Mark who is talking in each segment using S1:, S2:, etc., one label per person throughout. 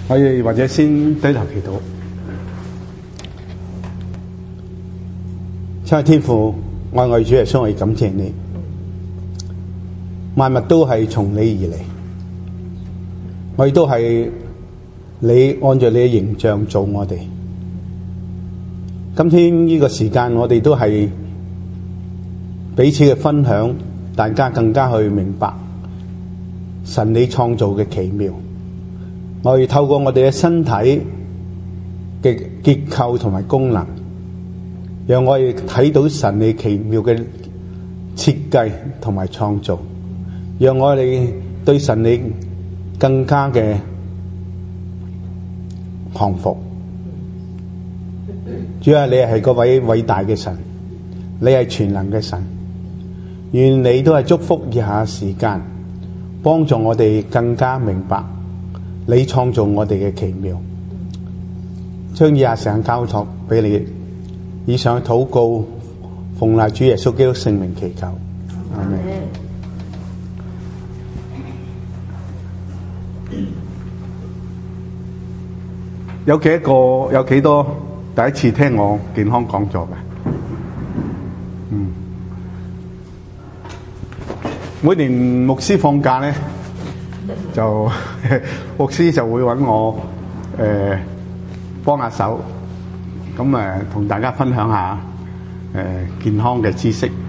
S1: 我哋或者先低頭祈禱。親愛天父，愛主耶穌，我哋感謝你，萬物都係從你而嚟，我哋都係你按照你嘅形象做我哋。今天呢個時間，我哋都係彼此嘅分享，大家更加去明白神你創造嘅奇妙。我哋透過我哋嘅身體嘅結構同埋功能，讓我哋睇到神你奇妙嘅設計同埋創造，讓我哋對神你更加嘅降服。主啊，你係嗰位偉大嘅神，你係全能嘅神，願你都係祝福以下時間，幫助我哋更加明白你創造我哋嘅奇妙。將以下時間交託俾你，以上禱告奉賴主耶穌基督聖名祈求，阿們。有幾多第一次聽我健康講座嘅？每年牧師放假咧，就牧師就會揾我幫下手，咁同大家分享下健康嘅知識。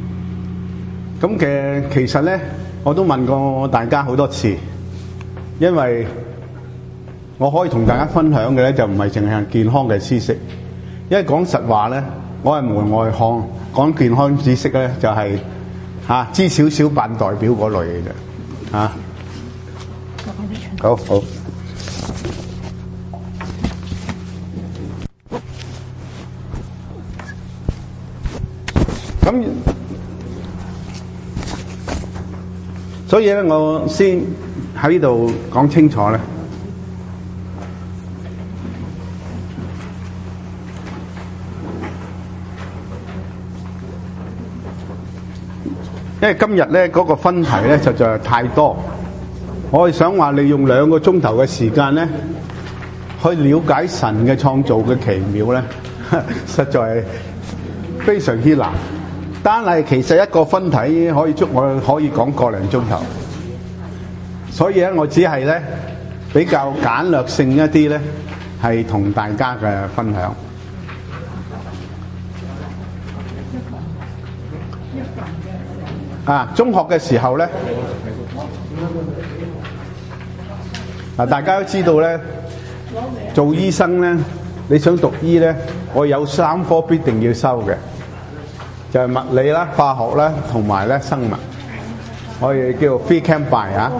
S1: 咁其實咧，我都問過大家好多次，因為我可以同大家分享嘅咧，就唔係淨係健康嘅知識，因為講實話咧，我係門外漢，講健康知識咧就係知少少扮代表嗰類嘅啫，好。咁所以咧，我先喺呢度講清楚咧。因為今日咧嗰個分題咧實在係太多，我係想話利用2個鐘頭嘅時間咧，去了解神嘅創造嘅奇妙咧，實在係非常之難。單係其實一個分題我可以講個零鐘頭，所以咧我只係咧比較簡略性一啲咧，係同大家嘅分享。中學嘅時候咧，大家都知道咧，做醫生咧，你想讀醫咧，我有3科必定要修嘅，就係物理啦、化學啦，同埋咧生物，我哋叫 Phy Chem Bio 啊。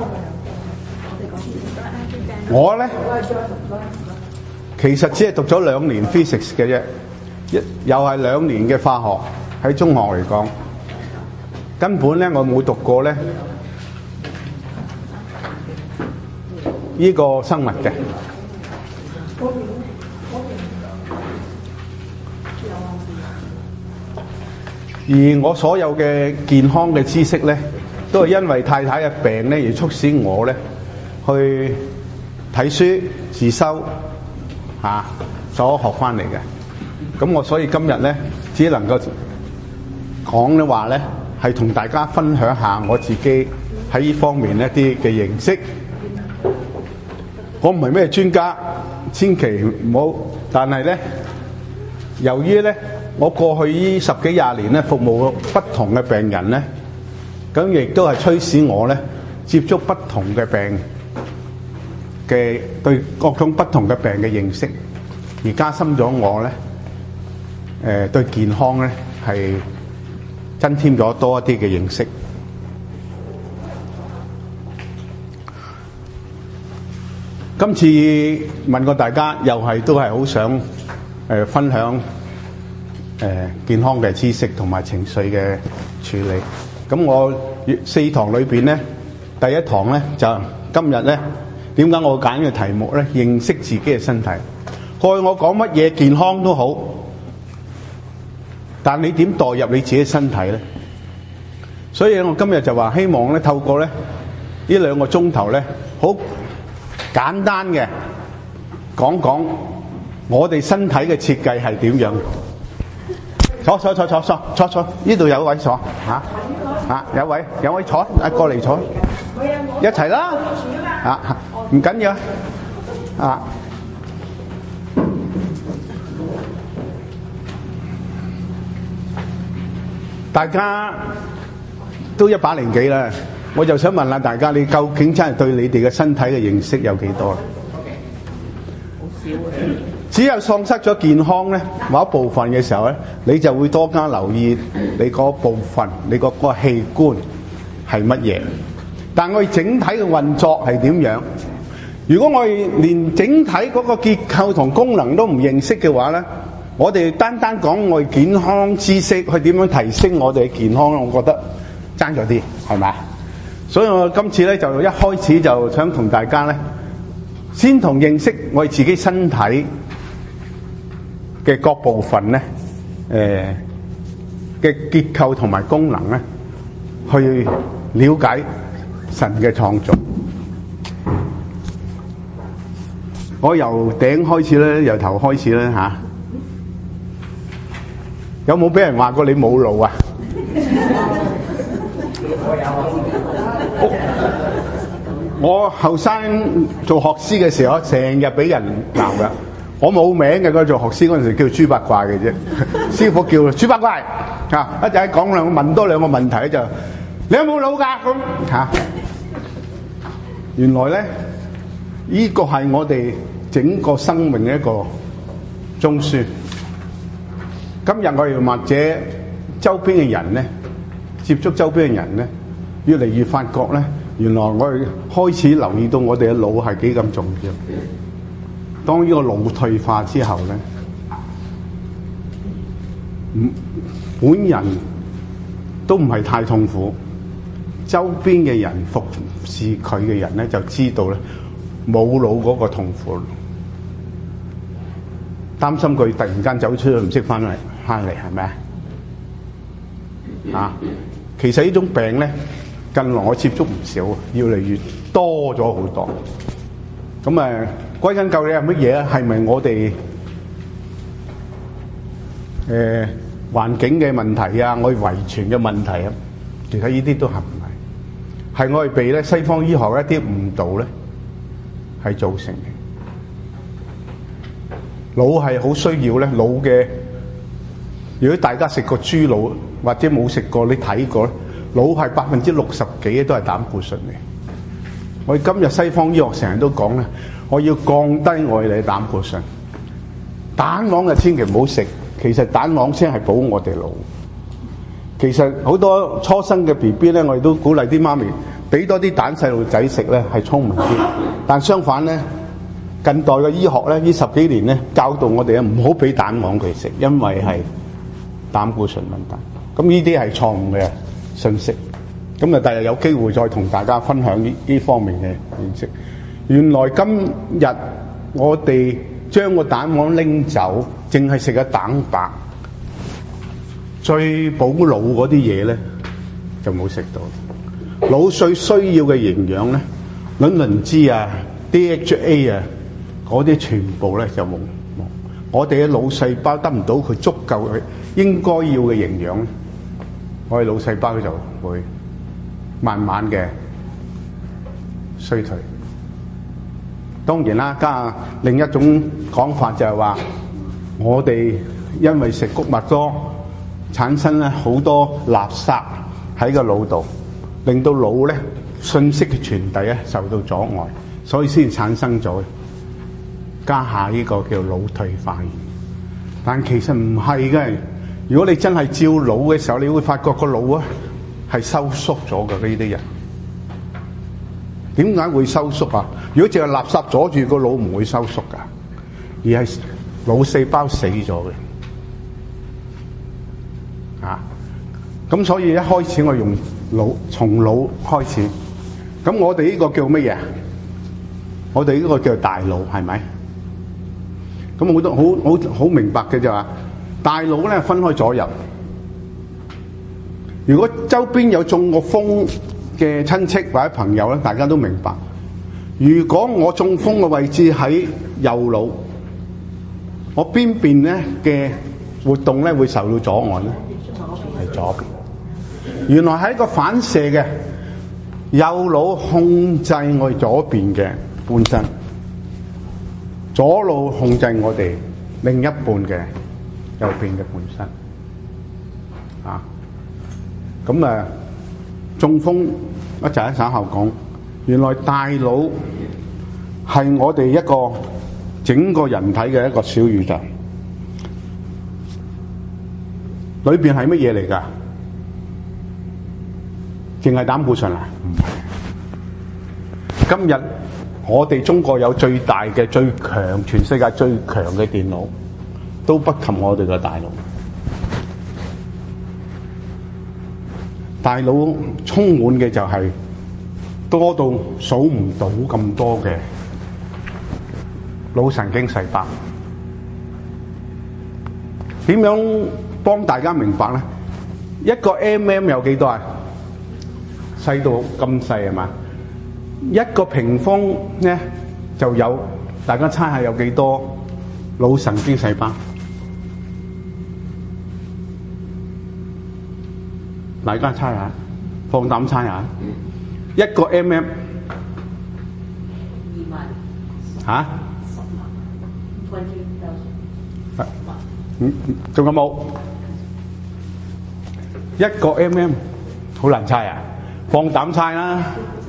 S1: 我咧其實只係讀咗2年 physics 嘅啫，又係2年嘅化學，喺中學嚟講。根本咧，我冇讀過咧呢個生物嘅。而我所有嘅健康嘅知識咧，都係因為太太嘅病咧而促使我咧去睇書自修所學翻嚟嘅。咁我所以今日咧只能夠講嘅話咧，係同大家分享下我自己喺呢方面一啲嘅認識。我唔係咩專家，千祈唔好。但係咧，由於咧我過去呢10幾20年咧服務不同嘅病人咧，咁亦都係驅使我咧接觸不同嘅病嘅對各種不同嘅病嘅認識，而加深咗我咧對健康咧係增添咗多一啲嘅認識。今次問過大家，又都係好想分享健康嘅知識同埋情緒嘅處理。咁我4堂裏邊咧，第1堂咧就今日咧，點解我揀嘅題目咧？認識自己嘅身體。過去我講乜嘢健康都好，但你點代入你自己身體咧？所以我今日就話希望咧，透過咧呢2個鐘頭咧，好簡單嘅講講我哋身體嘅設計係點樣。坐，呢度有位坐有位坐，過嚟坐，一齊啦，唔緊要大家都100年幾啦，我就想問下大家，你究竟真係對你哋嘅身體嘅認識有幾多？只有喪失咗健康咧，某一部分嘅時候咧，你就會多加留意你嗰部分，你嗰個器官係乜嘢。但我哋整體嘅運作係點樣？如果我哋連整體嗰個結構同功能都唔認識嘅話咧，我哋單講我哋健康知識去點樣提升我哋嘅健康，我覺得爭咗啲，係咪？所以我今次咧就一開始就想同大家咧，先同認識我哋自己身體嘅各部分咧，嘅結構同埋功能咧，去了解神嘅創造。我由頂開始咧，由頭開始咧嚇。有冇俾人話過你冇腦啊？我後生做學師嘅時候，成日俾人鬧㗎。我冇名嘅，嗰做學師嗰陣時叫豬八怪嘅啫。師傅叫豬八怪一陣講問多兩個問題就，你有冇腦㗎咁原來咧，呢個係我哋整個生命嘅一個中樞。今日我哋或者周邊嘅人咧，接觸周邊嘅人咧，越嚟越發覺咧，原來我哋開始留意到我哋嘅腦係幾咁重要。當呢個腦退化之後咧，本人都唔係太痛苦，周邊嘅人服侍佢嘅人咧就知道咧冇腦嗰個痛苦，擔心佢突然間走出去唔識翻嚟，係咪啊？其實呢種病咧，近來我接觸唔少，越嚟越多咗好多。咁歸根究底係乜嘢咧？係咪我哋環境嘅問題啊？我哋遺傳嘅問題啊？其實呢啲都係唔係？係我哋被咧西方醫學一啲誤導咧，係造成嘅。腦係好需要咧，腦嘅。如果大家食過豬腦或者冇食過，你睇過咧，腦係60%幾都係膽固醇嚟。我哋今日西方醫學成日都講咧，我要降低我哋嘅膽固醇。蛋黃就千祈唔好食，其實蛋黃先係補我哋腦。其實好多初生嘅 BB 咧，我哋都鼓勵啲媽咪俾多啲蛋細路仔食咧，係聰明啲。但相反咧，近代嘅醫學咧，呢10幾年咧，教導我哋唔好俾蛋黃佢食，因為係膽固醇問題。咁呢啲係錯誤嘅信息。咁第日有機會再同大家分享呢方面嘅認識。原來今日我哋將個蛋黃拎走，淨係食個蛋白，最補腦嗰啲嘢咧就冇食到。腦最需要嘅營養咧，磷脂啊、DHA 啊，嗰啲全部咧就冇。我哋嘅腦細胞得唔到佢足夠嘅應該要嘅營養咧，我哋腦細胞就會慢慢嘅衰退。當然啦，加另一種講法就係話，我哋因為食穀物多，產生咧好多垃圾喺個腦度，令到腦咧信息嘅傳遞咧受到阻礙，所以先產生咗家下呢個叫腦退化症。但其實唔係嘅，如果你真係照腦嘅時候，你會發覺個腦啊係收縮咗嘅。呢啲人點解會收縮啊？如果淨係垃圾阻住個腦，唔會收縮噶，而係腦細胞死咗嘅。咁所以一開始我用腦，從腦開始。咁我哋呢個叫乜嘢？我哋呢個叫大腦，係咪？咁我都好明白嘅就話，大腦咧分開左右。如果周邊有中過風嘅親戚或者朋友咧，大家都明白。如果我中風嘅位置喺右腦，我邊邊咧嘅活動咧會受到阻礙咧？係左邊。原來係一個反射嘅，右腦控制我哋左邊嘅本身，左腦控制我哋另一半嘅右邊嘅本身。啊，咁啊，中風一陣喺稍後講。原來大腦係我哋一個整個人體嘅一個小宇宙，裏邊係乜嘢嚟㗎？淨係膽固醇啊？唔係。今日我哋中國有最大嘅、最強、全世界最強嘅電腦，都不及我哋嘅大腦。大腦充滿嘅就係多到數唔到咁多嘅腦神經細胞。點樣幫大家明白咧？一個 mm 有幾多啊？細到咁細係嘛？一個平方咧就有，大家猜下有幾多腦神經細胞？大家猜下，放膽猜下。一個 mm
S2: 2萬
S1: 嚇
S2: 10萬
S1: 仲有冇？一個 mm 好難猜啊！放膽猜啦！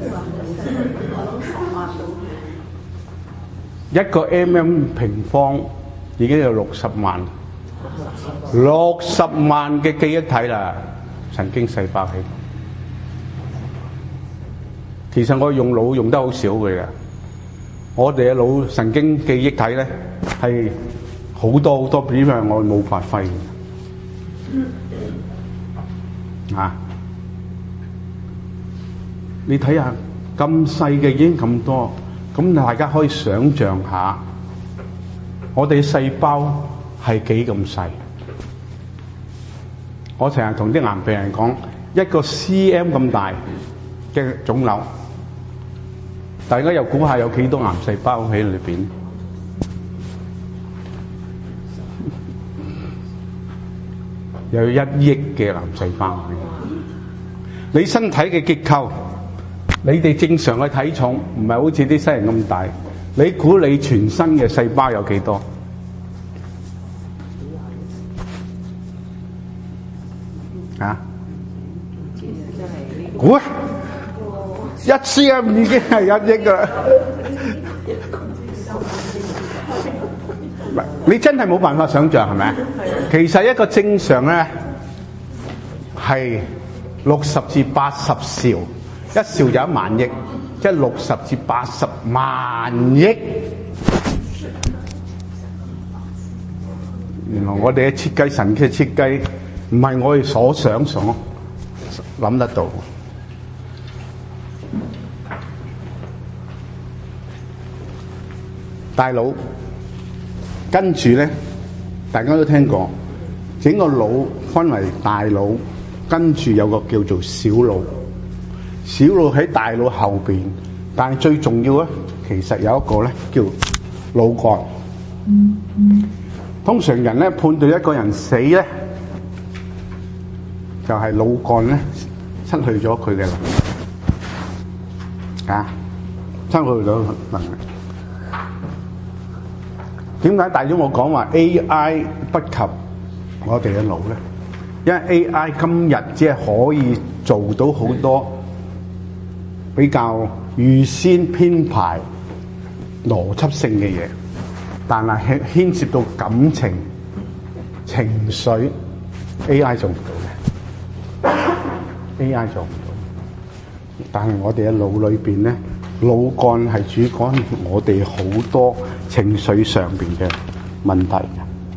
S1: 一個 mm 平方已經有60萬嘅記憶體啦，神經細胞喺度。其實我用腦用得好少嘅，我哋嘅腦神經記憶體咧係好多好多，比方我冇發揮啊！你睇下咁細嘅已經咁多，咁大家可以想像下，我哋細胞係幾咁細。我成日同啲癌病人講，一個 cm 咁大嘅腫瘤，大家又估下有幾多癌細胞喺裏邊？有1億嘅癌細胞。你身體嘅結構，你哋正常嘅體重唔係好似啲西人咁大，你估你全身嘅細胞有幾多？啊？估啊！1 cm 已經係1億㗎啦。你真係冇辦法想像係咪？其實一個正常咧係60至80兆，一兆就1萬億，即係60至80萬億。原來我哋嘅設計，神嘅設計唔係我哋所想所諗得到。大腦跟住咧，大家都聽過，整個腦分為大腦，跟住有個叫做小腦。小腦喺大腦後邊，但係最重要咧，其實有一個咧叫腦幹。通常人咧判斷一個人死咧，就係腦幹咧失去咗佢嘅能力，失去咗能力。點解大咗我講話 AI 不及我哋嘅腦咧？因為 AI 今日只係可以做到好多比較預先編排邏輯性嘅嘢，但係牽涉到感情、情緒 ，AI 做唔到嘅。AI 做唔到，但係我哋嘅腦裏邊咧，腦幹係主管我哋好多情緒上邊嘅問題嘅。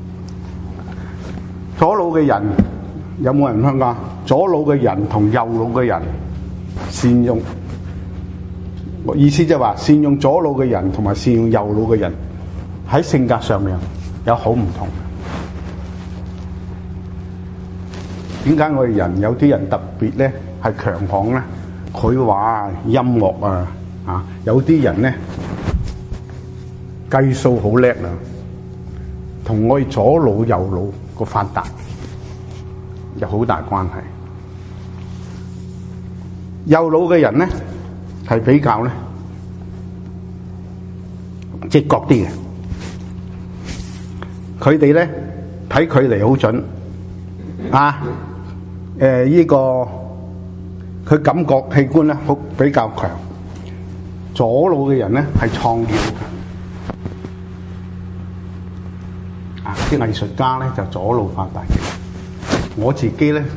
S1: 左腦嘅人有冇人香港？左腦嘅人同右腦嘅人善用，意思就係話善用左腦嘅人同埋善用右腦嘅人喺性格上面有好唔同。點解我哋人有啲人特別咧係強項咧？佢話音樂啊，有啲人咧計數好叻啦，同我哋左腦右腦個發達有好大關係。右腦嘅人咧係比較咧直覺啲嘅，佢哋咧睇距離好準啊！呢個佢感覺器官咧好比較強。左腦嘅人咧係創意啊！啲藝術家咧就左腦發達嘅。我自己咧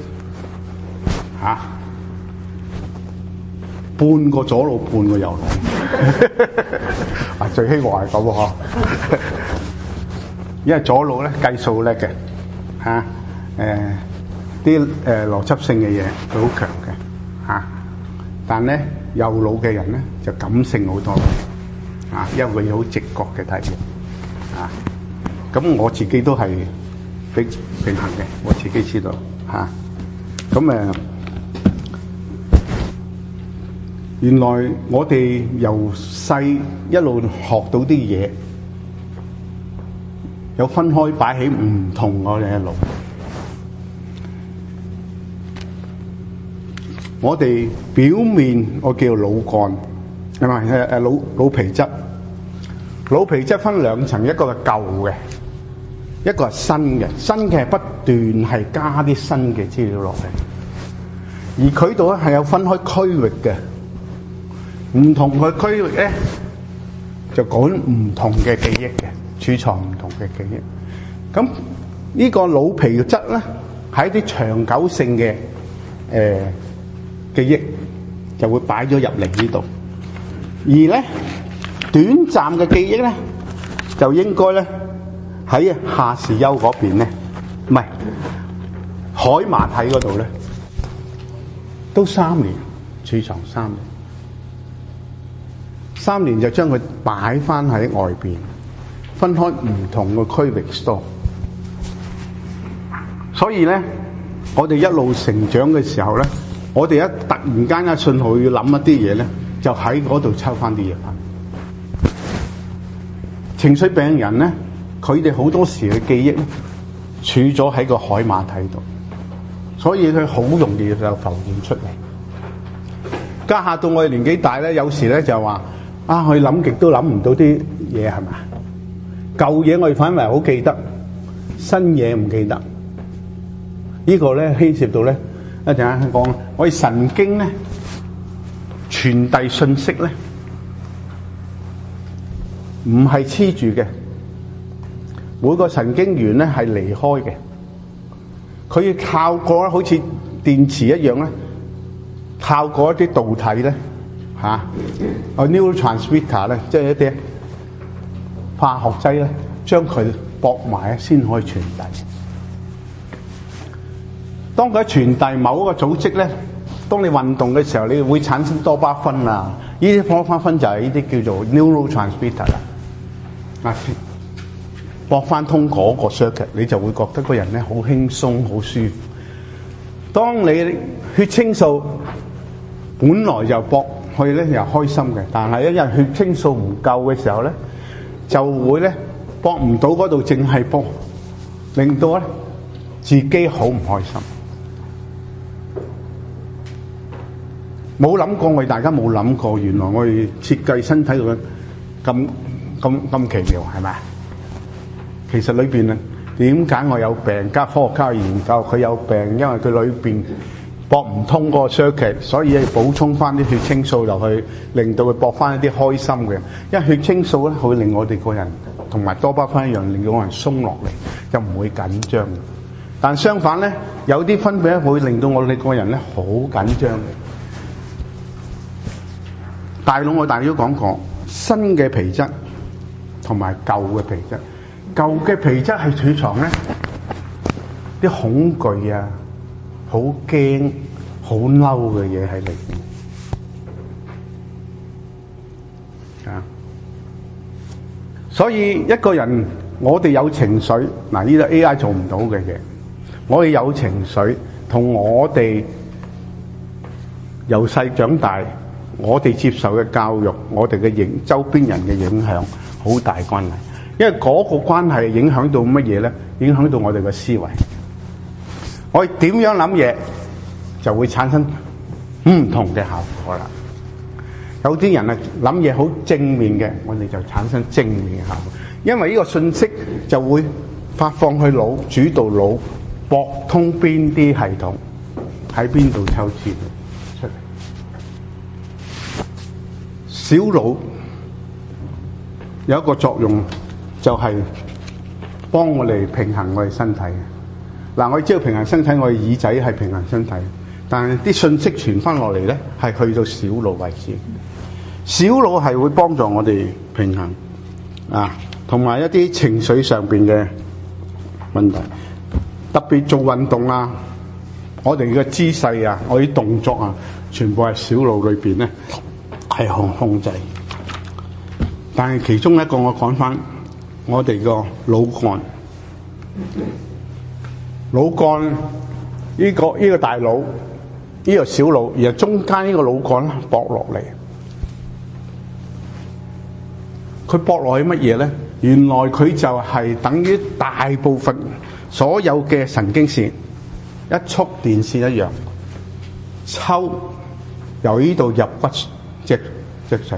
S1: 半個左腦半個右腦啊！最希望係咁喎，因為左腦咧計數叻嘅啲邏輯性嘅嘢佢好強嘅但咧右腦嘅人咧就感性好多因為佢好直覺嘅體驗咁我自己都係平衡嘅，我自己知道咁原來我哋由細一路學到啲嘢，有分開擺喺唔同我哋嘅腦。我哋表面我叫腦幹，係咪腦皮質？腦皮質分兩層，一個係舊嘅，一個係新嘅。新嘅係不斷係加啲新嘅資料落嚟，而佢度咧係有分開區域嘅。唔同嘅區域咧，就講唔同嘅記憶嘅，儲藏唔同嘅記憶。咁呢個腦皮質咧，係一啲長久性嘅記憶，就會擺咗入嚟呢度。而咧短暫嘅記憶咧，就應該咧喺下視丘嗰邊咧，唔係海馬體嗰度咧，都3年儲藏3年。3年就將佢擺翻喺外邊，分開唔同嘅區域 store。所以咧，我哋一路成長嘅時候咧，我哋突然間嘅信號要諗一啲嘢咧，就喺嗰度抽翻啲嘢翻。情緒病人咧，佢哋好多時嘅記憶咧，儲咗喺個海馬體度，所以佢好容易就浮現出嚟。家下到我哋年紀大咧，有時咧就話。佢諗極都諗唔到啲嘢係咪？舊嘢我哋反為好記得，新嘢唔記得。呢個咧牽涉到咧一陣間講，我哋神經咧傳遞信息咧唔係黐住嘅，每個神經元咧係離開嘅，佢要靠過好似電池一樣咧，靠過一啲導體咧。neurotransmitter 咧，即係一啲化學劑咧，將佢駁埋先可以傳遞。當佢傳遞某一個組織咧，當你運動嘅時候，你會產生多巴胺啊！呢啲多巴胺就係呢啲叫做 neurotransmitter 啦。駁翻通嗰個 circuit， 你就會覺得個人咧好輕鬆、好舒服。當你血清素本來就駁去咧又開心嘅，但係一日血清素唔夠嘅時候咧，就會咧駁唔到嗰度，淨係駁，令到咧自己好唔開心。冇諗過，我哋大家冇諗過，原來我哋設計身體度咁奇妙，係咪？其實裏邊咧，點解我有病？加科學家研究佢有病，因為佢裏邊駁唔通嗰個 circuit， 所以要補充翻啲血清素落去，令到佢駁翻一啲開心嘅。因為血清素咧，會令我哋個人同埋多巴胺一樣，令到個人鬆落嚟，就唔會緊張。但相反咧，有啲分泌咧會令到我哋個人咧好緊張嘅。大腦我大都講過，新嘅皮質同埋舊嘅皮質。舊嘅皮質係儲藏咧啲恐懼啊，好驚、好嬲嘅嘢喺裏邊啊。所以一個人，我哋有情緒，嗱呢個 AI 做唔到嘅嘢，我哋有情緒，同我哋由細長大，我哋接受嘅教育，我哋嘅周邊人嘅影響， 好大關係。因為嗰個關係影響到乜嘢咧？影響到我哋嘅思維。我哋點樣諗嘢，就會產生唔同嘅效果啦。有啲人啊諗嘢好正面嘅，我哋就產生正面嘅效果。因為呢個信息就會發放去腦，主導腦，駁通邊啲系統，喺邊度抽資料出嚟。小腦有一個作用，就係幫我哋平衡我哋身體嘅。嗱，我哋知道平衡身體，我哋耳仔係平衡身體，但係啲信息傳翻落嚟咧，係去到小腦位置。小腦係會幫助我哋平衡啊，同埋一啲情緒上邊嘅問題，特別做運動啊，我哋嘅姿勢啊，我啲動作啊，全部係小腦裏邊咧係控制。但係其中一個我講翻，我哋個腦幹，腦幹呢個大腦，呢個小腦，然後中間呢個腦幹咧駁落嚟。佢駁落去乜嘢咧？原來佢就係等於大部分所有嘅神經線一束電線一樣，抽由呢度入骨脊髓。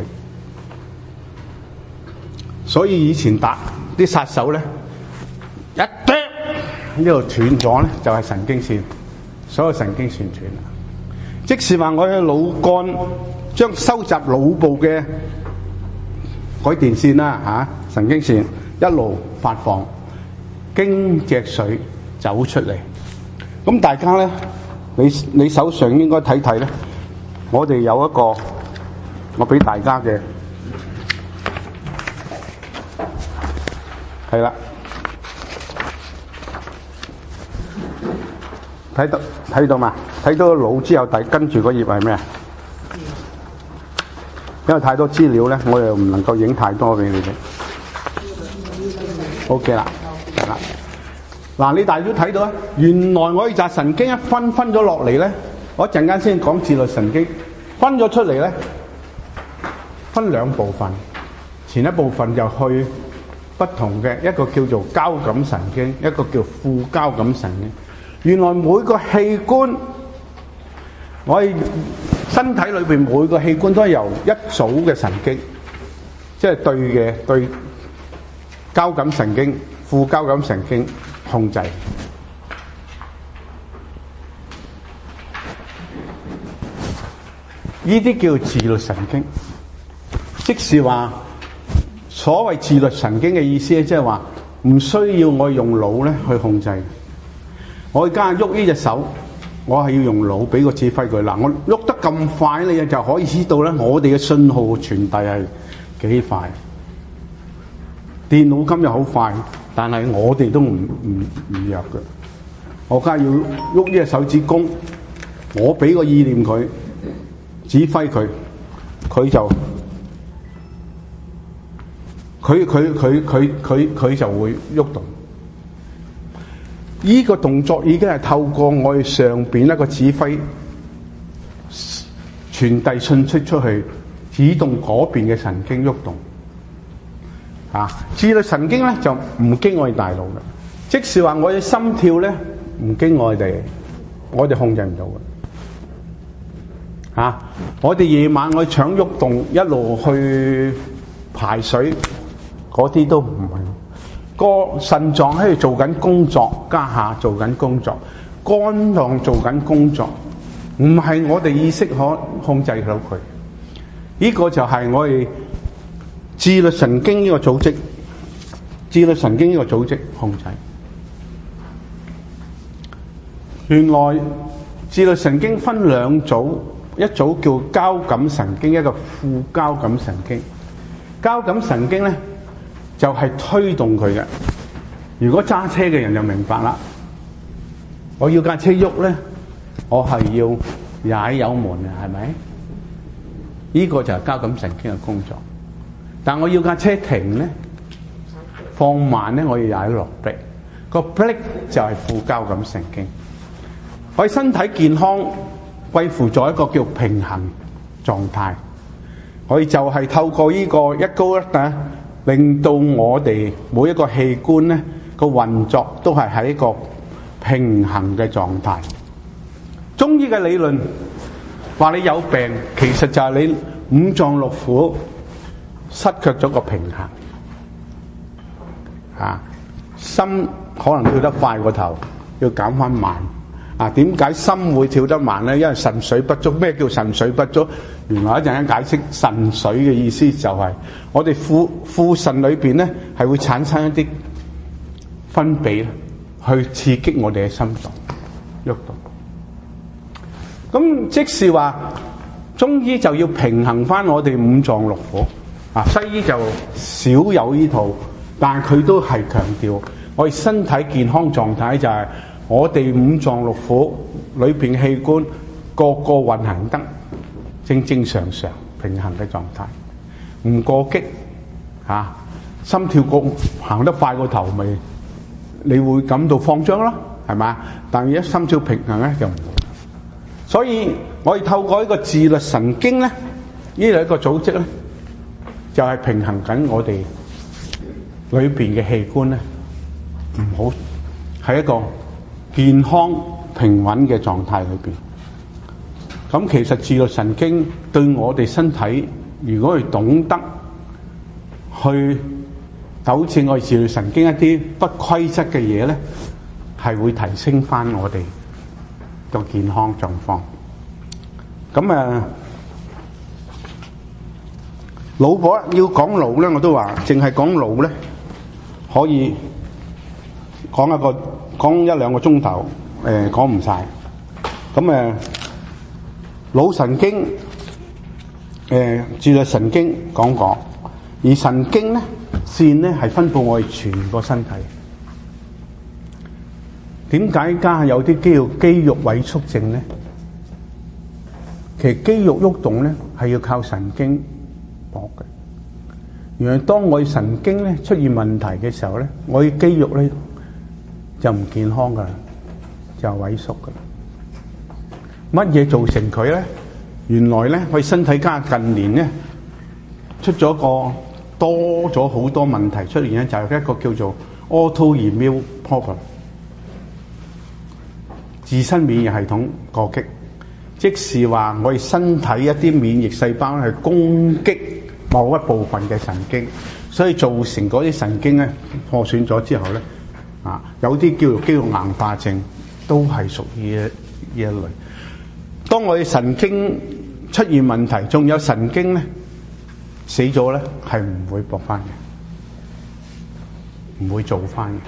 S1: 所以以前打啲殺手咧，一剁呢度斷咗咧，就係神經線，所有神經線斷啦。即是話我嘅腦幹將收集腦部嘅嗰啲電線啦，神經線一路發放，經脊髓走出嚟。咁大家咧，你手上應該睇睇咧，我哋有一個，我俾大家嘅，係啦，睇到嘛？睇到個腦之後，跟住嗰頁係咩？因為太多資料咧，我又唔能夠影太多俾你哋。OK 啦，係啦。嗱，你大家都睇到啊，原來我哋就神經一分咗落嚟咧，我一陣間先講自律神經分咗出嚟咧，分兩部分，前一部分就去不同嘅，一個叫做交感神經，一個叫副交感神經。原來每個器官，我哋身體裏邊每個器官都係由一組嘅神經，即係對交感神經、副交感神經控制。呢啲叫自律神經，即是話所謂自律神經嘅意思咧，即係話唔需要我用腦咧去控制。我而家喐呢隻手，我係要用腦俾個指揮佢。嗱，我喐得咁快，你就可以知道咧，我哋嘅信號傳遞係幾快。電腦今日好快，但係我哋都唔弱嘅。我而家要喐呢隻手指公，我俾個意念佢，指揮佢，佢就會喐動。呢個動作已經係透過我哋上邊一個指揮傳遞信息出去，指動嗰邊嘅神經喐動。自律神經咧就唔經我哋大腦嘅，即是話我哋心跳咧唔經我哋控制唔到嘅。我哋夜晚我哋腸喐動一路去排水，嗰啲都唔係。個腎臟喺度做緊工作，家下做緊工作，肝臟做緊工作，唔係我哋意識可控制到佢。呢個就係我哋自律神經呢個組織，自律神經呢個組織控制。原來自律神經分兩組，一組叫交感神經，一個副交感神經。交感神經咧就係推動佢嘅。如果揸車嘅人就明白啦，我要架車喐咧，我係要踩油門嘅，係咪？呢個就係交感神經嘅工作。但我要架車停咧，放慢咧，我要踩落迫。個迫就係副交感神經。我哋身體健康貴乎咗一個叫平衡狀態。我哋就係透過呢個一高一低， 令到我哋每一個器官咧個運作都係喺一個平衡嘅狀態。中醫嘅理論話你有病，其實就係你五臟六腑失卻咗個平衡。心可能跳得快過頭，要減翻慢。點解心會跳得慢咧？因為腎水不足。咩叫腎水不足？原來一陣間解釋腎水嘅意思就係我哋副腎裏邊咧係會產生一啲分泌去刺激我哋嘅心臟喐動。咁即是話中醫就要平衡翻我哋五臟六腑。西醫就少有呢套，但係佢都係強調我哋身體健康狀態就係我哋五臟六腑裏邊器官個個運行得正正常常平衡嘅狀態，唔過激心跳行得快過頭，咪你會感到慌張咯，係嘛？但係一心跳平衡咧就唔會。所以我哋透過呢個自律神經咧，呢兩個組織咧，就係平衡緊我哋裏邊嘅器官咧，唔好喺一個健康平穩嘅狀態裏邊。咁其實自律神經對我哋身體，如果係懂得去糾正我哋自律神經一啲不規則嘅嘢咧，係會提升翻我哋個健康狀況。咁腦部要講腦咧，我都話淨係講腦咧，可以講一兩個鐘頭，講唔晒。咁腦神經自律神經講過，而神經咧線咧係分布我哋全個身體。點解而家有啲肌肉萎縮症咧？其實肌肉喐動咧係要靠神經搏嘅。原來當我哋神經咧出現問題嘅時候咧，我哋肌肉咧就唔健康噶啦，就萎縮噶啦。乜嘢造成佢咧？原來咧，我哋身體家近年咧出咗個多咗好多問題出現咧，就係一個叫做 autoimmune problem， 自身免疫系統過激，即是話我哋身體一啲免疫細胞係攻擊某一部分嘅神經，所以造成嗰啲神經咧破損咗之後咧，有啲叫做肌肉硬化症，都係屬於呢一類。當我哋神經出現問題，仲有神經咧死咗咧，係唔會駁翻嘅，唔會做翻嘅。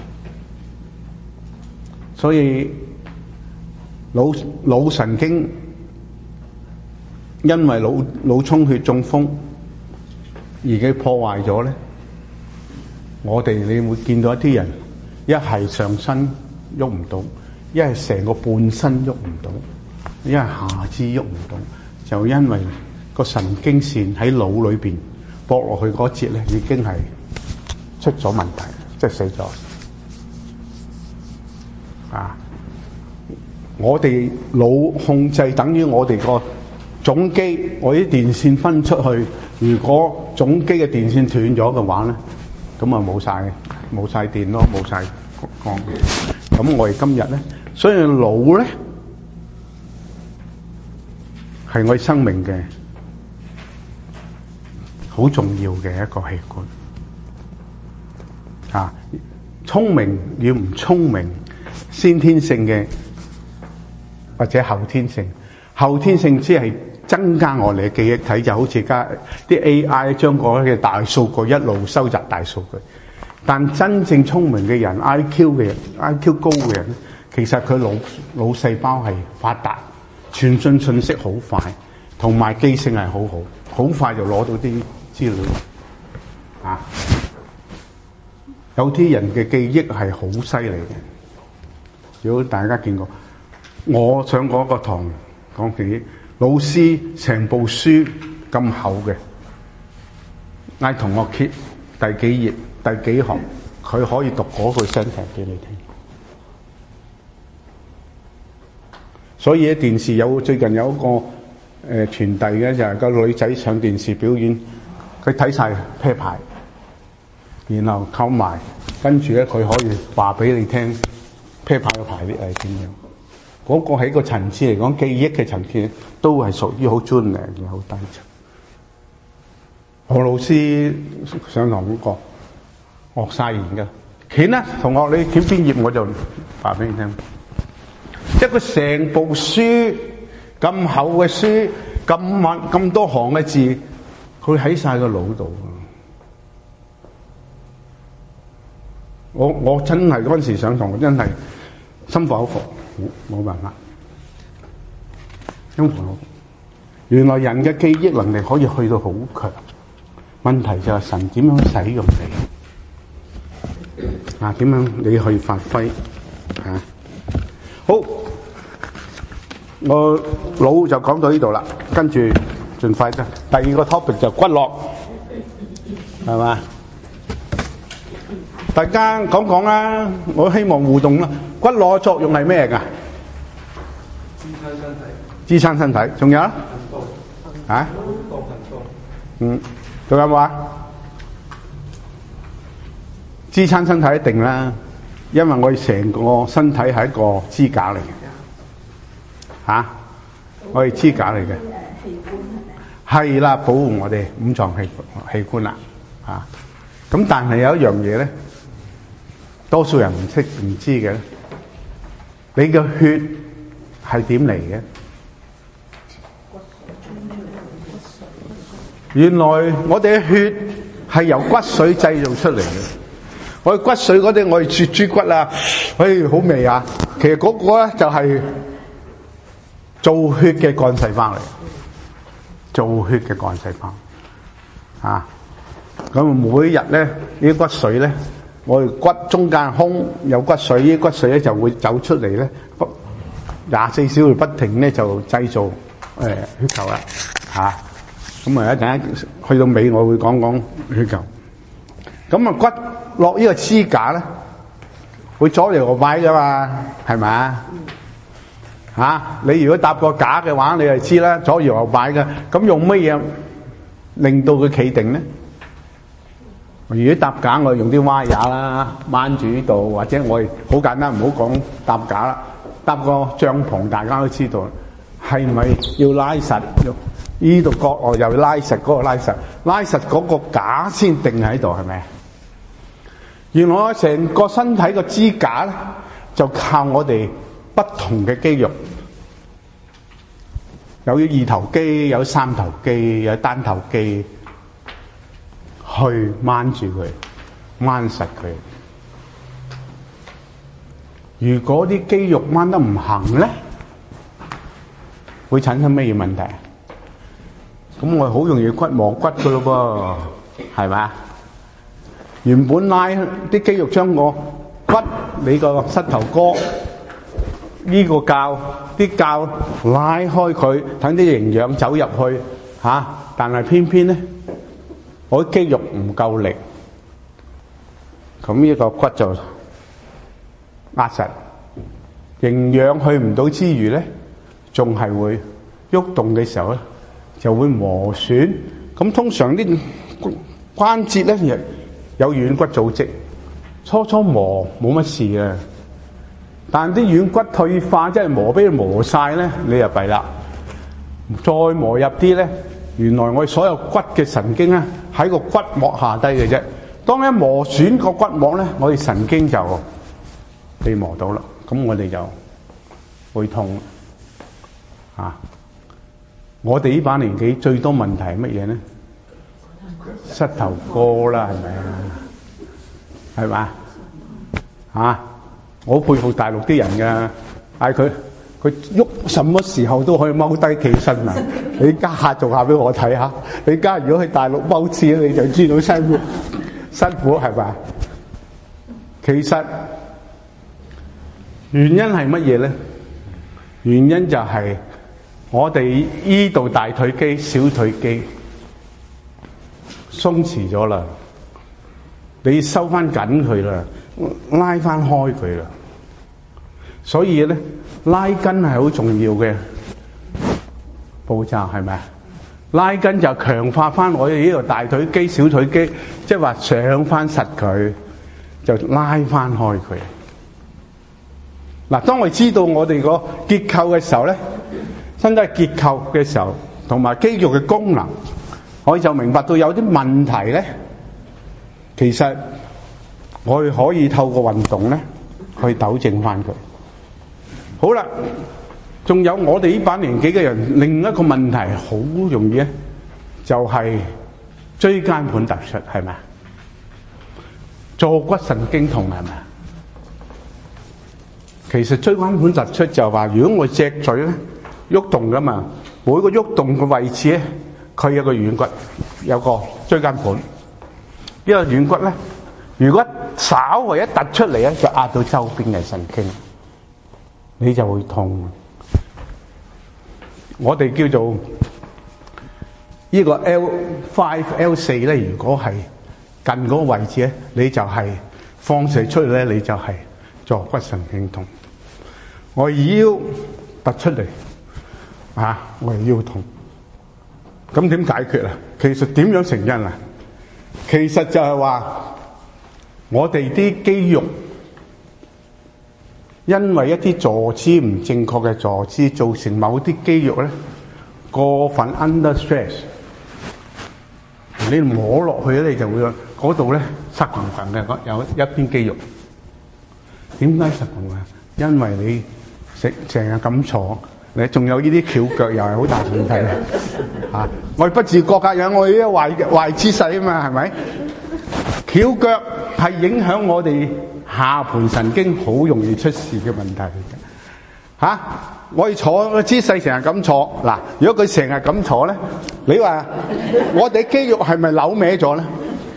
S1: 所以腦神經因為腦充血中風而佢破壞咗咧，我哋你會見到一啲人一係上身喐唔到，一係成個半身喐唔到，一係下肢喐唔到，就因為個神經線喺腦裏邊駁落去嗰節咧，已經係出咗問題，即係死咗。我哋腦控制等於我哋個總機，我啲電線分出去，如果總機嘅電線斷咗嘅話咧，咁啊冇晒電咯，冇晒光。咁我哋今日咧，所以腦咧係我哋生命嘅好重要嘅一個器官。聰明與唔聰明，先天性嘅或者後天性。後天性只係增加我哋嘅記憶體，就好似而家啲 AI 將嗰啲大數據一路收集大數據。但真正聰明嘅人 ，IQ 高嘅人，其實佢腦細胞係發達，傳訊信息好快，同埋記性係好快就攞到啲資料。有啲人嘅記憶係好犀利嘅。如果大家見過，我上嗰個堂講記憶，老師成部書咁厚嘅，嗌同學揭第幾頁、第幾行，佢可以讀嗰句 sentence 俾你聽。所以喺電視最近有一個傳遞嘅就係個女仔上電視表演，佢睇晒啤牌， 然後扣埋，跟住咧佢可以話俾你聽啤牌嘅排列係點樣。嗰個喺個層次嚟講，記憶嘅層次都係屬於好專業嘅，好低層。我老師上堂講過，學晒言㗎。鉗啦，同學你鉗邊頁我就話俾你聽。一個成部書咁厚嘅書，咁多行嘅字，佢喺晒個腦度。我真係嗰陣時上堂，我真係心服口服，冇辦法。心服口服。原來人嘅記憶能力可以去到好強，問題就係神點樣使用你啊？點樣你去發揮啊？好，我腦就講到呢度啦，跟住盡快啫。第二個 topic 就骨骼，係嘛？大家講講啦，我希望互動啦。骨骼作用係咩㗎？支撐身體，仲有啊？仲有冇啊？支撐身體一定啦，因為我哋成個身體係一個支架嚟嘅，我哋支架嚟嘅，係啦，保護我哋五臟器官啦，咁但係有一樣嘢咧，多數人唔知嘅，你嘅血係點嚟嘅？原來我哋嘅血係由骨髓製造出嚟嘅。我哋骨髓嗰啲，我哋絕豬骨啊，好味啊！其實嗰個咧就係造血嘅幹細胞嚟，造血嘅幹細胞咁每日咧呢啲骨髓咧，我哋骨中間空有骨髓，呢啲骨髓咧就會走出嚟咧，24小時不停咧就製造血球啦咁啊一陣間去到尾我會講講血球。咁骨落呢個支架咧，會左搖右擺噶嘛，係咪你如果搭個架嘅話，你就知啦，左搖右擺嘅。咁用乜嘢令到佢企定咧？如果搭架，我用啲歪架啦，掹住呢度，或者我哋好簡單，唔好講搭架啦，搭個帳篷，大家都知道，係咪要拉實？呢度角落又拉實，嗰個拉實，拉實嗰個架先定喺度，係咪？原來我成個身體個支架咧，就靠我哋不同嘅肌肉，有二頭肌，有三頭肌，有單頭肌，去掹住佢，掹實佢。如果啲肌肉掹得唔行咧，會產生咩問題？咁我好容易骨磨骨噶咯噃，係嘛？原本拉啲肌肉將個骨，你個膝頭哥呢個臼，啲臼拉開佢，等啲營養走入去但係偏偏咧，我啲肌肉唔夠力，咁呢個骨就壓實，營養去唔到之餘咧，仲係會喐動嘅時候咧，就會磨損。咁通常啲關節咧有軟骨組織，初磨冇乜事嘅，但啲軟骨退化，即係磨俾佢磨晒咧，你就弊啦。再磨入啲咧，原來我哋所有骨嘅神經咧喺個骨膜下低嘅啫。當一磨損個骨膜咧，我哋神經就被磨到啦，咁我哋就會痛我哋呢把年紀最多問題係乜嘢咧？膝頭哥啦，係咪啊？係嘛？我好佩服大陸啲人㗎，嗌佢喐，什麼時候都可以踎低企身啊！你家下做下俾我睇下，你家如果去大陸踎次，你就知道辛苦係咪？其實原因係乜嘢咧？原因就係我哋依度大腿肌、小腿肌鬆弛咗啦，你收翻緊佢啦，拉翻開佢啦。所以咧，拉筋係好重要嘅步驟，係咪啊？ 拉筋就強化翻我哋呢個大腿肌、小腿肌，即係話上翻實佢，就拉翻開佢。嗱，當我知道我哋個結構嘅時候咧，身體結構嘅時候，同埋肌肉嘅功能，我就明白到有啲問題咧，其實我哋可以透過運動咧去糾正翻佢。好啦，仲有我哋呢把年紀嘅人，另一個問題好容易咧，就係椎間盤突出，係咪啊？坐骨神經痛係咪啊？其實椎間盤突出就係話，如果我脊椎咧喐動噶嘛，每個喐動嘅位置咧，佢有個軟骨，有個椎間盤。呢個軟骨咧，如果稍為一突出嚟咧，就壓到周邊嘅神經，你就會痛。我哋叫做呢個 L5、L4咧，如果係近嗰個位置咧，你就係放射出嚟咧，你就係坐骨神經痛。我腰突出嚟我腰痛，咁點解決啊？其實點樣成因啊？其實就係話我哋啲肌肉因為一啲坐姿唔正確嘅坐姿，造成某啲肌肉咧過分 under stress， 你摸落去咧，你就會嗰度咧塞緊緊嘅，有一邊肌肉。點解塞緊啊？因為你成日咁坐，你仲有呢啲翹腳又係好大問題啊！我不自覺㗎，有我呢啲壞姿勢啊嘛，係咪？翹腳係影響我哋下盤神經好容易出事嘅問題嚟嘅。我哋坐個姿勢成日咁坐，嗱，如果佢成日咁坐咧，你話我哋肌肉係咪扭歪咗咧？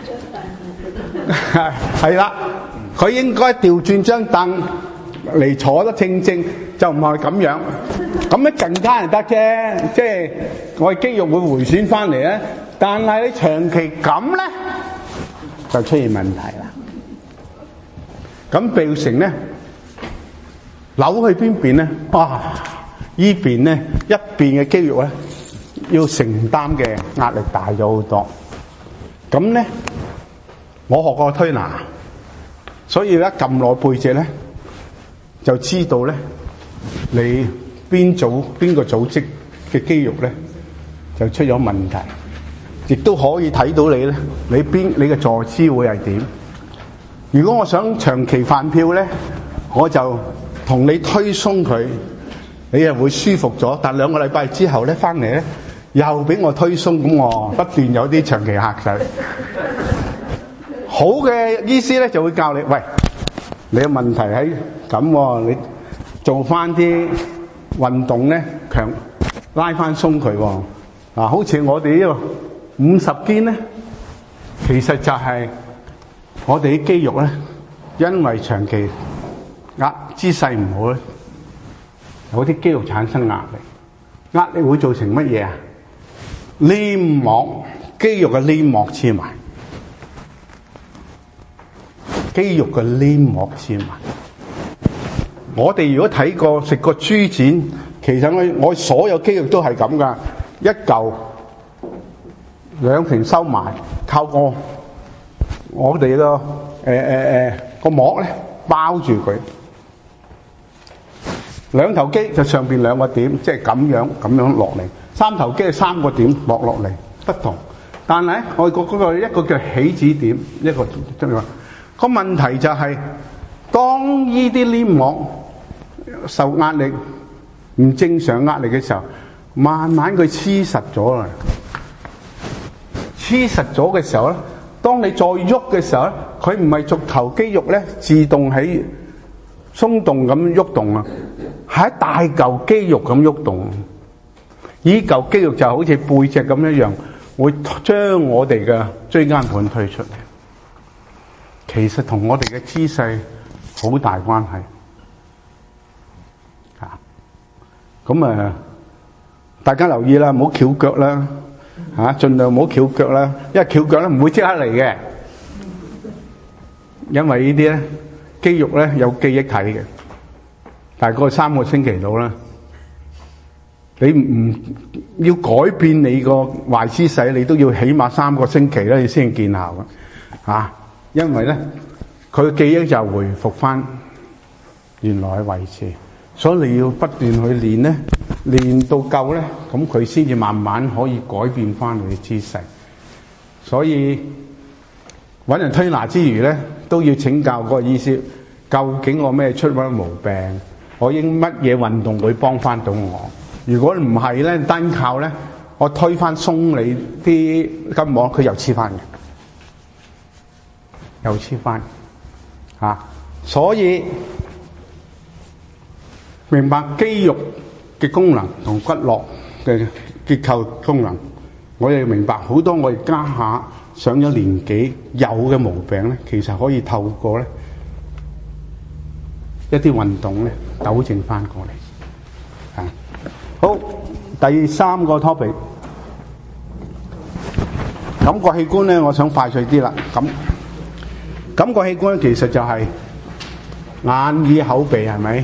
S1: 係啦，佢應該調轉張凳嚟坐得正正，就唔係咁樣。咁咧更加係得啫，即係我哋肌肉會回旋翻嚟咧。但係你長期咁咧，就出現問題啦。咁造成咧扭去邊邊咧？依邊咧一邊嘅肌肉咧要承擔嘅壓力大咗好多。咁咧我學過推拿，所以咧撳落背脊咧就知道咧你邊個組織嘅肌肉咧就出咗問題，亦都可以睇到你咧你嘅坐姿會係點。如果我想長期飯票咧，我就同你推鬆佢，你又會舒服咗。但2個禮拜之後咧翻嚟咧又俾我推鬆，咁我不斷有啲長期客仔。好嘅醫師咧就會教你，喂，你嘅問題喺咁，你做翻啲運動咧，拉翻鬆佢。好似我哋呢個50肩咧，其實就係我哋啲肌肉咧，因為長期姿勢唔好咧，有啲肌肉產生壓力，壓力會造成乜嘢啊？黏膜，肌肉嘅黏膜黐埋，肌肉嘅黏膜黐埋。我哋如果睇過食過豬展，其實我所有肌肉都係咁噶，一嚿兩條收埋，靠個我哋個膜咧包住佢。兩頭肌就上邊2個點，即係咁樣落嚟。3頭肌係3個點落嚟，不同。但係外國嗰個一個叫起止點，一個即係話個問題就係，當呢啲黏膜受壓力唔正常壓力嘅時候，慢慢佢黐實咗啦。黐實咗嘅時候咧，當你再喐嘅時候咧，佢唔係逐頭肌肉咧自動喺鬆動咁喐動啊，係一大嚿肌肉咁喐動。呢嚿肌肉就好似背脊咁一樣，會將我哋嘅椎間盤推出嚟。其實同我哋嘅姿勢好大關係。咁大家留意啦，唔好翹腳啦，盡量唔好翹腳啦，因為翹腳咧唔會即刻嚟嘅，因為呢啲咧肌肉咧有記憶體嘅，大概3個星期到啦， 你唔要改變你個壞姿勢，你都要起碼3個星期咧，你先見效嘅。因為咧佢嘅記憶就回復翻原來嘅位置，所以你要不斷去練咧，練到夠咧，咁佢先至慢慢可以改變翻你嘅姿勢。所以揾人推拿之餘咧，都要請教嗰個醫師，究竟我咩出乜毛病，我應乜嘢運動會幫翻到我？如果唔係咧，單靠咧，我推翻鬆你啲筋膜，佢又黐翻嘅，又黐翻所以明白肌肉嘅功能同骨骼嘅結構功能，我哋明白好多我哋家下上咗年紀有嘅毛病咧，其實可以透過咧一啲運動咧糾正翻過嚟。好，第3個 topic， 感覺器官咧，我想快脆啲啦。感覺器官其實就係眼耳口鼻，係咪？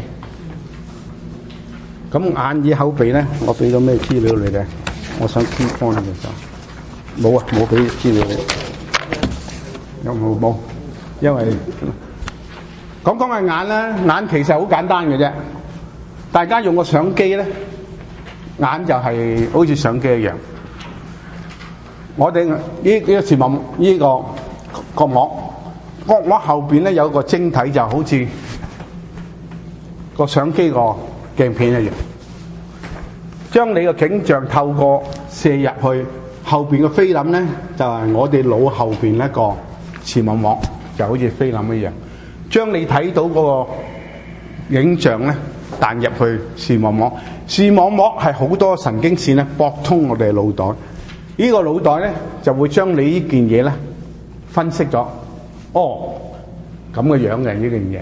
S1: 咁眼耳口鼻咧，我俾咗咩資料你哋？我想 keep on 嘅就冇冇俾資料你。有冇？因為講嘅眼咧，眼其實好簡單嘅啫。大家用個相機咧，眼就係好似相機一樣。我哋呢個視網呢個角膜，角膜後邊咧有個晶體，就好似個相機個鏡片一樣，將你個景象透過射入去後邊嘅菲林咧，就係我哋腦後邊一個視網膜，就好似菲林一樣，將你睇到嗰個影像咧彈入去視網膜。視網膜係好多神經線咧駁通我哋嘅腦袋，呢個腦袋咧就會將你呢件嘢咧分析咗，咁嘅樣嘅呢件嘢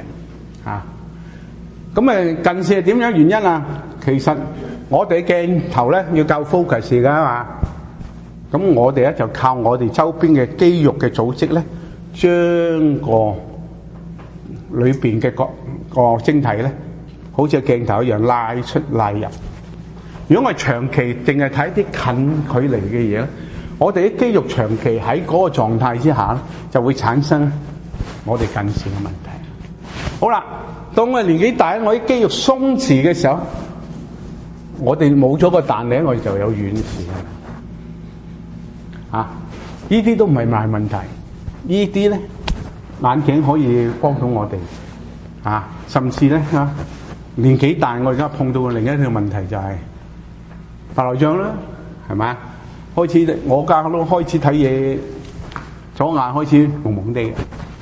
S1: 咁近視係點樣原因啊？其實我哋鏡頭咧要夠 focus 噶嘛，咁我哋咧就靠我哋周邊嘅肌肉嘅組織咧，將個裏邊嘅個晶體咧，好似鏡頭一樣拉出拉入。如果我哋長期淨係睇啲近距離嘅嘢咧，我哋啲肌肉長期喺嗰個狀態之下咧，就會產生我哋近視嘅問題。好啦，當我哋年紀大，我啲肌肉鬆弛嘅時候，我哋冇咗個彈力，我哋就有遠視呢啲都唔係大問題，呢啲咧眼鏡可以幫到我哋甚至咧年紀大，我而家碰到嘅另一個問題就係白內障啦，係咪？開始我家都開始睇嘢，左眼開始蒙蒙地嘅。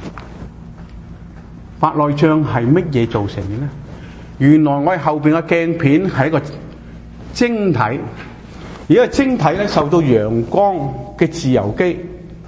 S1: 白內障係乜嘢造成嘅咧？原來我哋後邊嘅鏡片係一個晶體，而個晶體咧受到陽光嘅自由基。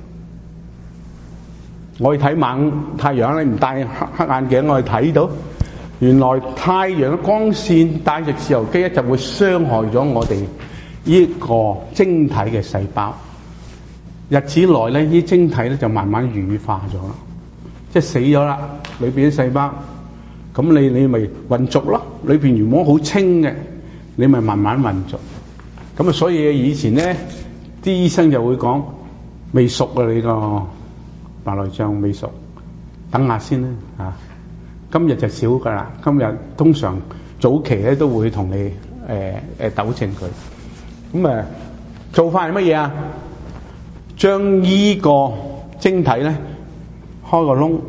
S1: 我哋睇猛太陽咧，唔戴黑眼鏡，我哋睇到原來太陽嘅光線帶住自由基咧，就會傷害咗我哋呢個晶體嘅細胞。日子內咧，呢啲晶體咧就慢慢乳化咗啦，即係死咗啦，裏邊啲細胞。咁你咪混濁咯，裏邊原本好清嘅，你咪慢慢混濁。咁所以以前咧，啲醫生就會講未熟啊，你個白內障未熟，等下先啦。今日就少噶啦，今日通常早期咧都會同你糾正佢。咁做法係乜嘢啊？將依個晶體咧開個窿，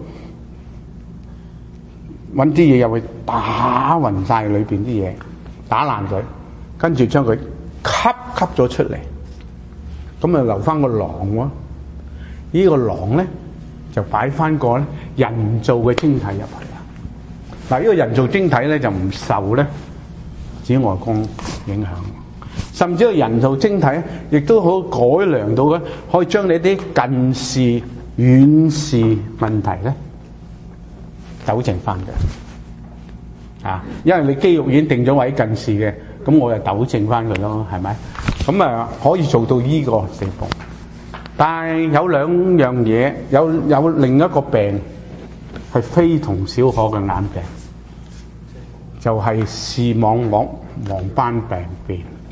S1: 揾啲嘢入去打暈晒裏邊啲嘢，打爛佢，跟住將佢吸咗出嚟，咁留翻個囊喎。呢個囊咧就擺翻個咧人造嘅晶體入去啦。嗱，呢個人造晶體咧就唔受咧紫外光影響，甚至個人造晶體亦都好改良到嘅，可以將你啲近視、遠視問題咧糾正翻嘅。因為你肌肉已經定咗位近視嘅，咁我就糾正翻佢咯，係咪？咁可以做到呢個地步。但係有兩樣嘢，有另一個病係非同小可嘅眼病，就係視網膜黃斑病變。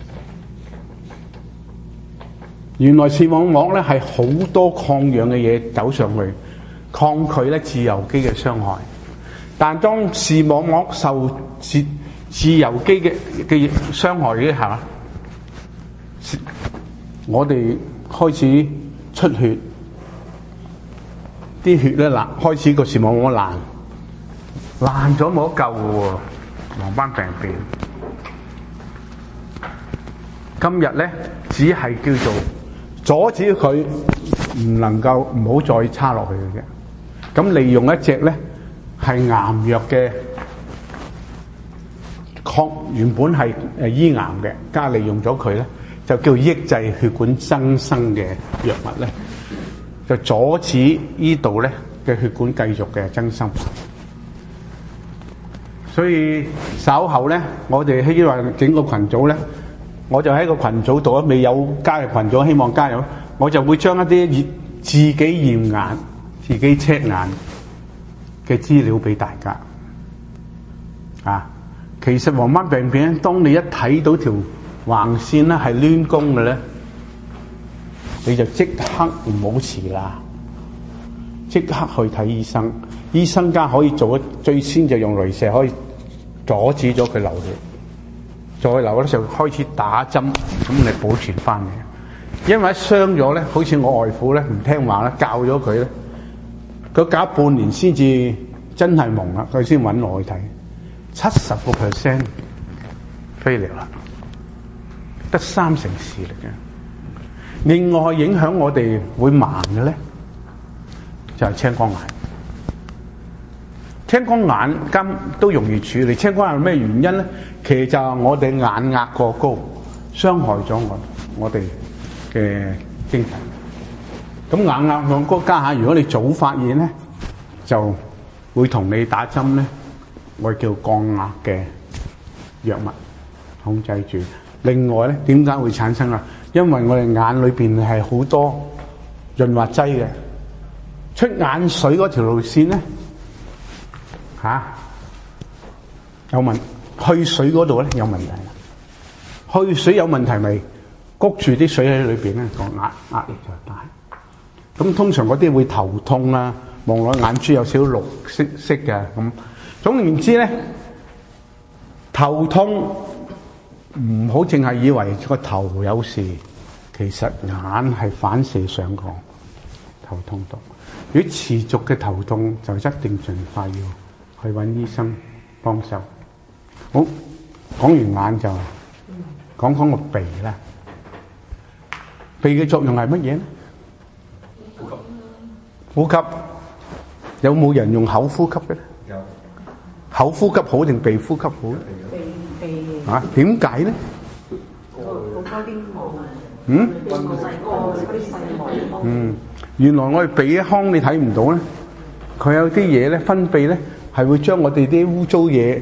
S1: 原來視網膜咧係好多抗氧嘅嘢走上去，抗拒咧自由基嘅傷害。但當視網膜受自由基嘅傷害嘅下，我哋開始出血，啲血咧開始個視網膜爛咗冇得救嘅喎，黃斑病變。今日咧只係叫做阻止佢唔能夠唔好再差落去嘅啫。咁利用一隻咧係癌藥嘅原本係醫癌嘅，加利用咗佢咧就叫抑制血管增生嘅藥物咧，就阻止呢度咧嘅血管繼續嘅增生。所以稍後咧，我哋希望整個群組咧，我就喺個群組度未有加入群組，希望加入，我就會將一啲自己驗眼、自己 check 眼嘅資料俾大家。其實黃斑病變，當你一睇到條橫線咧係攣弓嘅咧，你就即刻唔好遲啦，即刻去睇醫生。醫生家可以做最先就用雷射可以阻止咗佢流血，再流咧就開始打針，咁你保存翻嘅。因為一傷咗咧，好似我外父咧唔聽話咧，教咗佢咧，佢搞半年先至真係蒙啦，佢先揾我去睇，70% 飛療啦，得3成視力嘅。另外影響我哋會盲嘅咧，就係青光眼。青光眼今都容易處理。青光眼係咩原因咧？其實就係我哋眼壓過高，傷害咗我哋嘅精神。咁眼壓過高加下，如果你早發現咧，就會同你打針咧，我叫降壓嘅藥物控制住。另外咧，點解會產生啊？因為我哋眼裏邊係好多潤滑劑嘅，出眼水嗰條路線咧有問去水嗰度咧有問題啦。去水有問題咪谷住啲水喺裏邊咧，個壓力就大。咁通常嗰啲會頭痛啊，望落眼珠有少少綠色嘅咁。總言之咧，頭痛唔好淨係以為個頭有事，其實眼係反射上個頭痛度。如果持續嘅頭痛，就一定盡快要去揾醫生幫手。好，講完眼就講個鼻啦。鼻嘅作用係乜嘢咧？呼吸。有冇人用口呼吸嘅咧？有。口呼吸好定鼻呼吸好咧？鼻。點解咧？原來我哋鼻一腔你睇唔到咧，佢有啲嘢咧分泌咧，係會將我哋啲污糟嘢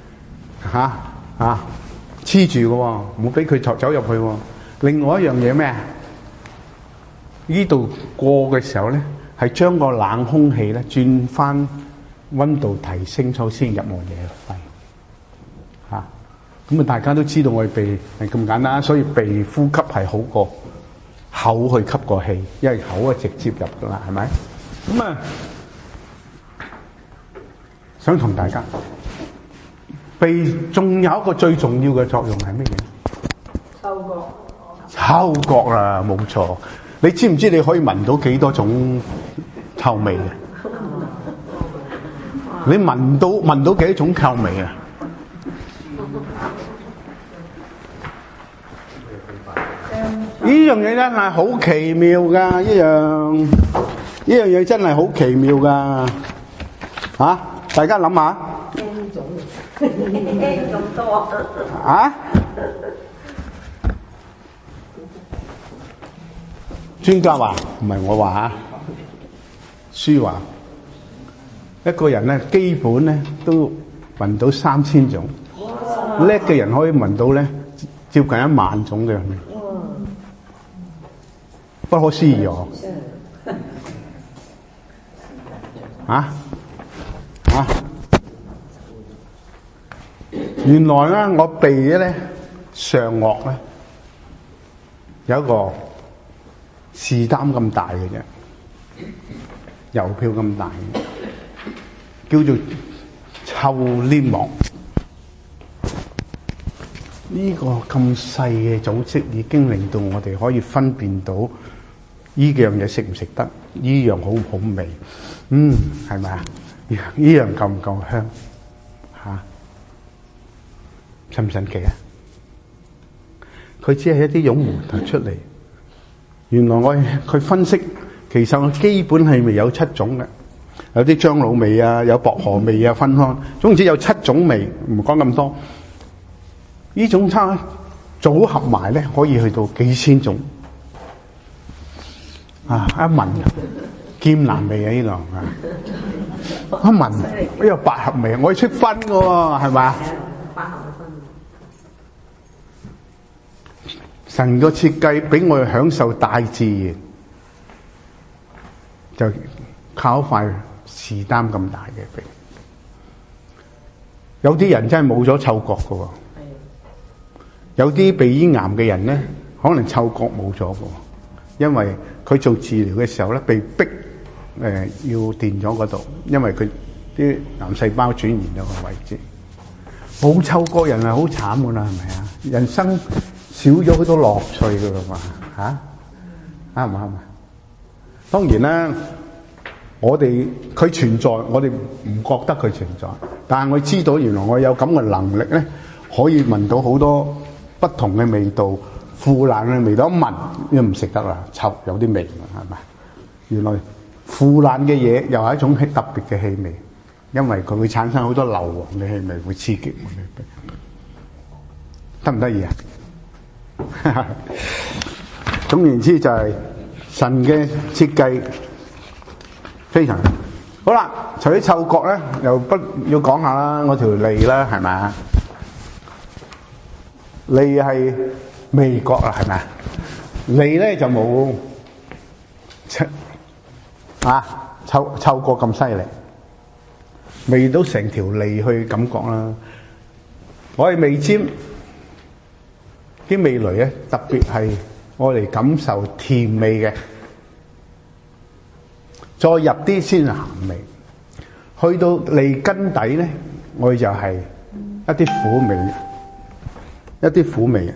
S1: 黐住嘅喎，唔好俾佢走入去喎。另外一樣嘢咩？呢度過嘅時候咧，係將個冷空氣咧轉翻溫度提升咗先入我哋嘅肺。咁大家都知道我哋鼻係咁簡單，所以鼻呼吸係好過口去吸個氣，因為口係直接入噶啦，係咪？咁想同大家，鼻仲有一個最重要嘅作用係乜嘢？嗅覺啦，冇錯。你知唔知你可以聞到幾多種臭味嘅？你聞到幾多種臭味啊？呢樣嘢真係好奇妙噶，呢樣嘢真係好奇妙噶，大家諗下。咁多專家話唔係我話書話一個人咧基本咧都聞到3000種，叻嘅人可以聞到咧接近10000種嘅。不可思議哦！原來咧我鼻咧上顎咧有一個士擔咁大嘅啫，郵票咁大嘅，叫做臭黏膜。呢個咁細嘅組織已經令到我哋可以分辨到呢樣嘢食唔食得，呢樣好唔好味，係咪啊？呢樣夠唔夠香嚇？神唔神奇啊？佢只係一啲絨毛突出嚟，原來佢分析，其實我基本係咪有7種嘅，有啲樟腦味啊，有薄荷味啊，分開，總之有7種味，唔講咁多。呢種差組合埋咧，可以去到幾千種啊！一聞劍蘭味啊，呢度啊，一聞呢有百合味，我要識分嘅喎，係咪啊？
S2: 百合嘅分。
S1: 神個設計俾我哋享受大自然，就靠一塊士擔咁大嘅鼻。有啲人真係冇咗嗅覺嘅喎。有啲鼻咽癌嘅人咧，可能嗅覺冇咗嘅，因為佢做治療嘅時候咧，被逼要電咗嗰度，因為佢啲癌細胞轉移咗個位置。冇嗅覺人係好慘噶啦，係咪啊？人生少咗好多樂趣噶啦嘛，啱唔啱啊？當然啦，佢存在，我哋唔覺得佢存在，但係我知道原來我有咁嘅能力咧，可以聞到好多不同嘅味道，腐爛嘅味道一聞都唔食得啦，臭有啲味，係咪？原來腐爛嘅嘢又係一種特別嘅氣味，因為佢會產生好多硫磺嘅氣味，會刺激我哋，得唔得意啊？總言之就係神嘅設計非常好啦。除咗嗅覺咧，又不要講下啦，我條脷啦，係咪啊？脷係味覺啊，係咪啊？脷咧就冇嗅覺咁犀利，味到成條脷去感覺啦。我哋味尖啲味蕾咧，特別係我哋感受甜味嘅，再入啲先係鹹味，去到脷根底咧，我哋就係一啲苦味。一啲苦味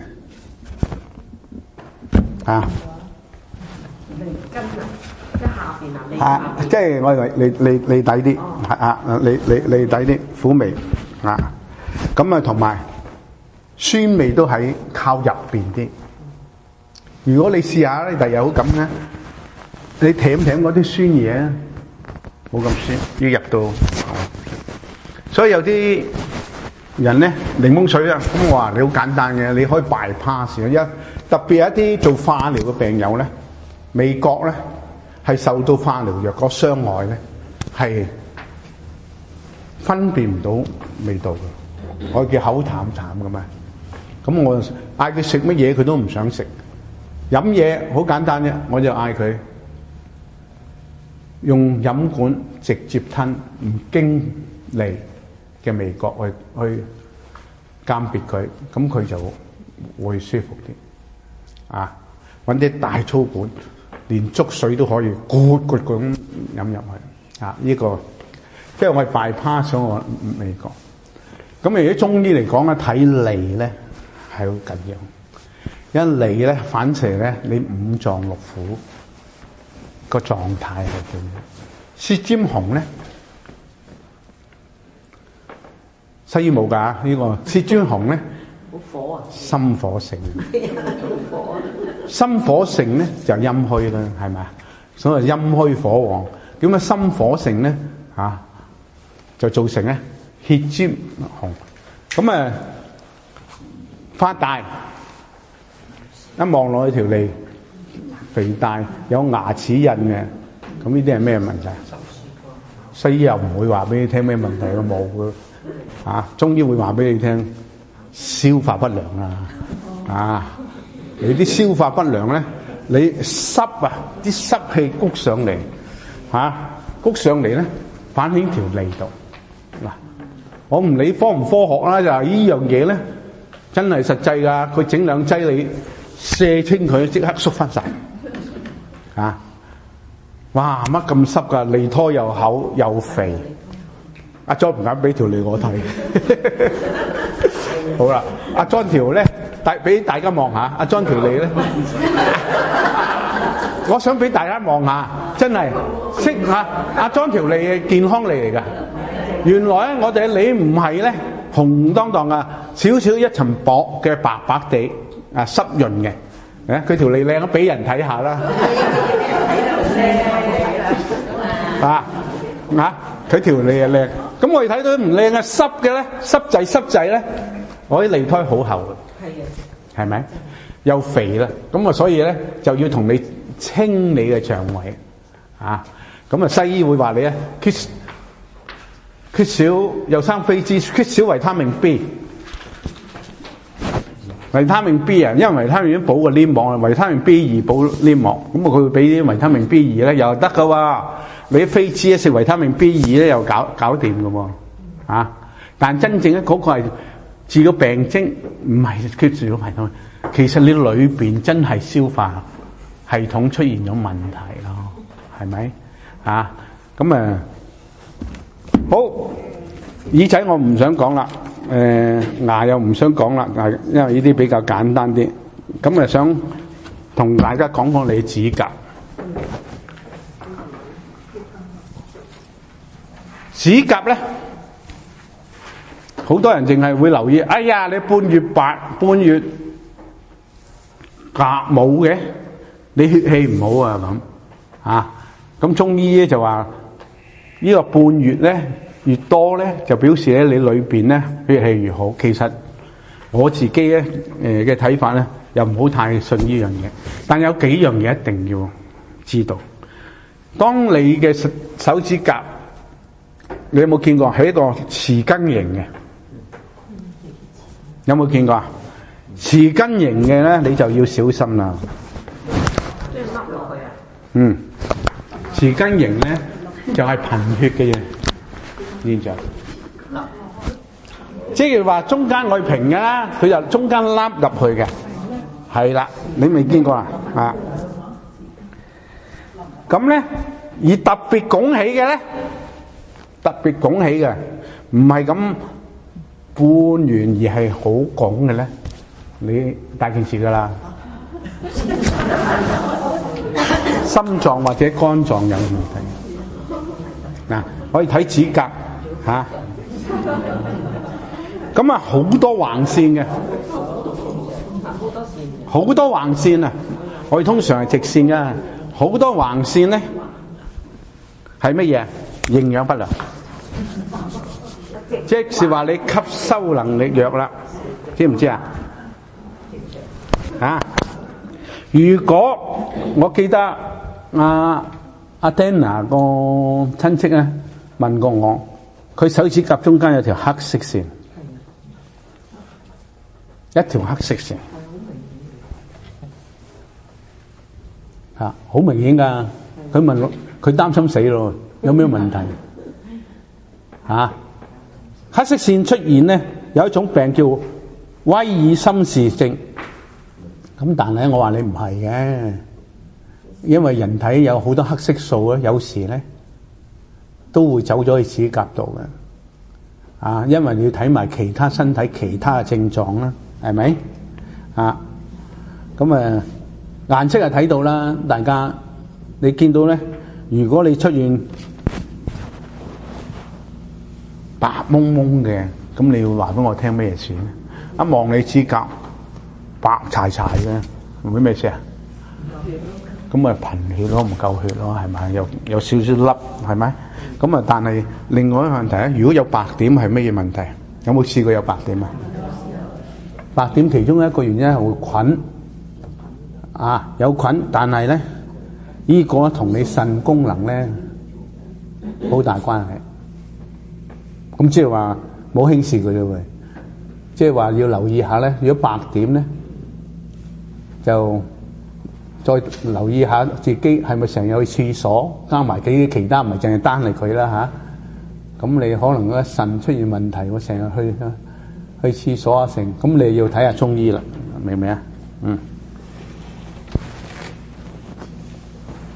S1: 啊！
S2: 脷根啊，即係下邊啊，脷
S1: 即係我哋脷底啲，脷底啲苦味啊！咁啊，同埋酸味都喺靠入邊啲。如果你試下，你第日好咁咧，你舔嗰啲酸嘢，冇咁酸，要入到。所以有啲人咧，檸檬水啊，咁我話你好簡單嘅，你可以bypass嘅。特別係一啲做化療嘅病友咧，味覺咧係受到化療藥個傷害咧，係分辨唔到味道嘅，我叫口淡淡嘅嘛。咁我嗌佢食乜嘢，佢都唔想食。飲嘢好簡單啫，我就嗌佢用飲管直接吞，唔經脷嘅味覺去鑑別佢，咁佢就會舒服啲。揾啲大粗管，連粥水都可以咕咕咁飲入去。呢個即係我係bypass咗我味覺。咁如果中醫嚟講咧，睇脷咧係好緊要，因為脷咧反射咧你五臟六腑個狀態係點樣。舌尖紅咧，西醫冇㗎呢個舌尖紅咧，
S2: 好火啊！
S1: 心火盛，心火盛咧就陰虛啦，係咪啊？所謂陰虛火旺，點解心火盛咧？就造成咧血尖紅，咁發大，一望落去條脷肥大，有牙齒印嘅，咁呢啲係咩問題？西醫又唔會話俾你聽咩問題，都冇嘅。中醫會話俾你聽，消化不良你啲消化不良咧，你濕啲濕氣谷上嚟，谷上嚟咧，反映條脷度。嗱，我唔理科唔科學啦，就係呢樣嘢咧，真係實際㗎。佢整兩劑你射清佢，即刻縮翻晒。 啊！哇，乜咁濕㗎？脷拖又厚又肥。阿 John 唔敢俾條脷我睇。好啦，阿 John 條咧，俾大家望下。阿 John 條脷咧，我想俾大家望下，真係識下阿 John 條脷嘅健康脷嚟㗎。原來咧，我哋嘅脷唔係咧紅當當啊，少少一層薄嘅白白地啊濕潤嘅。佢條脷靚啊，俾人睇下啦。佢條脷又靚。咁我哋睇到唔靚嘅濕嘅咧，濕滯咧，我啲脷苔好厚嘅，係咪？又肥啦，咁啊，所以咧就要同你清你嘅腸胃啊。咁啊，西醫會話你咧缺少又生痱滋，缺少維他命 B。維他命 B 啊，因為維他命 B 補個黏膜啊，維他命 B2 補黏膜，咁啊佢會俾啲維他命 B2咧又得噶喎。你啲痱滋咧食維他命 B2咧又搞掂噶喎，啊！但真正咧嗰個係治個病徵，唔係缺少維他命，其實你裏邊真係消化系統出現咗問題咯，係咪？啊，咁啊好，耳仔我唔想講啦。牙又唔想講啦，因為呢啲比較簡單啲，咁啊想同大家講講你指甲。指甲咧，好多人淨係會留意，哎呀，你半月白，半月甲冇嘅，你血氣唔好啊咁啊。咁中醫咧就話呢個半月咧越多咧，就表示咧你裏邊咧血氣越好。其實我自己咧嘅睇法咧，又唔好太信呢樣嘢。但有幾樣嘢一定要知道。當你嘅手指甲，你有冇見過係一個匙羹形嘅？有冇見過啊？匙羹形嘅咧，你就要小心啦。即係凹落去啊？匙羹形咧就係貧血嘅嘢。現象，即係話中間我平嘅啦，佢就中間凹入去嘅，係啦，你未見過啊？咁咧，而特別拱起嘅咧，特別拱起嘅，唔係咁半圓而係好拱嘅咧，你大件事噶啦，心臟或者肝臟有問題。嗱，可以睇指甲。咁啊好多橫線嘅，好多橫線啊！我哋通常係直線噶，好多橫線咧係乜嘢？營養不良，即是話你吸收能力弱啦，知唔知啊？如果我記得阿 Dana 個親戚咧問過我。佢手指甲中間有條黑色線，一條黑色線，好明顯㗎。佢問我，佢擔心死咯，有咩問題？黑色線出現咧，有一種病叫威爾森氏症。咁但係我話你唔係嘅，因為人體有好多黑色素咧，有時咧。都會走咗去指甲度嘅，因為你要睇埋其他身體其他嘅症狀啦，係咪？咁顏色係睇到啦，大家你見到咧，如果你出現白蒙蒙嘅，咁你要話俾我聽咩事咧？一望你指甲白柴柴嘅，會咩事啊？咁咪貧血咯，唔夠血咯，係咪？有少少粒，係咪？咁啊，但係另外一個問題咧，如果有白點係乜嘢問題？有冇試過有白點啊？白點其中一個原因係會菌有菌，但係咧呢個同你腎功能咧好大關係。咁即係話冇輕視佢啫喎，即係話要留意下咧。如果白點咧，就再留意下自己係咪成日去廁所，加埋幾其他，唔係淨係單係佢啦嚇。咁你可能個腎出現問題，我成日去廁所啊成，咁你要睇下中醫啦，明唔明啊？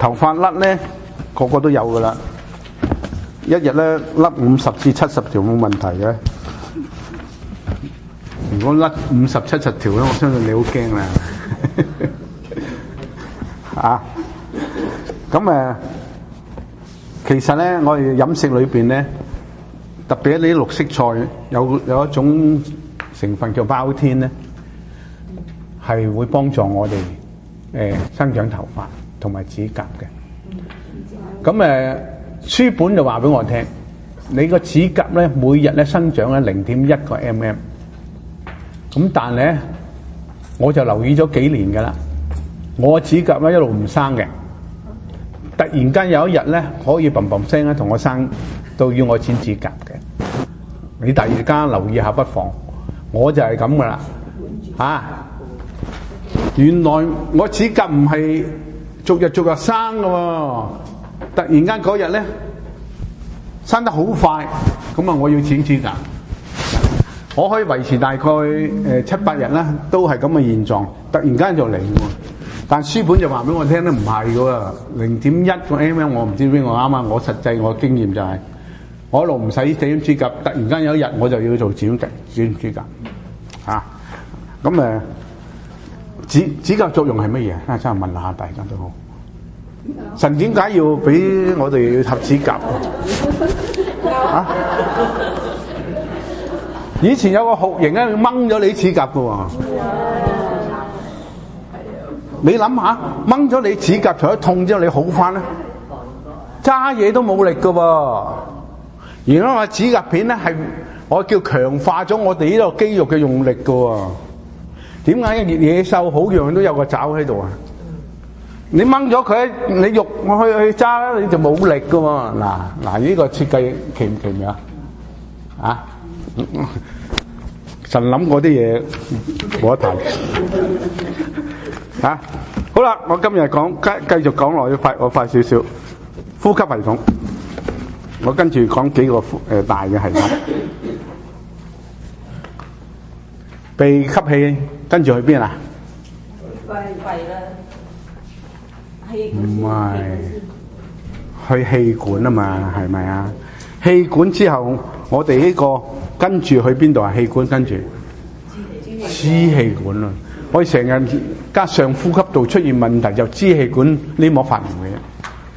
S1: 頭髮甩咧，個個都有噶啦。一日咧甩50至70條冇問題嘅。如果甩50、70條咧，我相信你好驚啦。啊，咁其實咧，我哋飲食裏邊咧，特別係啲綠色菜，有一種成分叫包天咧，係會幫助我哋生長頭髮同埋指甲嘅。咁書本就話俾我聽，你個指甲咧每日咧生長咧0.1個 mm。咁但係咧，我就留意咗幾年噶啦，我指甲咧一路唔生嘅，突然間有一日咧可以砰砰聲咧同我生到要我剪指甲嘅。你大家留意下不妨，我就係咁噶啦，原來我指甲唔係逐日生噶喎，突然間嗰日咧生得好快，咁我要剪指甲。我可以維持大概7、8日啦，都係咁嘅現狀。突然間就嚟喎，但書本就話俾我聽咧，唔係嘅喎，0.1個 mm， 我唔知邊個啱啊！我實際我經驗就係，我一路唔使剪指甲，突然間有一日我就要做剪指甲，咁指甲作用係乜嘢？真係問下大家都好。神點解要俾我哋合指甲？以前有個酷刑咧，掹咗你指甲噶喎。你諗下，掹咗你指甲，除咗痛之後，你好翻咧，揸嘢都冇力噶喎。然後話指甲片咧係我叫強化咗我哋呢個肌肉嘅用力噶喎。點解野獸好樣都有個爪喺度啊？你掹咗佢，你肉我去揸咧，你就冇力噶喎。嗱呢個設計奇唔奇妙啊？神諗嗰啲嘢冇得睇。好啦，我今日繼續講落去，我快少少。呼吸系統，我跟住講幾個大嘅系統。鼻吸氣，跟住去邊啊？肺啦，唔係去氣管啊嘛，係咪啊？氣管之後，我哋呢個跟住去邊度啊？氣管跟住支氣管啊！我哋成日加上呼吸道出現問題，就支氣管呢膜發炎嘅，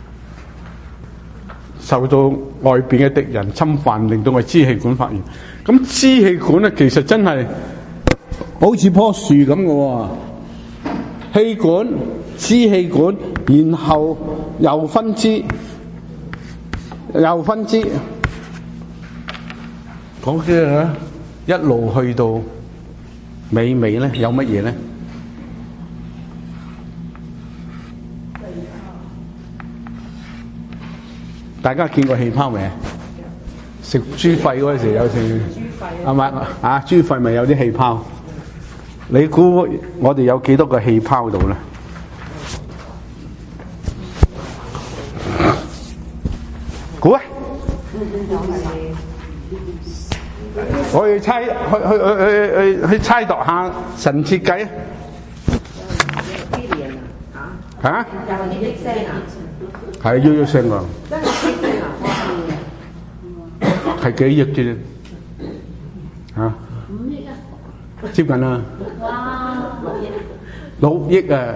S1: 受到外邊嘅敵人侵犯，令到我支氣管發炎。咁支氣管咧，其實真係好似棵樹咁嘅喎，氣管、支氣管，然後又分支，講啲咧一路去到尾咧，有乜嘢咧？大家見過氣泡未？食豬肺嗰陣時有時，係咪啊？豬肺咪有啲氣泡？你估我哋有幾多個氣泡度咧？估啊！我要猜去猜度下神設計啊！係喐聲啊！係幾億啫？接近啦！6億啊！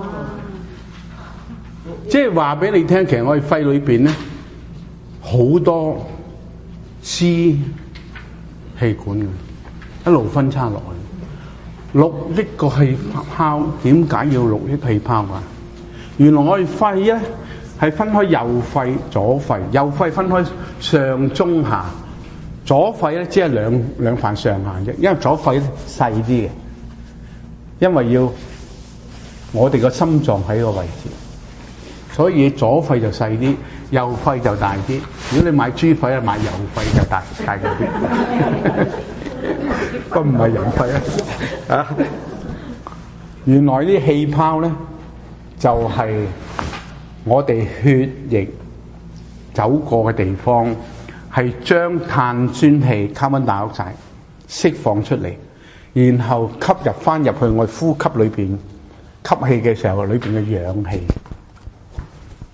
S1: 即係話俾你聽，其實我哋肺裏邊咧好多支氣管嘅，一路分叉落去。6億個氣泡，點解要6億氣泡啊？原來我哋肺咧係分開右肺、左肺，右肺分開上、中、下，左肺咧只係兩瓣上下啫，因為左肺細啲嘅，因為要我哋個心臟喺個位置，所以左肺就細啲，右肺就大啲。如果你買豬肺啊，買右肺就大嗰啲，不唔係人肺啊！原來啲氣泡咧就係我哋血液走過嘅地方，係將碳酸氣 carbon dioxide 釋放出嚟，然後吸入翻入去我哋呼吸裏邊，吸氣嘅時候裏邊嘅氧氣。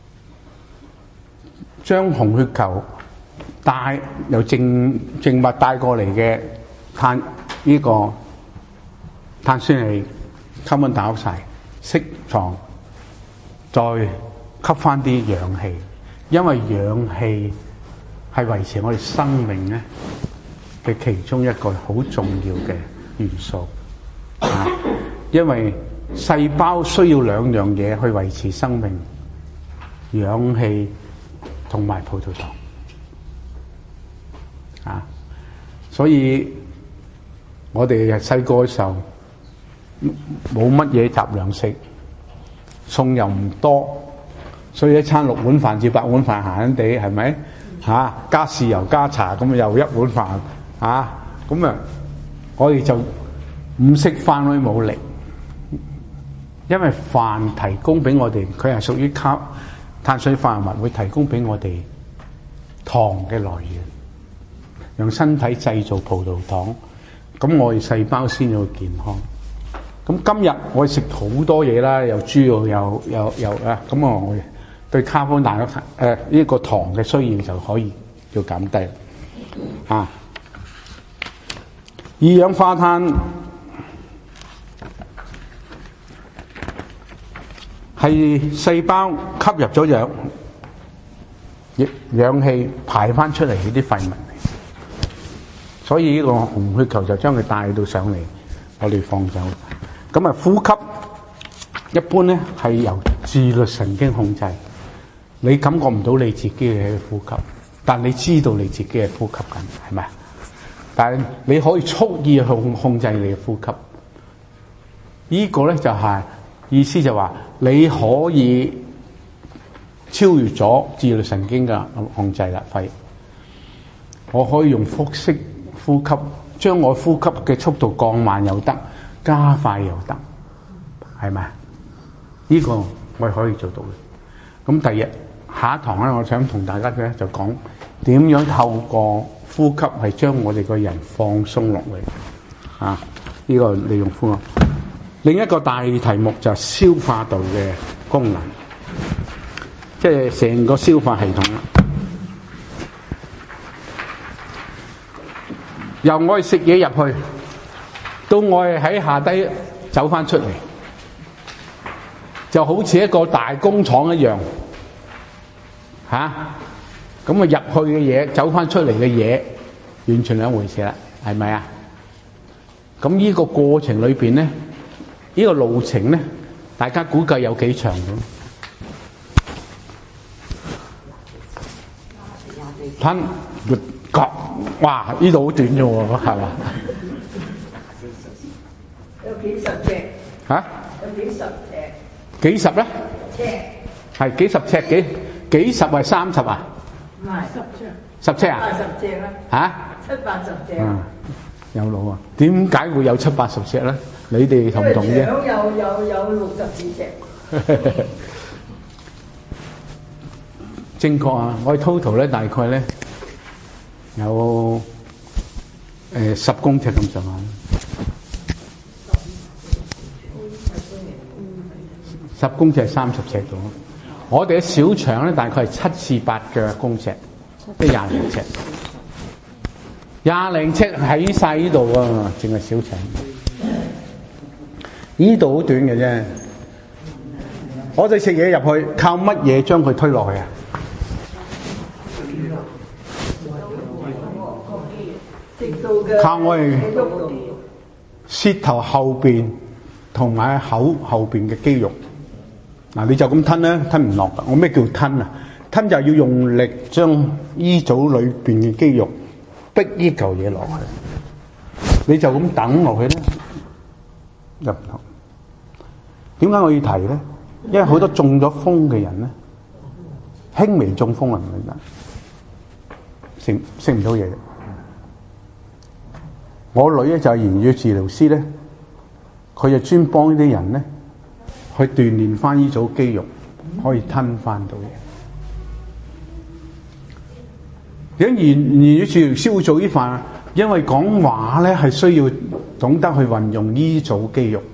S1: 將紅血球由靜脈帶過嚟嘅呢個碳酸氣 carbon dioxide 釋放，再吸翻啲氧氣，因為氧氣係維持我哋生命咧嘅其中一個好重要嘅元素。因為細胞需要兩樣嘢去維持生命，氧氣同埋葡萄糖。所以我哋細個嘅時候冇乜嘢雜糧食，餸又唔多，所以一餐6碗飯至8碗飯閒閒地，係咪？加豉油加茶咁又1碗飯，咁我哋就唔食飯可以冇力，因為飯提供俾我哋，佢係屬於碳水化合物，會提供俾我哋糖嘅來源，讓身體製造葡萄糖，咁我哋細胞先有健康。咁今日我哋食好多嘢啦，又豬肉又咁我哋對卡邦大呢個糖嘅需要就可以要減低。二氧化碳係細胞吸入咗氧氣排翻出嚟呢啲廢物嚟，所以呢個紅血球就將佢帶到上嚟，我哋放走。咁呼吸一般咧係由自律神經控制，你感覺唔到你自己嘅呼吸，但你知道你自己係呼吸緊，係咪？但係你可以蓄意去控制你嘅呼吸。呢個咧就係意思就話你可以超越咗自律神經嘅控制啦。肺，我可以用腹式呼吸，將我呼吸嘅速度降慢又得，加快又得，係咪？呢個我可以做到嘅。咁第日下一堂咧，我想同大家咧就講點樣透過呼吸係將我哋個人放鬆落嚟。呢個利用呼吸。另一個大題目就係消化道嘅功能，即係成個消化系統啦。由我哋食嘢入去，到我哋喺下低走翻出嚟，就好似一個大工廠一樣。咁入去嘅嘢，走翻出嚟嘅嘢，完全兩回事啦，係咪啊？咁呢個過程裏邊咧，呢個路程咧，大家估計有幾長嘅？吞活角，哇！呢度好短啫喎，係嘛？
S2: 有幾十隻？有幾十隻？
S1: 幾十咧？係幾十尺？幾十係30啊？
S2: 唔係10隻啊？10隻啦。7-80隻。
S1: 有腦啊？點解會有7-80隻咧？你哋同唔同啫？
S2: 有60幾隻。
S1: 正確啊！我哋 total 咧大概咧有10公尺咁上下。10公尺係30尺度。我哋嘅小腸咧大概係7至8嘅公尺，即係20零尺。20零尺喺晒呢度啊，淨係小腸。呢度好短嘅啫。我哋食嘢入去，靠乜嘢將佢推落去啊？靠我哋舌頭後邊同埋口後邊嘅肌肉。你就咁吞咧，吞唔落㗎。我咩叫吞啊？吞就係要用力將依組裏邊嘅肌肉逼呢嚿嘢落去。你就咁等落去咧，入唔落。點解我要提咧？因為好多中咗風嘅人咧，輕微中風啊，食唔到嘢。我女咧就係言語治療師咧，佢就專幫呢啲人咧去鍛鍊翻呢組肌肉，可以吞翻到嘢。點解言語治療師會做呢份？因為講話咧係需要懂得去運用呢組肌肉。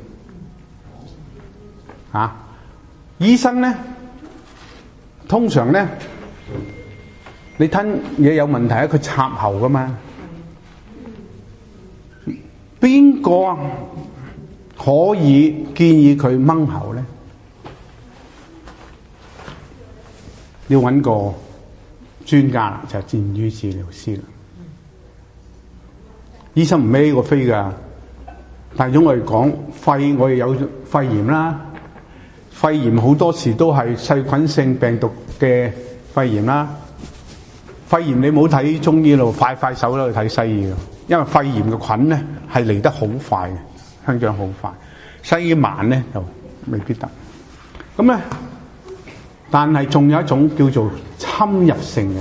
S1: 醫生咧通常咧你吞嘢有問題啊，佢插喉噶嘛。邊個可以建議佢掹喉咧？要揾個專家啦，就係言語治療師啦。醫生唔孭呢個飛㗎，但係如果我哋講肺，我哋有肺炎啦，肺炎好多時都係細菌性病毒嘅肺炎啦。肺炎你冇睇中醫咯，快手啦去睇西醫嘅，因為肺炎嘅菌咧係嚟得好快嘅，生長好快，西醫慢咧就未必得。咁咧，但係仲有一種叫做侵入性嘅。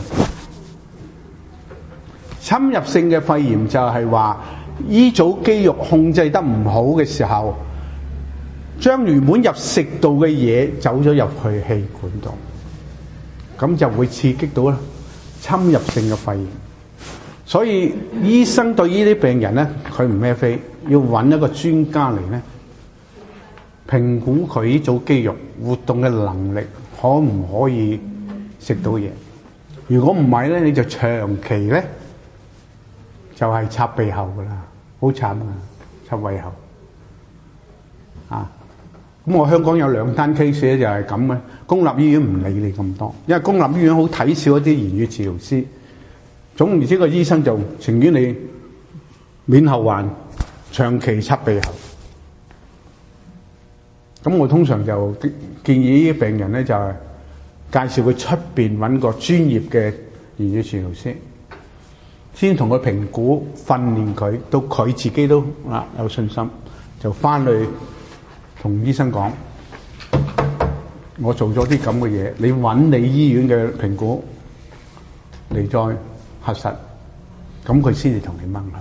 S1: 侵入性嘅肺炎就係話依組肌肉控制得唔好嘅時候，將原本入食道嘅嘢走咗入去氣管度，咁就會刺激到侵入性嘅肺炎。所以醫生對呢啲病人咧，佢唔孭飛，要揾一個專家嚟咧評估佢呢組肌肉活動嘅能力，可唔可以食到嘢？如果唔係咧，你就長期咧就係插鼻喉噶啦，好慘啊！插胃喉啊！咁我香港有2單 case 咧，就係咁嘅。公立醫院唔理你咁多，因為公立醫院好睇少一啲言語治療師。總言之，個醫生就情願你免後患，長期插鼻喉。咁我通常就建議呢啲病人咧，就係介紹佢出邊揾個專業嘅言語治療師，先同佢評估訓練佢，到佢自己都有信心，就翻去同醫生講，我做咗啲咁嘅嘢，你揾你醫院嘅評估嚟再核實，咁佢先至同你掹啦。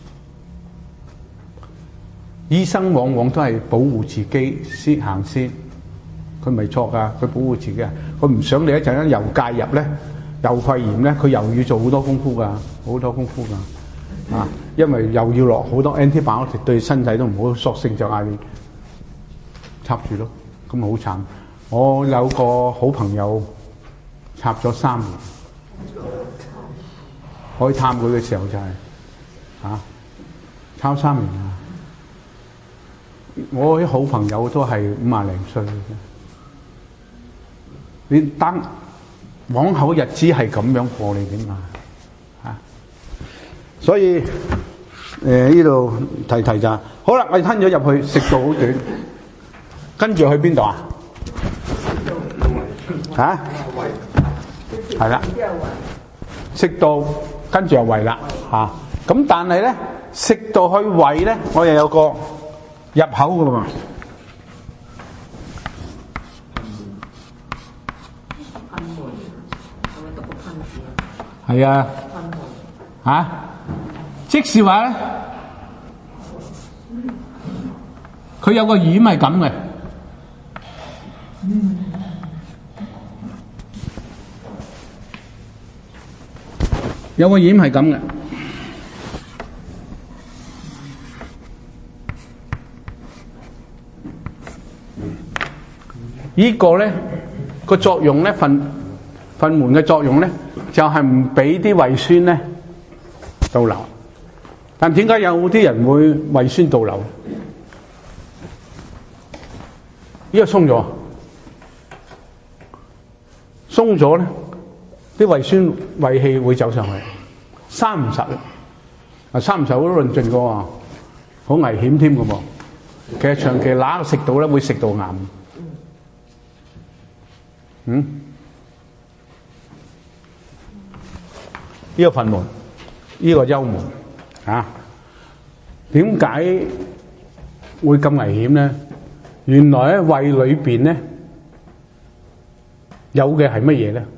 S1: 醫生往往都係保護自己先行先，佢唔係錯噶，佢保護自己啊，佢唔想你一陣間又介入咧，又肺炎咧，佢又要做好多功夫噶，好多功夫噶，啊，因為又要落好多 antibiotic 對身體都唔好，索性就嗌你插住咯，咁咪好慘。我有個好朋友插咗3年，我去探佢嘅時候就係插3年啊！我啲好朋友都係50零歲嘅啫，你等往後日子係咁樣過你點啊？所以呢度提就係好啦，我哋吞咗入去，食道好短，跟住去邊度啊？係啦，食道跟住又胃啦咁但係咧食道去胃咧，我又有個入口噶嘛。係啊，即是話咧，佢有個丸係咁嘅。有個染係咁嘅，呢個咧個作用咧，糞門嘅作用咧，就係唔俾啲胃酸咧倒流。但點解有啲人會胃酸倒流？呢個鬆咗，鬆咗咧。啲胃酸胃氣會走上去，生唔實啦。生唔實好論盡嘅喎，好危險添嘅喎。其實長期揦食到咧，會食到癌。呢個糞門，呢個幽門點解會咁危險咧？原來咧胃裏邊咧有嘅係乜嘢咧？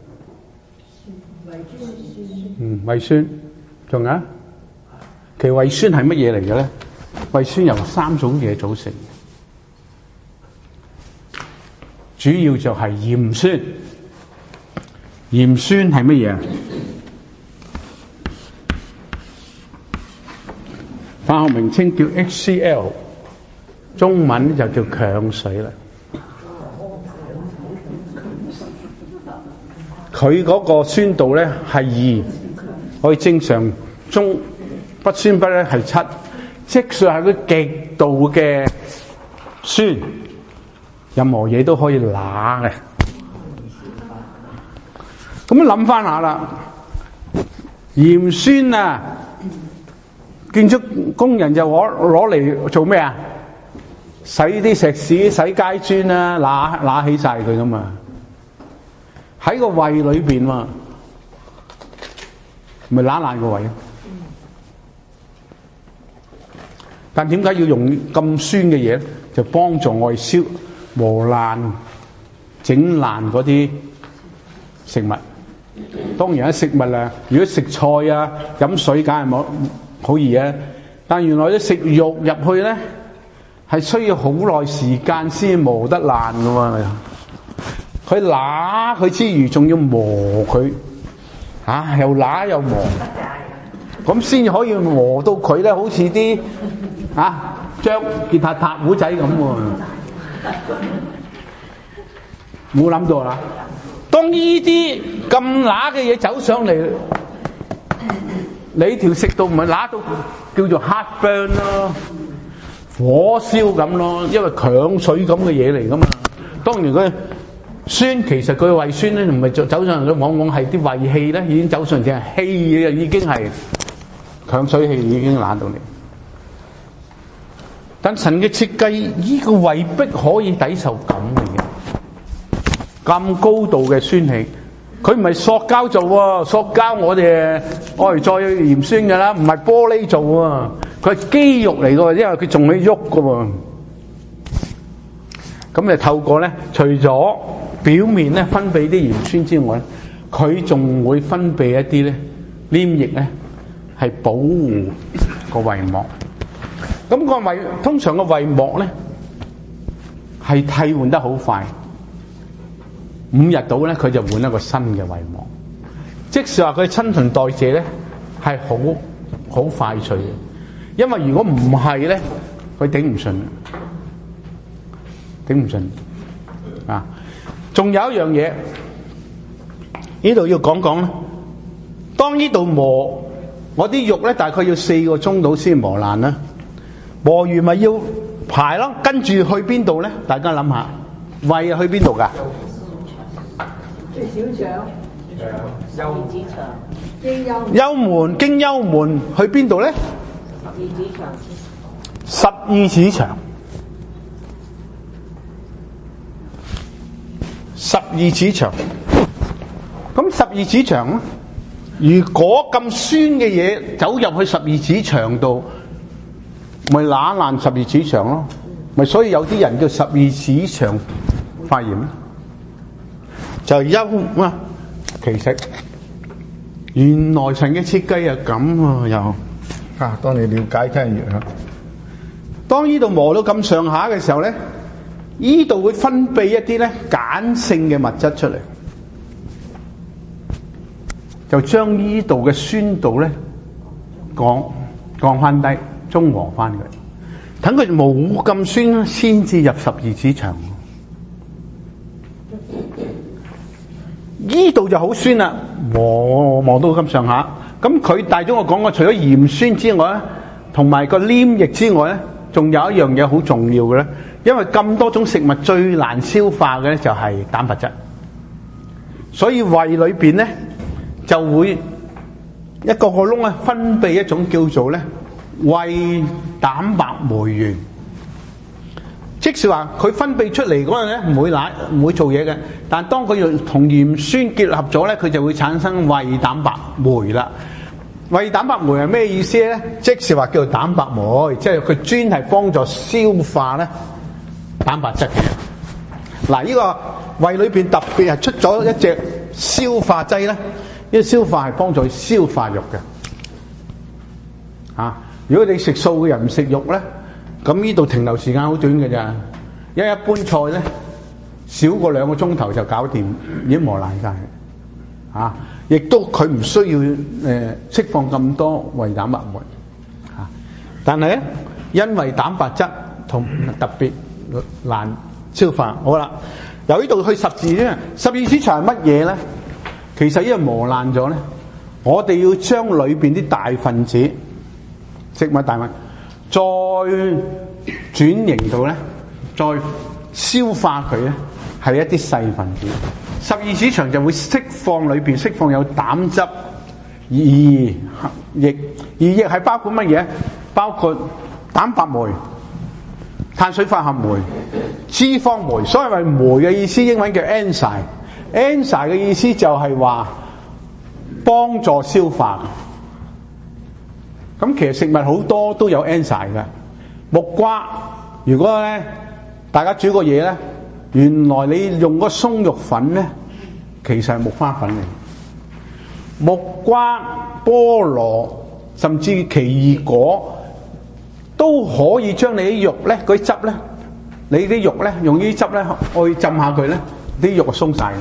S1: 胃酸，仲有其實胃酸係乜嘢嚟嘅咧？胃酸由3種嘢組成，主要就係鹽酸。鹽酸係乜嘢？化學名稱叫 HCl， 中文就叫強水啦。 佢嗰個酸度咧係2，我哋正常中不酸不咧係7，即使係佢極度嘅酸，任何嘢都可以揦嘅。咁諗翻下啦，鹽酸啊，建築工人就攞嚟做咩啊？洗啲石屎、洗街磚啊，揦起晒佢噶嘛。喺個胃裏邊喎，咪揦爛個胃。但點解要用咁酸嘅嘢？就幫助我哋磨爛、整爛嗰啲食物。當然喺食物啊，如果食菜啊、飲水梗係冇好易啊。但原來啲食肉入去咧，係需要好耐時間先磨得爛噶喎。佢揦佢之餘，仲要磨佢，又揦又磨，咁先可以磨到佢咧，好似啲將件塔糊仔咁喎。冇諗到啦！當呢啲咁揦嘅嘢走上嚟，你條食道唔係揦到叫做 heartburn 咯，火燒咁咯，因為強水咁嘅嘢嚟噶嘛。當然佢酸，其實佢胃酸咧唔係走上嚟，往往係啲胃氣咧已經走上嚟，淨係氣嘅已經係強水氣已經揦到你。但神嘅設計，呢個胃壁可以抵受咁嘅嘢，咁高度嘅酸氣，佢唔係塑膠做喎，塑膠我哋愛嚟再鹽酸㗎啦，唔係玻璃做喎，佢係肌肉嚟㗎喎，因為佢仲可以喐㗎喎。咁就透過咧，除咗表面咧分泌啲鹽酸之外咧，佢仲會分泌一啲咧黏液咧，係保護個胃膜。咁個胃通常個胃膜咧係替換得好快，5日到咧佢就換一個新嘅胃膜。即使話佢新陳代謝咧係好快脆嘅，因為如果唔係咧，佢頂唔順啊！仲有一樣嘢，呢度要講講咧。當呢度磨我啲肉咧，大概要4個鐘到先磨爛啦。磨完咪要排咯，跟住去邊度咧？大家諗下，胃去邊度㗎？
S2: 小腸、十二指腸、
S1: 幽門，經幽門去邊度咧？十二指腸。十二指腸，咁12指腸，如果咁酸嘅嘢走入去12指腸度，咪揦爛12指腸咯，咪所以有啲人叫12指腸發炎，就其實原來神嘅設計係咁啊，又當你了解真係越當呢度磨到咁上下嘅時候咧。呢度會分泌一啲咧鹼性嘅物質出嚟，就將呢度嘅酸度咧降翻低，中和翻佢，等佢冇咁酸先至入12指腸。呢度就好酸啦，磨到咁上下。咁佢帶咗我講過，除咗鹽酸之外咧，同埋個黏液之外咧，仲有一樣嘢好重要嘅咧。因為咁多種食物最難消化嘅咧就係蛋白質，所以胃裏邊咧就會一個個窿咧分泌一種叫做咧胃蛋白酶原，即是話佢分泌出嚟嗰陣咧唔會做嘢嘅，但係當佢用同鹽酸結合咗咧，佢就會產生胃蛋白酶啦。胃蛋白酶係咩意思咧？即是話叫做蛋白酶，即係佢專係幫助消化咧蛋白質嘅。嗱，呢個胃裏邊特別係出咗一隻消化劑咧，呢個消化係幫助消化肉嘅。如果你食素嘅人唔食肉咧，咁呢度停留時間好短嘅咋，因為一般菜咧少過2個鐘頭就搞掂，已經磨爛晒。亦都佢唔需要釋放咁多胃蛋白酶。但係咧，因為蛋白質同特別難消化。好啦，由呢度去12指腸係乜嘢咧？ 其實因為磨爛咗咧，我哋要將裏邊啲大分子食物大分子再轉型到咧，再消化佢咧，係一啲細分子。十二指腸就會釋放裏邊釋放有膽汁、胰液係包括乜嘢？包括蛋白酶、碳水化合酶、脂肪酶。所謂酶嘅意思，英文叫 enzyme。enzyme 嘅意思就係話幫助消化。咁其實食物好多都有 enzyme 嘅。木瓜，如果咧大家煮個嘢咧，原來你用個鬆肉粉咧，其實係木瓜粉嚟。木瓜、菠蘿甚至奇異果都可以將你啲肉咧，嗰啲汁咧，你啲肉咧用呢啲汁咧去浸下佢咧，啲肉就鬆晒啦。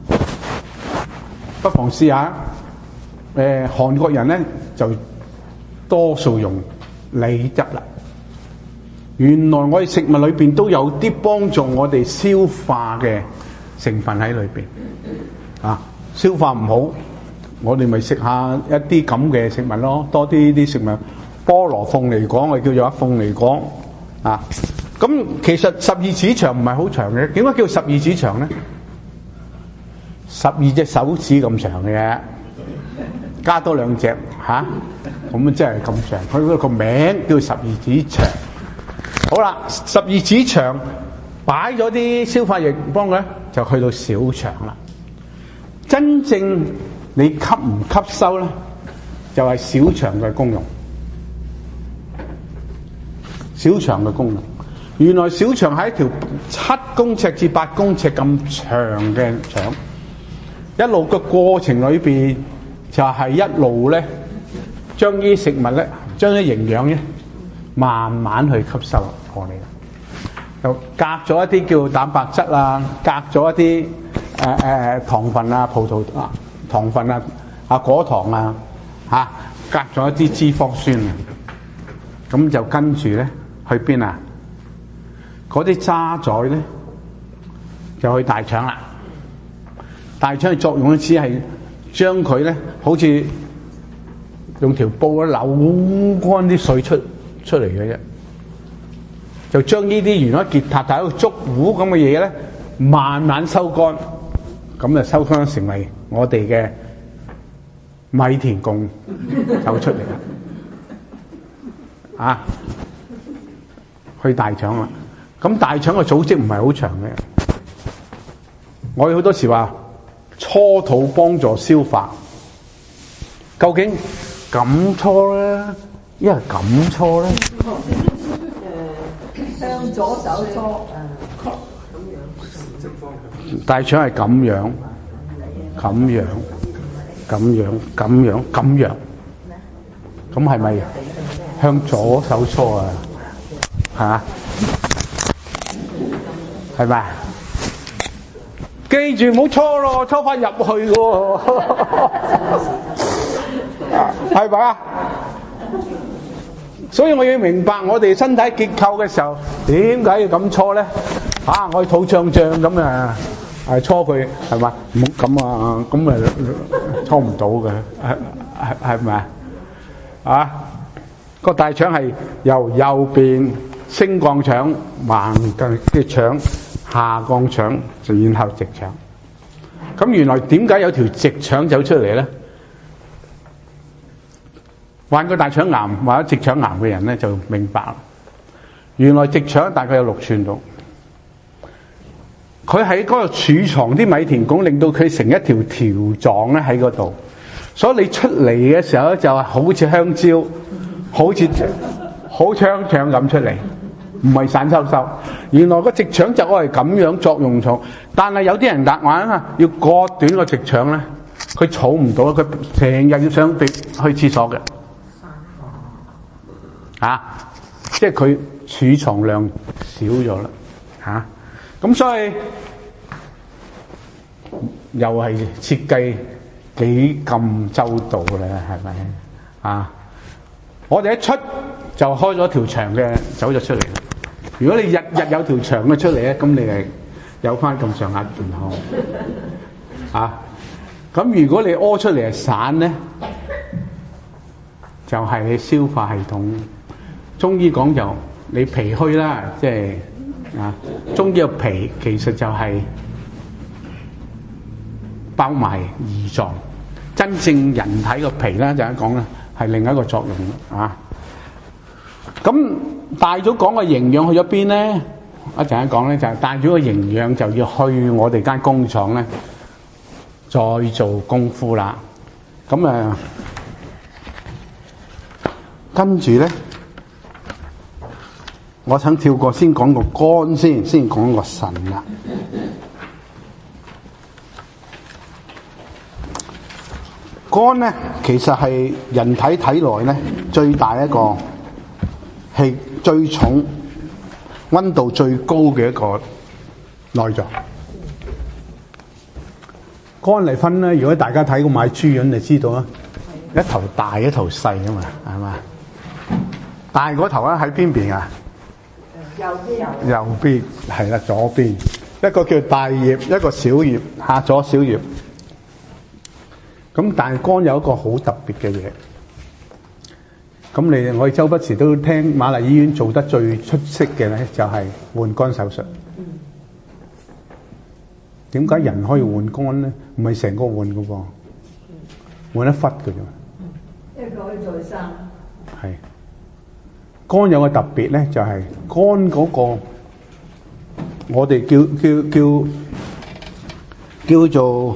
S1: 不妨試下。韓國人咧就多數用梨汁啦。原來我哋食物裏邊都有啲幫助我哋消化嘅成分喺裏邊。啊，消化唔好，我哋咪食下一啲咁嘅食物咯，多啲食物。菠蘿鳳梨果我哋叫做鳳梨果。啊，咁其實十二指腸唔係好長嘅，點解叫十二指腸咧？12隻手指咁長嘅，加多2隻嚇，咁即係咁長。佢嗰個名叫十二指腸。好啦，十二指腸擺咗啲消化液幫佢，就去到小腸啦。真正你吸唔吸收咧，就係小腸嘅功用。小腸嘅功用，原來小腸係一條7公尺至8公尺咁長嘅腸，一路嘅過程裏邊就係一路咧將啲食物咧，將啲營養咧慢慢去吸收過嚟，就隔咗一啲叫蛋白質啊，隔咗一啲糖分啊、葡萄啊、糖分啊、果糖啊嚇，隔咗一啲脂肪酸啊，咁就跟住咧去邊啊？嗰啲渣滓咧就去大腸啦。大腸嘅作用咧，只係將佢咧好似用條布咧扭乾啲水出嚟嘅啫，就將呢啲原來結塔喺度竹糊咁嘅嘢咧，慢慢收乾，咁就收乾成為我哋嘅米田共走出嚟啦。啊，去大腸啦。咁大腸嘅組織唔係好長嘅，我哋好多時話搓肚幫助消化，究竟咁搓咧，因為咁搓咧，
S2: 向左手搓咁樣，
S1: 大腸係咁樣，咁樣，咁樣，咁樣，咁樣，咁係咪向左手搓啊？嚇？係咪？記住唔好搓咯，搓翻入去喎，係咪啊？所以我要明白我哋身體結構嘅時候，點解要咁搓咧？啊，我肚脹脹咁啊，搓佢係咪？唔好咁啊，咁啊搓唔到嘅，係咪啊？啊，個大腸係由右邊升降腸、橫嘅腸、下降腸，然後直腸。咁原來點解有條直腸走出嚟咧？患過大腸癌或者直腸癌嘅人咧就明白啦。原來直腸大概有6寸度，佢喺嗰度儲藏啲米田共，令到佢成一條條狀咧喺嗰度。所以你出嚟嘅時候咧，就係好似香蕉，好似好槍槍咁出嚟，唔係散收收。原來個直腸就係咁樣作用重，但係有啲人夾硬啊，要割短個直腸咧，佢儲唔到，佢成日要上去廁所嘅。啊，即係佢儲藏量少咗啦，嚇！咁所以又係設計幾咁周到咧，係咪啊？我哋一出就開咗條長嘅走咗出嚟。如果你日日有條長嘅出嚟咧，咁你係有翻咁上下健康啊！ 咁如果你屙出嚟係散咧，就係你消化系統。中醫講就你脾虛啦，即係啊，中醫嘅脾其實就係包埋胰臟。真正人體嘅脾咧，就咁講啦，係另一個作用啊。咁帶咗講嘅營養去咗邊咧？一陣間講咧，就係帶咗個營養就要去我哋間工廠咧，再做功夫啦。咁啊，跟住咧，我想跳過先講個肝先講個腎啦。肝咧，其實係人體體內咧最大一個係最重、溫度最高嘅一個內臟。肝嚟分咧，如果大家睇過買豬潤就知道啦，一頭大一頭細啊嘛，係嘛？大嗰頭咧喺邊邊啊？右邊係啦，左邊一個叫大葉，一個小葉，下左小葉。咁但係肝有一個好特別嘅嘢，咁我哋周不時都聽瑪麗醫院做得最出色嘅咧，就係換肝手術。點解人可以換肝咧？唔係成個換嘅喎，換一忽嘅啫。
S2: 因為佢可以再生。
S1: 係肝有個特別咧，就係肝嗰個我哋叫做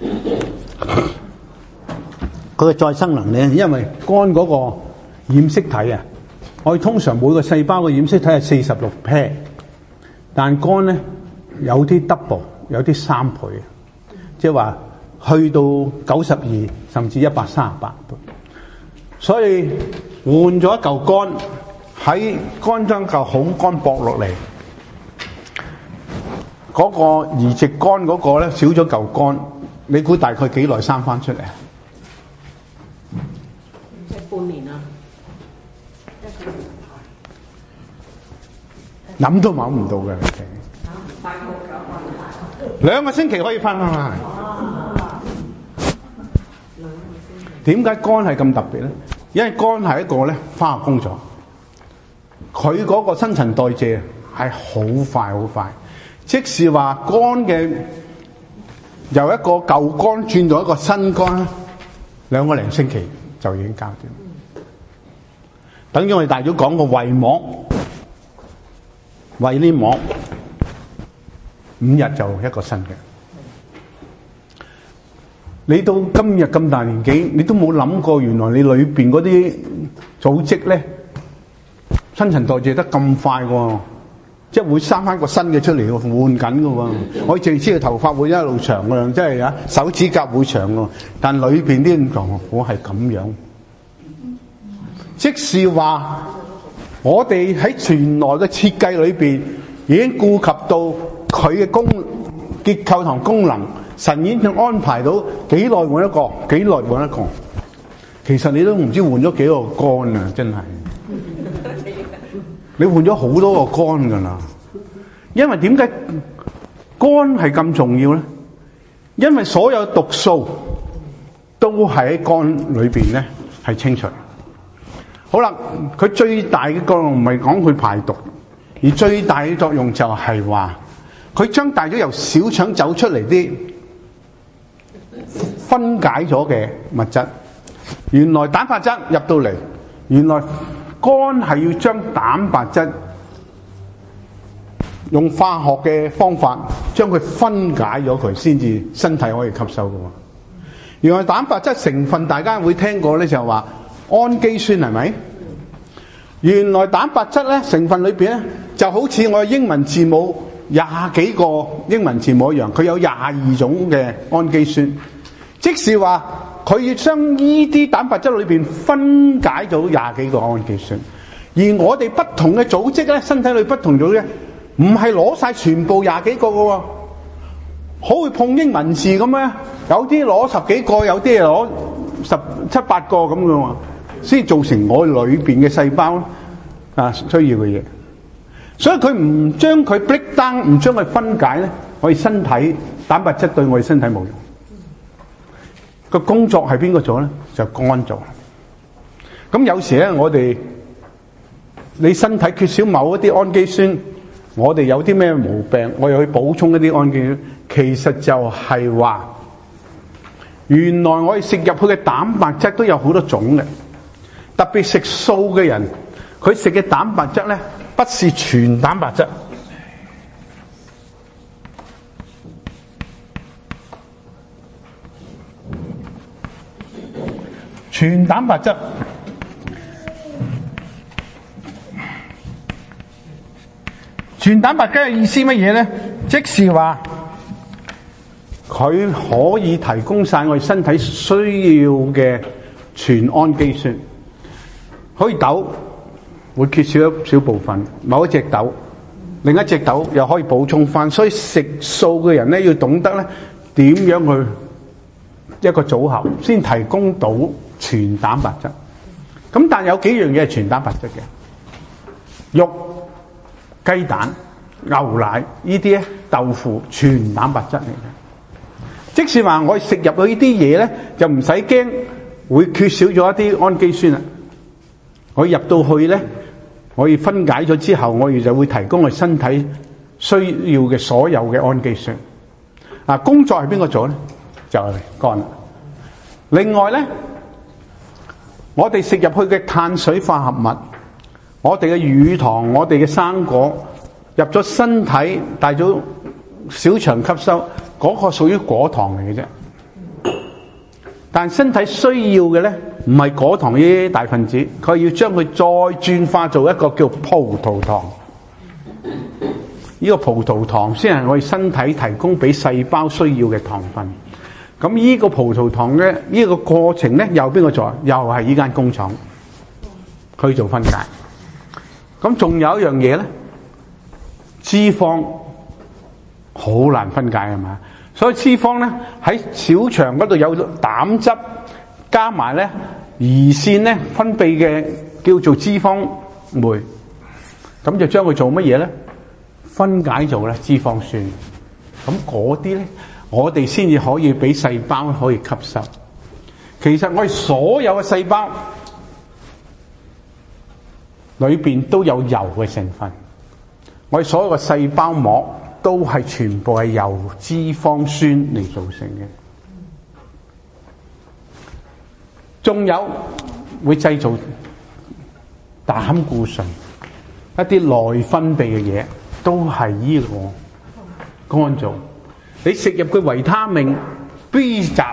S1: 佢嘅再生能力，因為肝嗰個染色體啊，我哋通常每個細胞嘅染色體係46 pair，但肝咧有啲 double， 有啲3倍，即係話去到92甚至138倍。所以換咗一嚿肝喺肝將嚿好肝駁落嚟，嗰個移植肝嗰個咧少咗嚿肝，你估大概幾耐生翻出嚟啊？
S2: 半年啊，
S1: 諗都諗唔到嘅，2個星期可以翻翻嚟。點解肝係咁特別咧？因為肝係一個咧化學工廠，佢嗰個新陳代謝係好快好快，即是話肝嘅由一個舊肝轉到一個新肝，2個零星期就已經搞掂。等於我哋大咗講個胃膜，胃黏膜5日就一個新嘅。你到今日咁大年紀，你都冇諗過原來你裏邊嗰啲組織咧新陳代謝得咁快喎，即係會生翻個新嘅出嚟喎，換緊嘅喎。我淨係知道頭髮會一路長嘅，即係啊手指甲會長嘅，但裏邊啲狀況係咁樣。即是話，我哋喺全內嘅設計裏邊已經顧及到佢嘅結構同功能，神已經安排到幾耐換一個，幾耐換一個。其實你都唔知換咗幾個肝啊！真係，你換咗好多個肝㗎啦。因為點解肝係咁重要咧？因為所有毒素都係喺肝裏邊咧係清除。好啦，佢最大嘅作用唔係講佢排毒，而最大嘅作用就係話佢將大咗由小腸走出嚟啲分解咗嘅物質。原來蛋白質入到嚟，原來肝係要將蛋白質用化學嘅方法將佢分解咗佢，先至身體可以吸收㗎喎。原來蛋白質成分大家會聽過咧，就係話氨基酸係咪？原來蛋白質咧成分裏邊咧就好似我嘅英文字母20幾個英文字母一樣，佢有22種嘅氨基酸，即是話佢要將呢啲蛋白質裏邊分解咗20幾個氨基酸。而我哋不同嘅組織咧，身體裏不同組織唔係攞晒全部20幾個嘅喎，好會碰英文字咁咧，有啲攞10幾個，有啲係攞17、8個咁嘅喎，先造成我裏邊嘅細胞需要嘅嘢。所以佢唔將佢 break down，唔將佢分解咧，我哋身體蛋白質對我哋身體冇用。 個工作係邊個做咧？就肝做。咁有時咧，你身體缺少某一啲氨基酸，我哋有啲咩毛病，我又去補充一啲氨基酸，其實就係話，原來我哋食入去嘅蛋白質都有好多種嘅，特別食素嘅人，佢食嘅蛋白質咧，不是全蛋白質。全蛋白質，全蛋白質嘅意思乜嘢咧？即是話佢可以提供晒我哋身體需要嘅全氨基酸。好似豆會缺少一小部分，某一隻豆，另一隻豆又可以補充翻。所以食素嘅人咧，要懂得咧點樣去一個組合，先提供到全蛋白質。咁但有幾樣嘢係全蛋白質嘅，肉、雞蛋、牛奶呢啲咧，豆腐全蛋白質嚟嘅。即使話我食入去呢啲嘢咧，就唔使驚會缺少咗一啲氨基酸啦。我入到去咧，我要分解咗之後，我哋就會提供我身體需要嘅所有嘅氨基酸。工作係邊個做咧？就係肝啦。另外咧，我哋食入去嘅碳水化合物，我哋嘅乳糖，我哋嘅生果入咗身體，帶咗小腸吸收，嗰個屬於果糖嚟嘅啫。但身體需要嘅咧，唔係果糖呢啲大分子，佢要將佢再轉化做一個叫葡萄糖。呢個葡萄糖先係我哋身體提供俾細胞需要嘅糖分。咁呢個葡萄糖咧，呢個過程咧，又邊個做？又係呢間工廠去做分解。咁仲有一樣嘢咧，脂肪好難分解係嘛？所以脂肪咧喺小腸嗰度有膽汁，加埋咧胰腺咧分泌嘅叫做脂肪酶，咁就將佢做乜嘢咧？分解做咧脂肪酸。咁嗰啲咧，我哋先至可以俾細胞可以吸收。其實我哋所有嘅細胞裏邊都有油嘅成分，我哋所有嘅細胞膜都係全部係由脂肪酸嚟造成嘅。仲有會製造膽固醇，一啲內分泌嘅嘢都係呢個肝做。你食入嘅維他命 B 集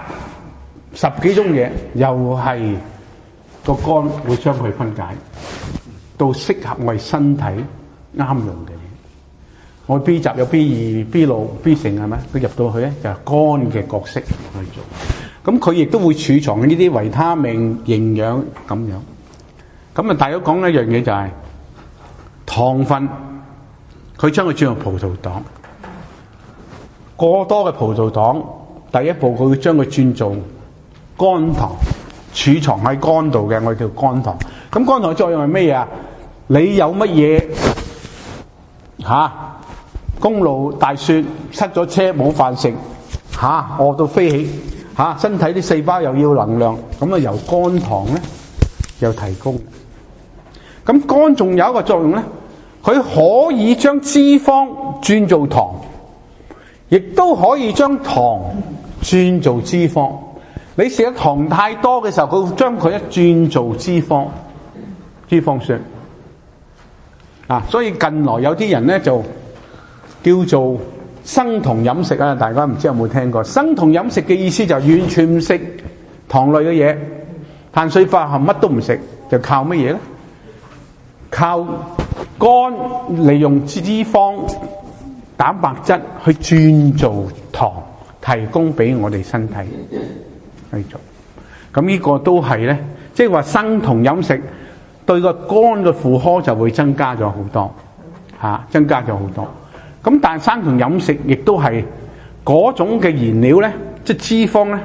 S1: 10幾種嘢，又係個肝會將佢分解到適合我哋身體啱用嘅嘢。我 B 集有 B2、B6、B 成係咪？佢入到去咧就係肝嘅角色去做。咁佢亦都會儲藏呢啲維他命、營養咁樣。咁大家講一樣嘢就係糖分，佢將佢轉入葡萄糖。過多嘅葡萄糖，第一步佢會將佢轉做肝糖，儲藏喺肝度嘅，我哋叫肝糖。咁肝糖嘅作用係咩嘢？你有乜嘢公路大雪，塞咗車冇飯食，餓到飛起，身體啲細胞又要能量，咁由肝糖咧又提供。咁肝仲有一個作用咧，佢可以將脂肪轉做糖，亦都可以將糖轉做脂肪。你食得糖太多嘅時候，佢會將佢一轉做脂肪酸。所以近來有啲人咧就叫做生酮飲食啊，大家唔知有冇聽過？生酮飲食嘅意思就完全唔食糖類嘅嘢，碳水化合物乜都唔食，就靠乜嘢咧？靠肝利用脂肪、蛋白質去轉做糖，提供俾我哋身體去做。咁呢個都係咧，即係話生酮飲食對個肝嘅負荷就會增加咗好多，增加咗好多。咁但係生酮飲食亦都係嗰種嘅燃料咧，即係脂肪咧，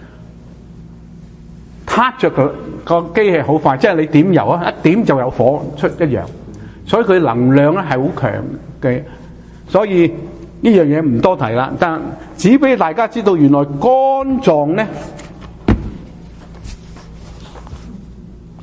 S1: 撻着個機器好快，即係你點油一點就有火出一樣，所以佢能量咧係好強嘅。所以呢樣嘢唔多提啦，但只俾大家知道，原來肝臟咧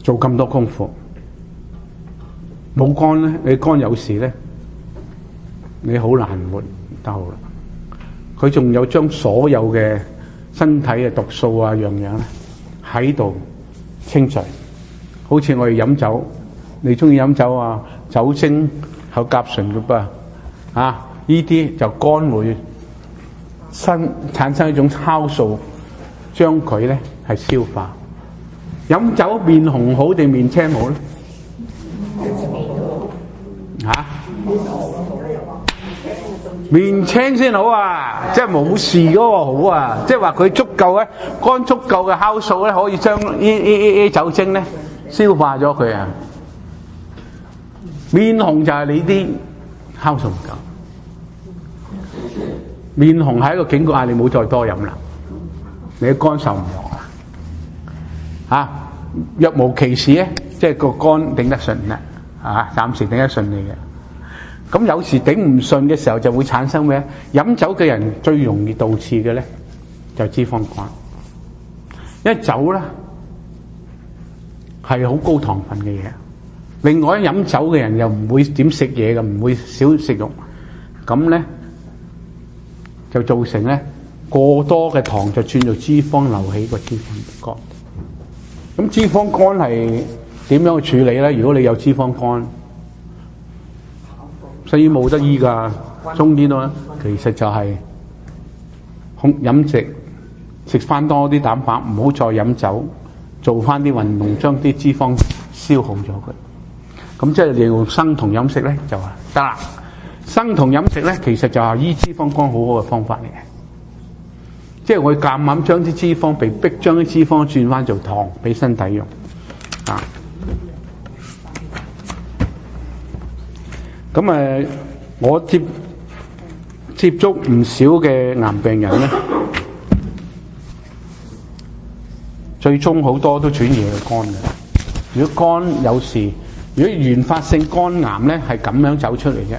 S1: 做咁多功夫，冇肝咧，你肝有事咧，你好難活得好啦。佢仲有將所有嘅身體嘅毒素啊樣樣咧喺度清除，好似我哋飲酒，你中意飲酒啊，酒精有甲醇嘅噃，呢啲就肝會產生一種酵素，將佢咧係消化。飲酒面紅好定面青好咧？面青先好啊，即係冇事嗰個好啊，即係話佢足夠咧，肝足夠嘅酵素咧，可以將呢酒精咧消化咗佢啊。面紅就係你啲酵素唔夠，面紅係一個警告，你唔好再多飲啦，你嘅肝受唔落啦。若無其事咧，即係個肝頂得順啦，暫時頂得順利嘅。咁有時頂唔順嘅時候，就會產生咩？飲酒嘅人最容易導致嘅咧，就係脂肪肝。因為酒咧係好高糖分嘅嘢。另外飲酒嘅人又唔會點食嘢嘅，唔會少食肉。咁咧就造成咧過多嘅糖就轉做脂肪流起個脂肪肝。咁脂肪肝係點樣去處理咧？如果你有脂肪肝，西醫冇得醫㗎，中醫咯，其實就係飲食翻多啲蛋白，唔好再飲酒，做翻啲運動，將啲脂肪消耗咗佢。咁即係利用生酮飲食咧就得啦。生酮飲食咧其實就係醫脂肪肝好好嘅方法嚟嘅。即係我夾硬將啲脂肪被逼將啲脂肪轉翻做糖俾身體用咁我接觸唔少嘅癌病人咧，最終好多都轉移去肝嘅。如果肝有事，如果原發性肝癌咧係咁樣走出嚟嘅。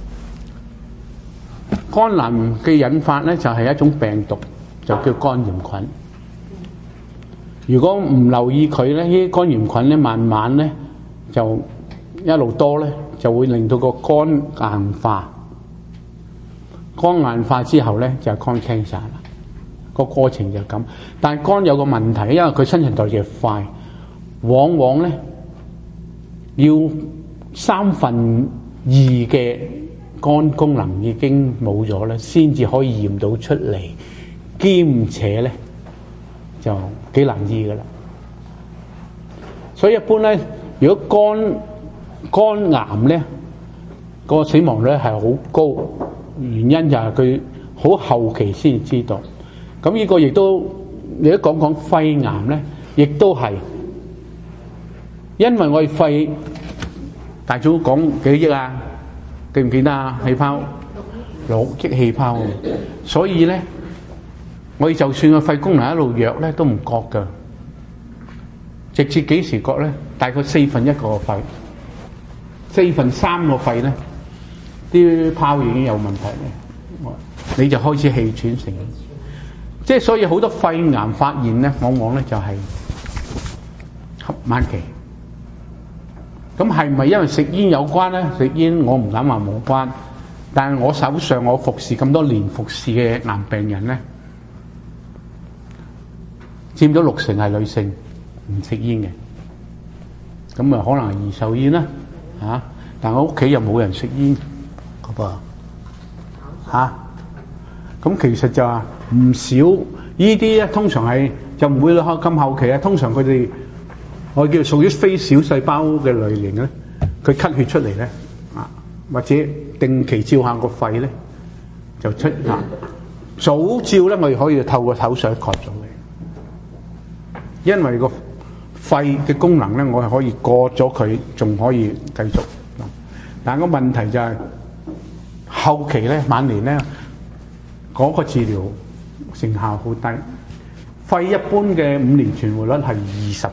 S1: 肝癌嘅引發咧就係一種病毒，就叫肝炎菌。如果唔留意佢咧，呢啲肝炎菌咧慢慢咧就一路多咧，就會令到個肝硬化。肝硬化之後咧就係肝 cancer 啦。個過程就係咁。但係肝有個問題，因為佢新陳代謝快，往往咧要2/3嘅肝功能已經冇咗咧，先至可以驗到出嚟。兼且咧就幾難醫噶啦，所以一般咧，如果肝癌咧個死亡率係好高，原因就係佢好後期先知道。咁呢個亦都你都講肺癌咧，亦都係因為我哋肺大早講幾億啊，記唔記得啊？氣泡6億氣泡，所以咧。我哋就算個肺功能一路弱咧，都唔覺噶。直至幾時覺咧？大概1/4個肺，3/4個肺咧，啲泡已經有問題咧，你就開始氣喘成。即係所以好多肺癌發現咧，往往咧就係晚期。咁係咪因為食煙有關咧？食煙我唔敢話冇關，但係我手上我服侍咁多年服侍嘅癌病人咧。佔咗60%係女性唔食煙嘅，咁可能係二手煙啦，但我屋企又冇人食煙㗎噃，咁其實就話唔少呢啲咧，通常係就唔會咁後期啊。通常佢哋我叫屬於非小細胞嘅類型咧，佢咳血出嚟咧，或者定期照下個肺咧就出早照咧，我哋可以透過口水蓋咗嘅。因為個肺嘅功能咧，我係可以過咗佢，仲可以繼續。但係個問題就係後期咧、晚年咧，嗰個治療成效好低。肺一般嘅5年存活率係20%，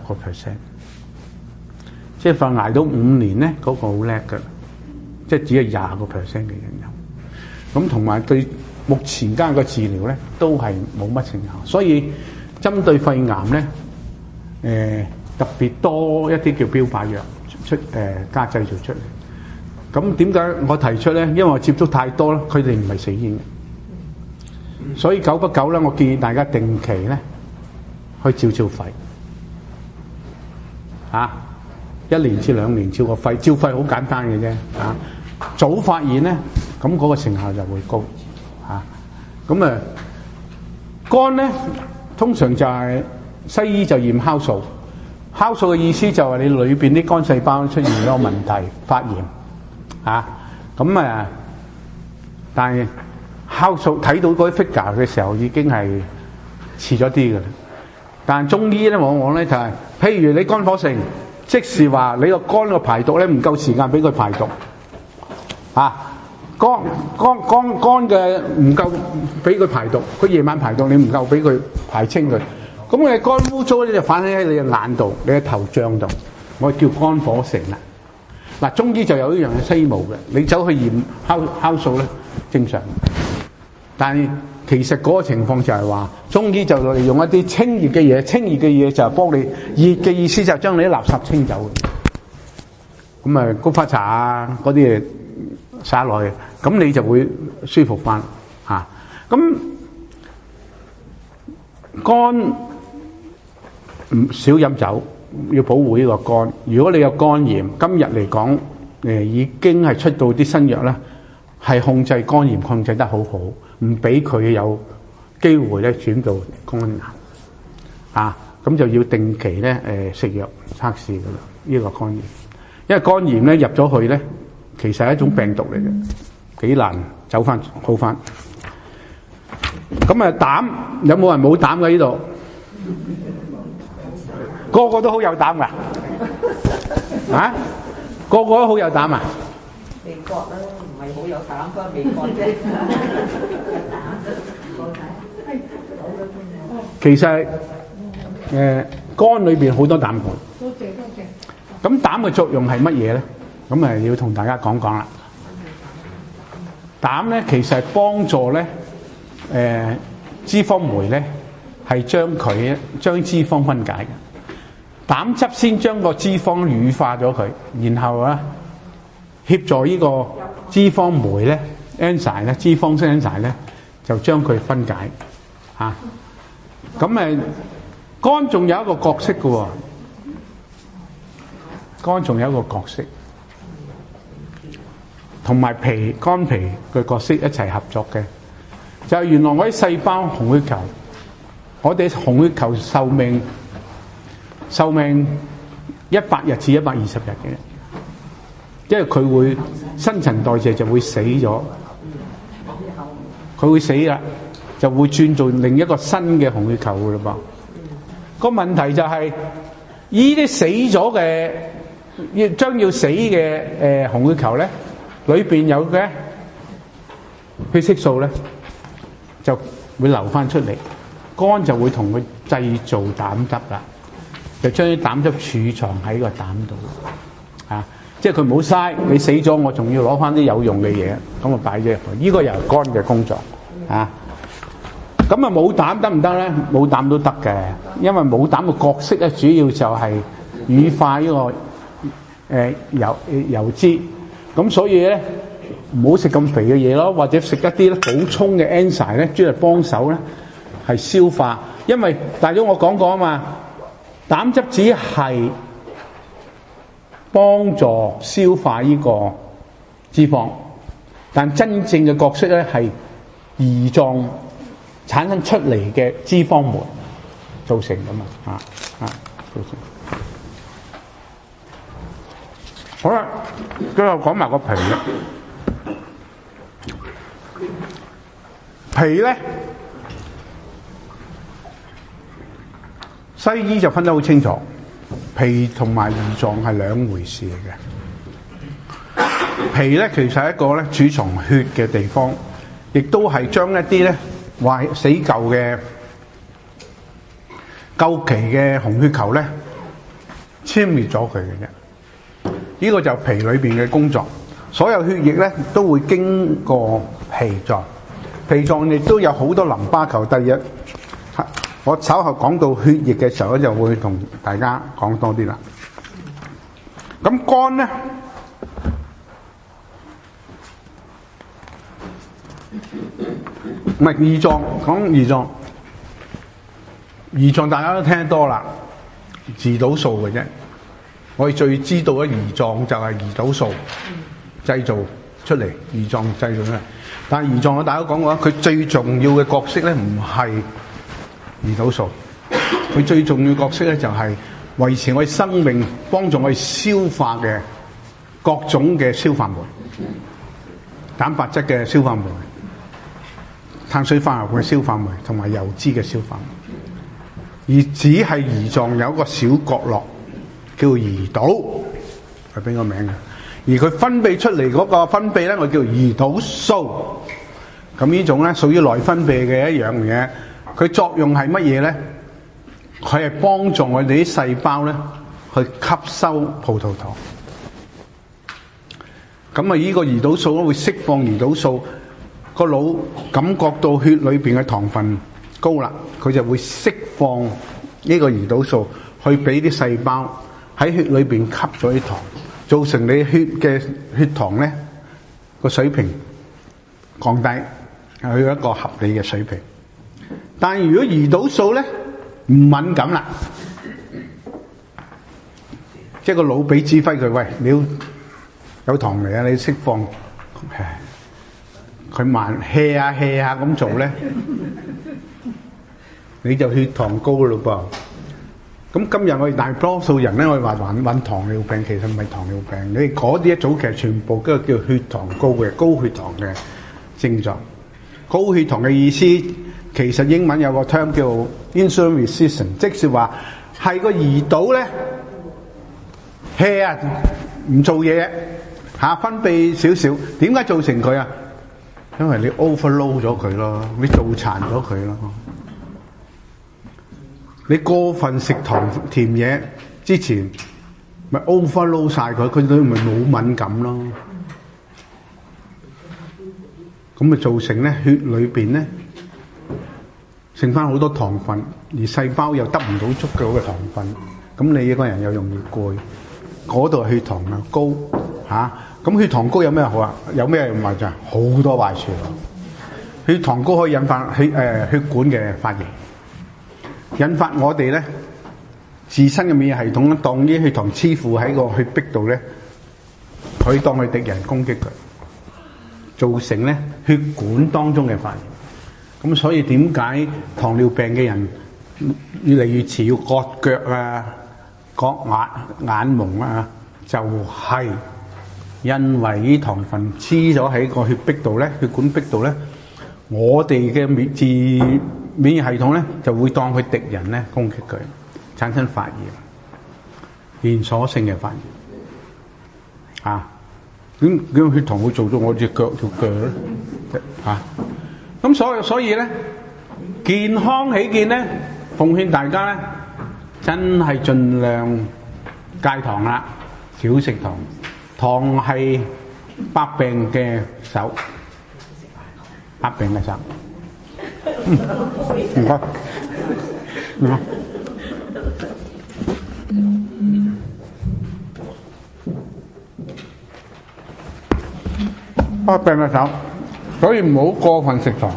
S1: 即係肺捱到5年咧，嗰個好叻㗎，即係只係20%嘅人有。咁同埋對目前間嘅治療咧，都係冇乜成效。所以針對肺癌咧。 特別多一啲叫標靶藥加製造出嚟。咁點解我提出咧？因為我接觸太多啦，佢哋唔係死煙嘅，所以久不久咧，我建議大家定期咧去照肺，1年至2年照個肺，照肺好簡單嘅啫，早發現咧，咁嗰個成效就會高，咁肝咧通常就係西醫就驗酵素，酵素嘅意思就係你裏邊啲肝細胞出現咗個問題發炎。但係酵素睇到嗰啲 figure 嘅時候已經係遲咗啲嘅啦。但係中醫咧往往咧就係、是，譬如你肝火盛，即是話你個肝個排毒咧唔夠時間俾佢排毒，肝嘅唔夠俾佢排毒，佢夜晚排毒你唔夠俾佢排清佢，咁你肝污糟咧就反映喺你嘅眼度、你嘅頭脹度，我叫肝火盛啦。嗱，中醫就有一樣嘢西醫冇嘅，你走去驗酵素咧正常，但係其實嗰個情況就係話，中醫就利用一啲清熱嘅嘢，清熱嘅嘢就係幫你熱嘅意思就係將你啲垃圾清走，咁菊花茶啊嗰啲嘢灑落去，咁你就會舒服翻嚇。咁肝唔少飲酒。要保護呢個肝。如果你有肝炎，今日嚟講，已經係出到啲新藥咧，係控制肝炎控制得好好，唔俾佢有機會咧轉到肝癌。咁就要定期咧食藥測試噶啦，呢個肝炎。因為肝炎咧入咗去咧，其實係一種病毒嚟嘅，幾難走翻好翻。咁膽有冇人冇膽嘅呢度？個個都好有膽噶，個個都好有膽啊！
S2: 美國啦，唔係好有膽，不過美國啫。
S1: 其實肝裏邊好多膽固醇。多謝。咁膽嘅作用係乜嘢咧？咁要同大家講講啦。膽咧其實係幫助咧脂肪酶咧係將脂肪分解嘅。膽汁先將個脂肪乳化咗佢，然後協助呢個脂肪酶咧 enzyme 咧，脂肪式 enzyme 咧就將佢分解咁肝仲有一個角色嘅喎，肝仲有一個角色，同埋肝脾嘅角色一齊合作嘅，就係原來我啲細胞紅血球，我哋紅血球壽命100日至120日嘅，因為佢會新陳代謝就會死咗，佢會死啦，就會轉做另一個新嘅紅血球嘅嘞噃。個問題就係呢啲死咗嘅將要死嘅紅血球咧，裏邊有嘅血色素咧就會流翻出嚟，肝就會同佢製造膽汁啦。就將啲膽汁儲藏喺個膽度，即係佢唔好嘥，你死咗我仲要攞翻啲有用嘅嘢，咁擺咗入去，呢個又係肝嘅工作，咁冇膽得唔得咧？冇膽都得嘅，因為冇膽嘅角色咧，主要就係乳化呢個油脂，咁所以咧唔好食咁肥嘅嘢咯，或者食一啲咧補充嘅 enzyme 咧，專係幫手咧係消化，因為大咗我講過啊嘛。膽汁只係幫助消化呢個脂肪，但真正嘅角色咧係胰臟產生出嚟嘅脂肪酶造成噶嘛，造成。好啦，最後講埋個脾啦。脾咧，西醫就分得好清楚，脾同埋胰臟係兩回事嚟嘅。脾咧其實係一個咧儲藏血嘅地方，亦都係將一啲咧壞死舊嘅舊期嘅紅血球咧殲滅咗佢嘅啫。呢個就係脾裏邊嘅工作，所有血液咧都會經過脾臟，脾臟亦都有好多淋巴球。第二日我稍後講到血液嘅時候咧，就會同大家講多啲啦。咁肝咧，唔係胰臟，講胰臟。胰臟大家都聽得多啦，胰島素嘅啫。我哋最知道嘅胰臟就係胰島素製造出嚟，胰臟製造出嚟。但係胰臟我大家講過，佢最重要嘅角色咧唔係胰島素，佢最重要嘅角色咧就係維持我哋生命、幫助我哋消化嘅各種嘅消化酶、蛋白質嘅消化酶、碳水化合物嘅消化酶同埋油脂嘅消化酶。而只係胰臟有一個小角落叫胰島，係邊個名嘅？而佢分泌出嚟嗰個分泌咧，我叫胰島素。咁呢種咧屬於內分泌嘅一樣嘢，佢作用係乜嘢咧？佢係幫助我哋啲細胞咧去吸收葡萄糖。咁啊，呢個胰島素咧會釋放胰島素，個腦感覺到血裏邊嘅糖分高啦，佢就會釋放呢個胰島素去俾啲細胞喺血裏邊吸咗啲糖，造成你血嘅血糖咧個水平降低，去一個合理嘅水平。但係如果胰島素咧唔敏感啦，即係個腦俾指揮佢，喂，你要有糖嚟啊，你釋放，佢慢 hea 下 hea 下咁做咧，你就血糖高咯噃。咁今日我哋大多數人咧，我哋話患糖尿病，其實唔係糖尿病，你哋嗰啲一早其實全部都係叫血糖高嘅高血糖嘅症狀。高血糖嘅意思其實英文有個 term 叫 insulin resistance， 即是話係個胰島咧 hea 啊，唔做嘢嚇，分泌少少。點解造成佢啊？因為你 overload 咗佢咯，你做殘咗佢咯。你過分食甜嘢之前，咪 overload 晒佢，佢對咪冇敏感咯。咁咪造成咧血裏邊咧剩翻好多糖分，而細胞又得唔到足夠嘅糖分，咁你一個人又容易攰，嗰度血糖又高嚇。咁血糖高有咩好啊？有咩壞處啊？好多壞處。血糖高可以引發血管嘅發炎，引發我哋咧自身嘅免疫系統咧，當啲血糖黐附喺個血壁度咧，可以當佢敵人攻擊佢，造成咧血管當中嘅發炎。咁所以點解糖尿病嘅人越嚟越遲要割腳啊、割眼蒙啊？就係因為啲糖分黐咗喺個血壁度咧，血管壁度咧，我哋嘅免疫系統咧就會當佢敵人咧攻擊佢，產生發炎，連鎖性嘅發炎。咁血糖會做到我隻腳條腳咧？咁所以咧，健康起見咧，奉勸大家咧，真係盡量戒糖啦，少食糖。糖係百病嘅首，百病嘅首。唔該，百病嘅首，所以唔好過分食糖。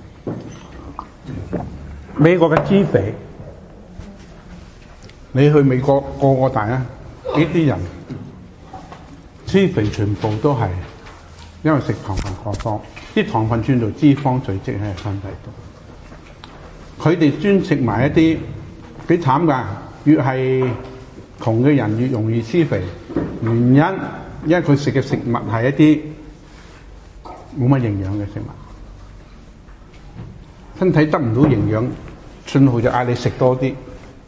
S1: 美國嘅脂肥，你去美國個大啊，呢啲人。脂肥全部都係因為食糖分過多，啲糖分轉做脂肪聚積喺身體度。佢哋專食埋一啲幾慘㗎，越係窮嘅人越容易脂肥。原因因為佢食嘅食物係一啲冇乜營養嘅食物，身體得唔到營養信號就嗌你食多啲。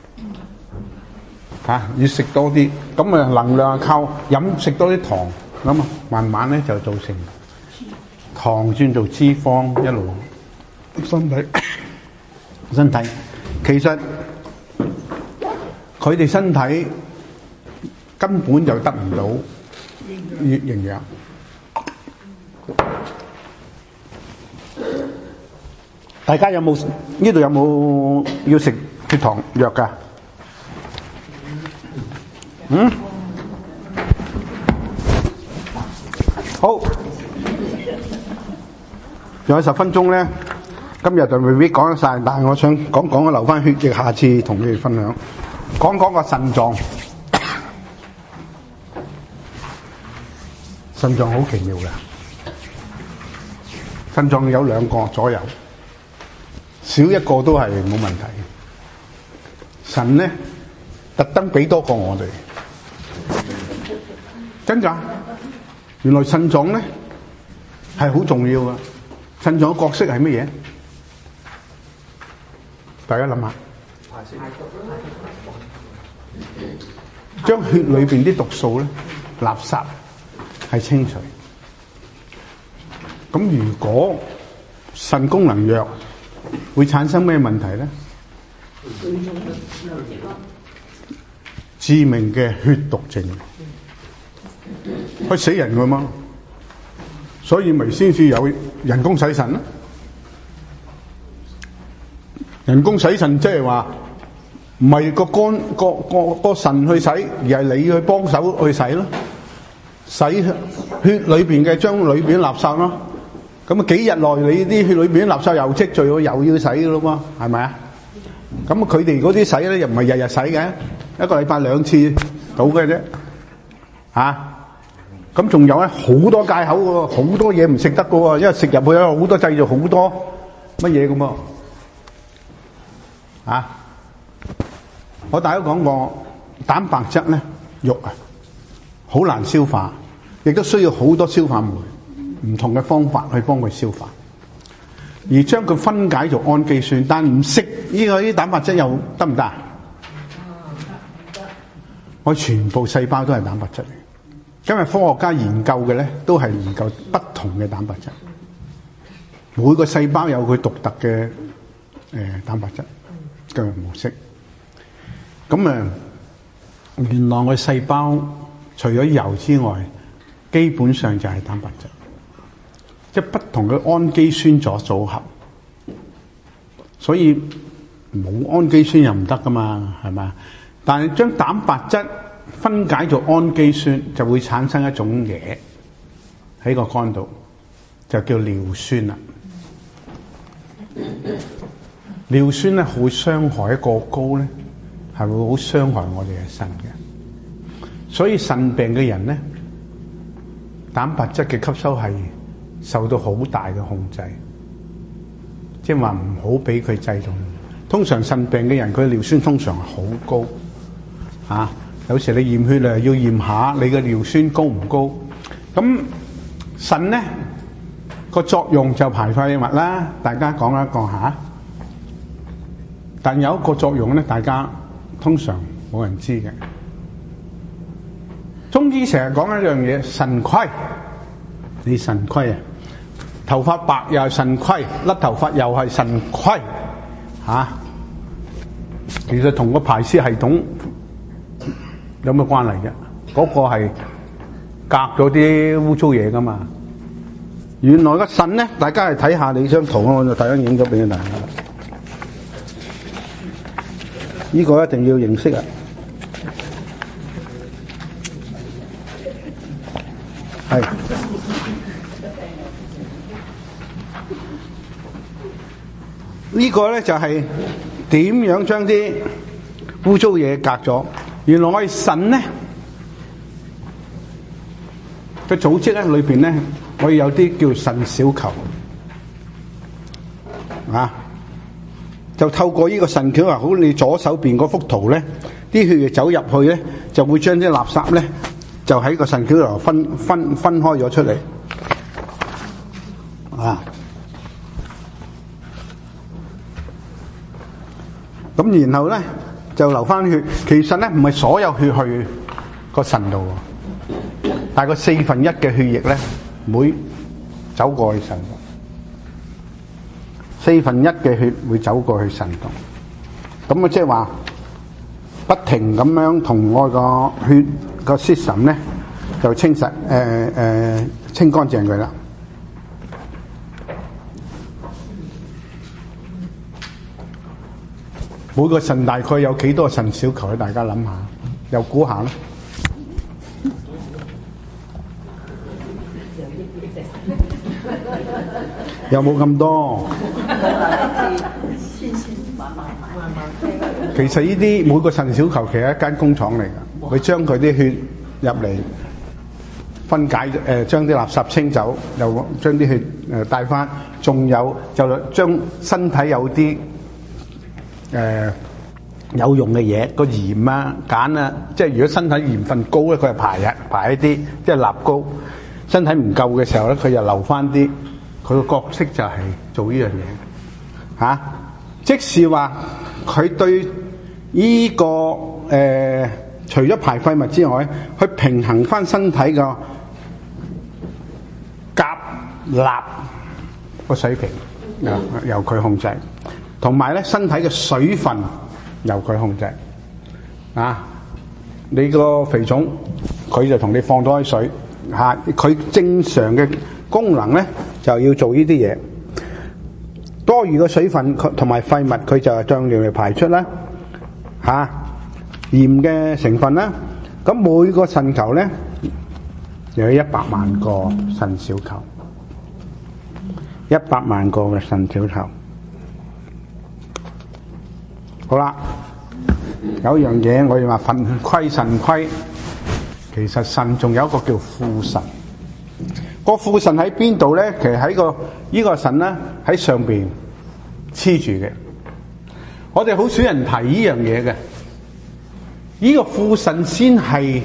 S1: 要食多啲，咁啊能量靠食多啲糖，咁啊慢慢咧就造成糖轉做脂肪，一路身體其實佢哋身體根本就得唔到營養。 大家有冇呢度有冇要食血糖藥㗎？好，仲有10分鐘咧，今日就未必講得晒，但係我想講留翻血液，下次同你哋分享。講個腎臟，腎臟好奇妙嘅，腎臟有2個左右，少一個都係冇問題。神咧特登俾多個我哋，真㗎。原來腎臟咧係好重要嘅，腎臟嘅角色係乜嘢？大家諗下，將血裏邊啲毒素咧、垃圾係清除。咁如果腎功能弱，會產生咩問題咧？致命嘅血毒症，會死人㗎嘛。所以咪先至有人工洗腎啦。人工洗腎即係話唔係個肝個腎去洗，而係你去幫手去洗咯，洗血裏邊嘅，將裏邊垃圾咯。咁啊幾日內你啲血裏邊垃圾又積聚，又要洗噶咯嘛，係咪啊？咁佢哋嗰啲洗咧又唔係日日洗嘅，一個禮拜2次到嘅啫，咁仲有咧好多戒口喎，好多嘢唔食得噶喎，因為食入去有好多製造好多乜嘢咁喎。我大家講過蛋白質咧，肉好難消化，亦都需要好多消化酶，唔同嘅方法去幫佢消化，而將佢分解做氨基酸。但唔食呢個啲蛋白質又得唔得？我全部細胞都係蛋白質嚟。今日科學家研究嘅咧，都係研究不同嘅蛋白質，每個細胞有佢獨特嘅蛋白質嘅模式。咁原來我細胞除咗油之外，基本上就係蛋白質，即係不同嘅氨基酸所組合。所以冇氨基酸又唔得噶嘛，係咪？但係將蛋白質分解做氨基酸，就會產生一種嘢喺個肝度，就叫尿酸啦。尿酸咧會傷害，過高咧係會好傷害我哋嘅腎嘅。所以腎病嘅人咧，蛋白質嘅吸收係受到好大嘅控制，即係話唔好俾佢製造。通常腎病嘅人佢尿酸通常係好高，有時你驗血要驗下你嘅尿酸高唔高。咁腎咧個作用就排廢物啦，大家講一講下。但有一個作用咧，大家通常冇人知嘅。中醫成日講一樣嘢，腎虧。你腎虧頭髮白又係腎虧，甩頭髮又係腎虧，其實同個排泄系統有咩關係啫？嗰個係隔咗啲污糟嘢噶嘛。原來個腎咧，大家嚟睇下你張圖，我就大家影咗俾你睇。呢個一定要認識啊！係呢個咧就係點樣將啲污糟嘢隔咗？原來我哋腎咧嘅組織咧裏邊咧，我哋有啲叫腎小球就透過呢個腎球，好你左手邊嗰幅圖咧，啲血液走入去咧，就會將啲垃圾咧就喺個腎球度分開咗出嚟咁然後咧就流翻血。其實咧唔係所有血去個腎度，大概1/4嘅血液咧會走過去腎度，1/4嘅血會走過去腎度。咁即係話不停咁樣同我個血個 system 咧就清乾淨佢啦。 每個腎大概有幾多腎小球咧？大家諗下，又估下啦。有冇咁多？其實呢啲每個腎小球其實係一間工廠嚟㗎，佢將佢啲血入嚟分解，將啲垃圾清走，又將啲血帶翻，仲有就將身體有啲有用嘅嘢，個鹽啊、鹼啊，即係如果身體鹽分高咧，佢係排一啲，即係立高；身體唔夠嘅時候咧，佢就留翻啲。佢個角色就係做呢樣嘢嚇，即是話佢對呢個除咗排廢物之外，去平衡翻身體個鉀鈉個水平，由佢控制，同埋咧身體嘅水分由佢控制啊！你個肥腫佢就同你放多啲水嚇，佢正常嘅功能咧就要做呢啲嘢，多餘嘅水分同埋廢物佢就係將尿嚟排出啦嚇，鹽嘅成分啦，咁每個腎球咧有100萬個腎小球，100萬個嘅腎小球。好啦，有一樣嘢我哋話腎虧腎虧，其實腎仲有一個叫副腎。個副腎喺邊度咧？其實喺呢個腎咧喺上邊黐住嘅。我哋好少人提呢樣嘢嘅。呢個副腎先係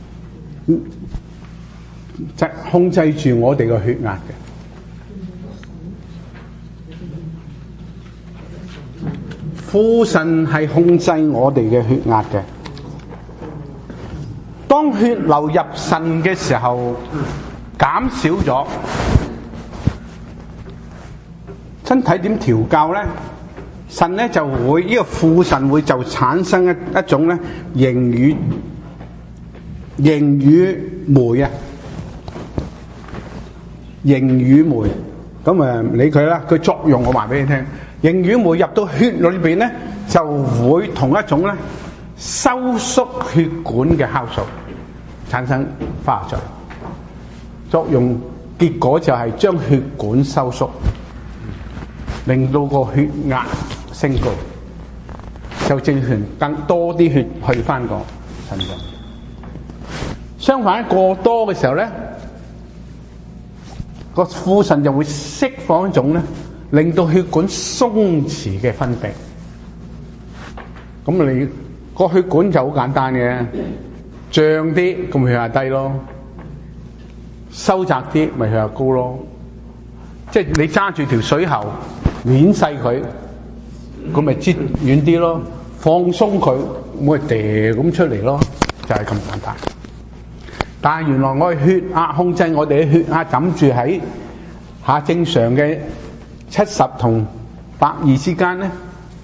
S1: 控制住我哋個血壓嘅。副腎係控制我哋嘅血壓嘅。當血流入腎嘅時候，減少咗，身體點調教咧？腎咧就會呢個副腎會就產生一種咧凝乳酶啊，凝乳酶。咁啊唔理佢啦，佢作用我話俾你聽，凝乳酶入到血裏邊咧，就會同一種咧收縮血管嘅酵素產生化學作用，結果就係將血管收縮，令到個血壓升高，就正常更多啲血去翻個腎臟。相反過多嘅時候咧，個副腎就會釋放一種咧，令到血管鬆弛嘅分泌。咁你個血管就好簡單嘅，脹啲咁血壓低咯。收窄啲咪血壓高咯，即係你揸住條水喉捻細佢，咁咪擠遠啲咯，放鬆佢，咪嗲咁出嚟咯，就係咁簡單。但係原來我哋血壓控制我哋嘅血壓枕住喺正常嘅70同120之間咧，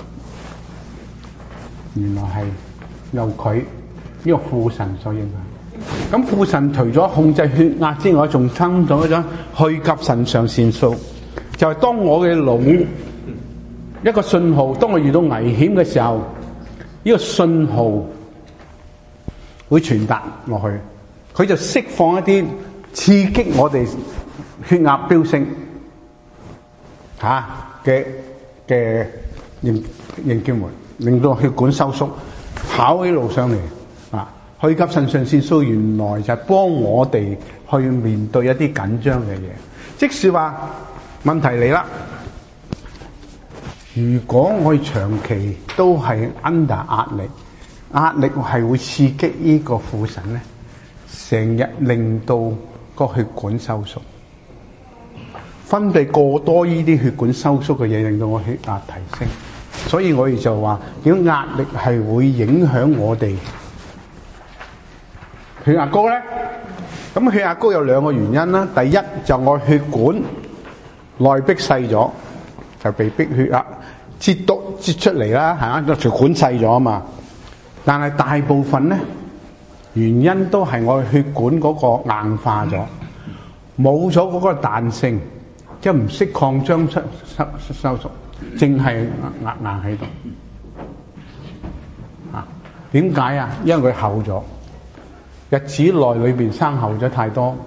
S1: 原來係由佢呢個副腎所影響。咁副腎除咗控制血壓之外，仲生咗一種去甲腎上腺素，就係當我嘅腦一個信號，當我遇到危險嘅時候，呢個信號會傳達落去，佢就釋放一啲刺激我哋血壓飆升嘅凝膠酶，令到血管收縮，跑起路上嚟啊！去甲腎上腺素原來就係幫我哋去面對一啲緊張嘅嘢，即使話問題嚟啦。如果我哋長期都係 under 壓力係會刺激呢個副腎咧，成日令到個血管收縮，分泌過多呢啲血管收縮嘅嘢，令到我血壓提升。所以我哋就話，點解壓力係會影響我哋血壓高咧？咁血壓高有兩個原因啦。第一就我血管內壁細咗，就被逼血壓擠出嚟啦，係嘛？個血管細咗啊嘛。但係大部分咧原因都係我血管嗰個硬化咗，冇咗嗰個彈性，即係唔識擴張收縮，淨係硬喺度。 點解啊？因為佢厚咗，日子內裏邊生厚咗太多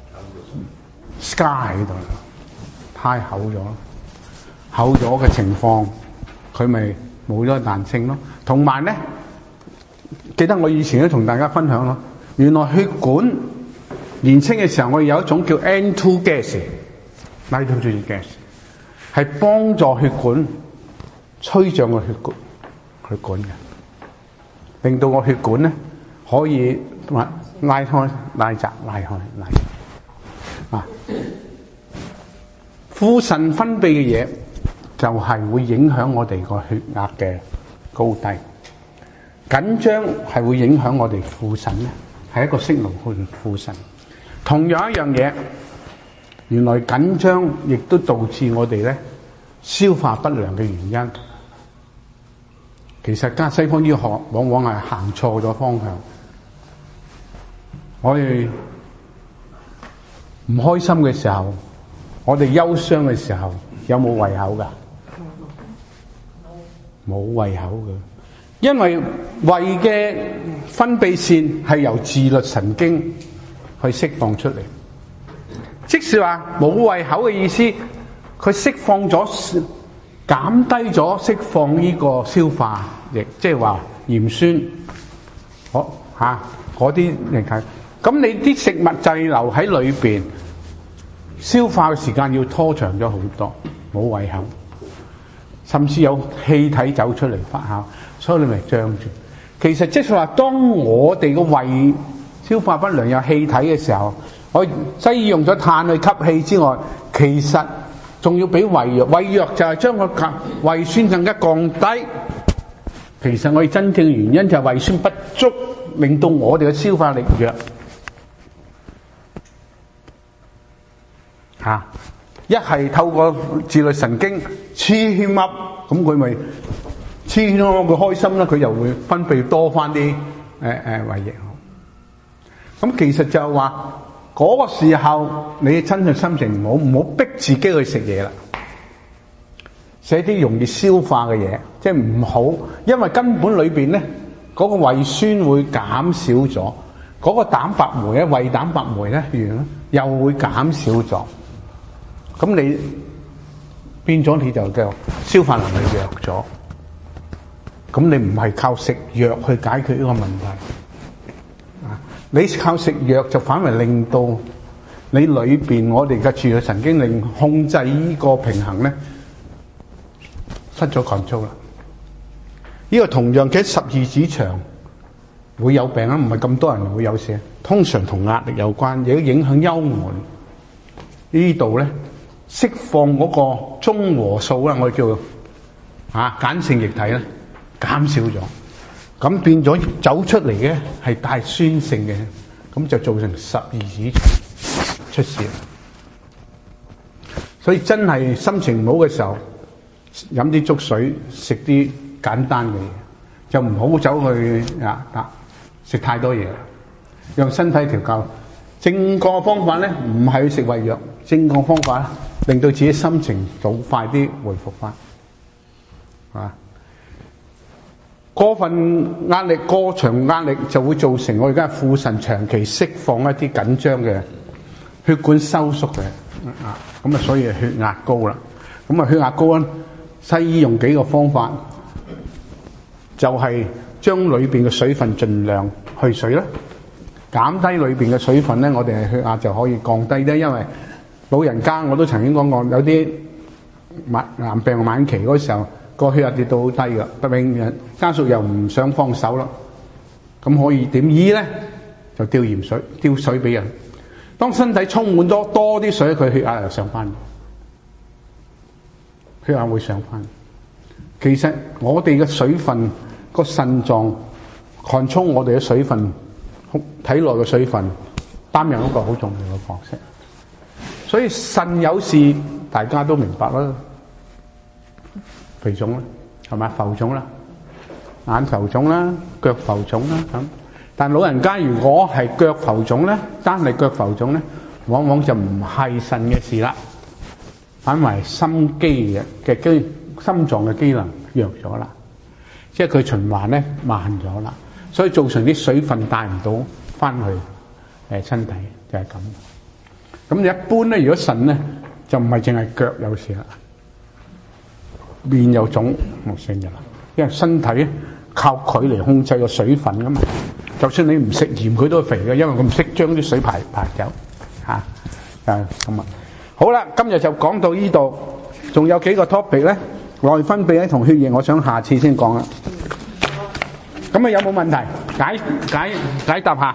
S1: scar 喺度，太厚咗，厚咗嘅情況，佢咪冇咗彈性咯。同埋咧，記得我以前都同大家分享咯，原來血管年青嘅時候，我哋有一種叫 N2 gas，nitrogen gas， 係幫助血管吹脹個血管嘅，令到個血管咧可以拉開、拉窄、拉開、拉窄。啊，副腎分泌嘅嘢就係會影響我哋個血壓嘅高低。緊張係會影響我哋副腎咧，係一個訊號去副腎。同樣一樣嘢，原來緊張亦都導致我哋咧消化不良嘅原因。其實加西方醫學往往係行錯咗方向。我哋唔開心嘅時候，我哋憂傷嘅時候，有冇胃口㗎？冇胃口嘅，因為胃嘅分泌腺係由自律神經去釋放出嚟。即是話冇胃口嘅意思，佢釋放咗。減低咗釋放呢個消化液，即係話鹽酸，嗰啲嚟睇。咁你啲食物滯留喺裏邊，消化嘅時間要拖長咗好多，冇胃口，甚至有氣體走出嚟發酵，所以你咪脹住。其實即係話，當我哋個胃消化不良有氣體嘅時候，我西醫用咗碳去吸氣之外，其實仲要俾胃藥，胃藥就係將個胃酸更加降低。其實我哋真正嘅原因就係胃酸不足，令到我哋嘅消化力弱。一係透過自律神經黐牽噏，咁佢咪黐牽噏，佢開心啦，佢又會分泌多翻啲胃液。咁其實就係話。嗰個時候，你真係心情唔好逼自己去食嘢啦，食啲容易消化嘅嘢，即係唔好，因為根本裏邊咧嗰個胃酸會減少咗，嗰個蛋白酶咧，胃蛋白酶咧，又會減少咗，咁你變咗你就叫消化能力弱咗，咁你唔係靠食藥去解決呢個問題。你靠食藥就反為令到你裏邊我哋嘅自律神經令控制呢個平衡咧失咗 control 啦。呢個同樣嘅十二指腸會有病啊，唔係咁多人會有事，通常同壓力有關，亦都影響幽門呢度咧釋放嗰個中和素啦，我哋叫鹼性液體咧減少咗。咁變咗走出嚟嘅係帶酸性嘅，咁就造成十二指腸出事。所以真係心情唔好嘅時候，飲啲粥水，食啲簡單嘅嘢，就唔好走去食太多嘢，讓身體調教。正確嘅方法咧，唔係去食胃藥，正確方法令到自己心情早快啲回復翻，過分壓力、過長壓力就會造成我而家副腎長期釋放一啲緊張嘅血管收縮嘅，咁所以血壓高啦。咁血壓高咧，西醫用幾個方法，就係將裏邊嘅水分盡量去水啦，減低裏邊嘅水分咧，我哋嘅血壓就可以降低啲。因為老人家我都曾經講過，有啲癌病晚期嗰時候，個血壓跌到好低㗎，特別家屬又唔想放手咯，咁可以點醫咧？就吊鹽水，吊水俾人。當身體充滿咗多啲水，佢血壓又上翻，血壓會上翻。其實我哋嘅水分，個腎臟control我哋嘅水分，體內嘅水分，擔任一個好重要嘅角色。所以腎有事，大家都明白啦。肥腫啦，係咪浮腫啦？眼浮腫啦，腳浮腫啦咁。但老人家如果係腳浮腫咧，單係腳浮腫咧，往往就唔係腎嘅事啦，反為心肌嘅心臟嘅機能弱咗啦，即係佢循環咧慢咗啦。 所以造成啲水分帶唔到翻去身體，就係咁。咁一般咧，如果腎咧就唔係淨係腳有事啦，面有腫冇算嘅啦，因為身體咧靠佢嚟控制個水分噶嘛。就算你唔食鹽，佢都係肥嘅，因為佢唔識將啲水排走嚇。咁啊，好啦，今日就講到呢度，仲有幾個 topic 咧，內分泌咧同血液，我想下次先講啦。咁啊，有冇問題？解答下。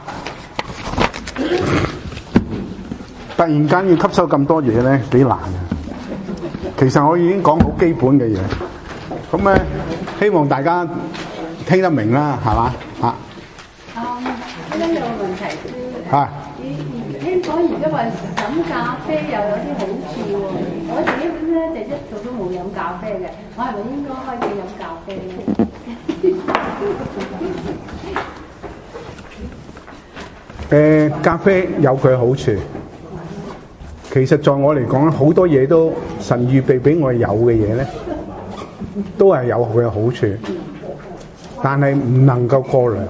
S1: 突然間要吸收咁多嘢咧，幾難啊！其實我已經講好基本嘅嘢，咁咧希望大家聽得明啦，係嘛嚇？
S2: 呢有個問題先。
S1: 係。
S2: 聽講而家話飲咖啡又有啲好處喎，我自己本身咧就一直都冇飲咖啡嘅，我係咪應該開始飲咖啡咧？
S1: 咖啡有佢嘅好處。其實在我嚟講，好多嘢都神預備俾我有嘅嘢咧，都係有佢嘅好處，但係唔能夠過量。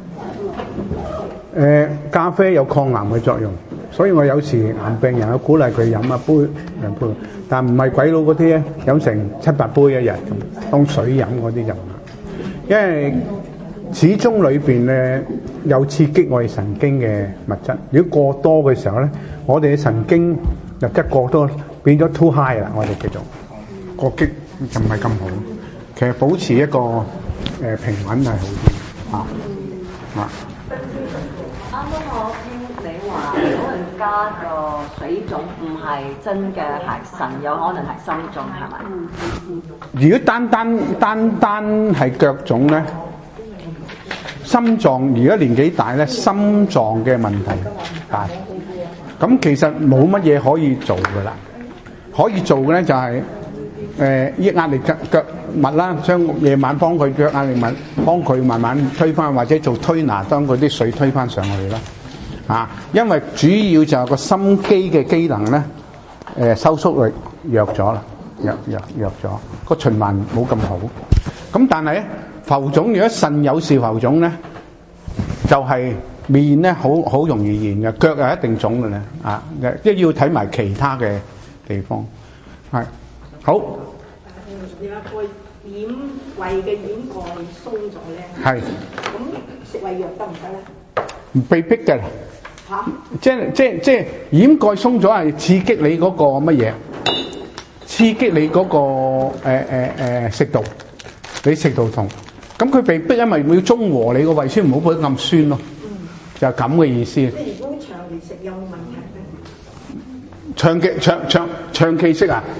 S1: 咖啡有抗癌嘅作用，所以我有時癌病人我鼓勵佢飲一杯兩杯，但唔係鬼佬嗰啲咧飲成7-8杯一日咁，當水飲嗰啲就唔係，因為始終裏邊咧有刺激我哋神經嘅物質，如果過多嘅時候咧，我哋嘅神經物質過多變咗 too high 啦，我哋叫做過激就唔係咁好。其實保持一個平穩係好啲啊。
S3: 啱啱我聽你話，老人家個水腫唔係真嘅係腎，有可能係心腫，係咪？
S1: 如果單係腳腫咧，心臟而家年紀大咧，心臟嘅問題大。咁其實冇乜嘢可以做噶啦，可以做嘅咧就係抑壓力腳物啦，將夜晚幫佢腳壓力物，幫佢慢慢推翻，或者做推拿，當佢啲水推翻上去啦。因為主要就係個心肌嘅機能咧，收縮力弱咗啦，弱咗，個循環冇咁好。咁但係咧浮腫，如果腎有事浮腫咧，就係面咧好容易現嘅，腳又一定腫嘅咧。即係要睇埋其他嘅地方。係好。
S2: 有一個胃嘅掩蓋鬆咗咧，
S1: 係
S2: 咁食胃藥得唔得咧？
S1: 唔被逼嘅啦。即係掩蓋鬆咗係刺激你嗰個乜嘢？刺激你嗰個食道，你食道痛。咁佢被逼，因為要中和你個胃酸，唔好覺得咁酸咯。就係咁嘅意思。
S2: 即係如果長期食有冇問題咧？
S1: 長期食啊？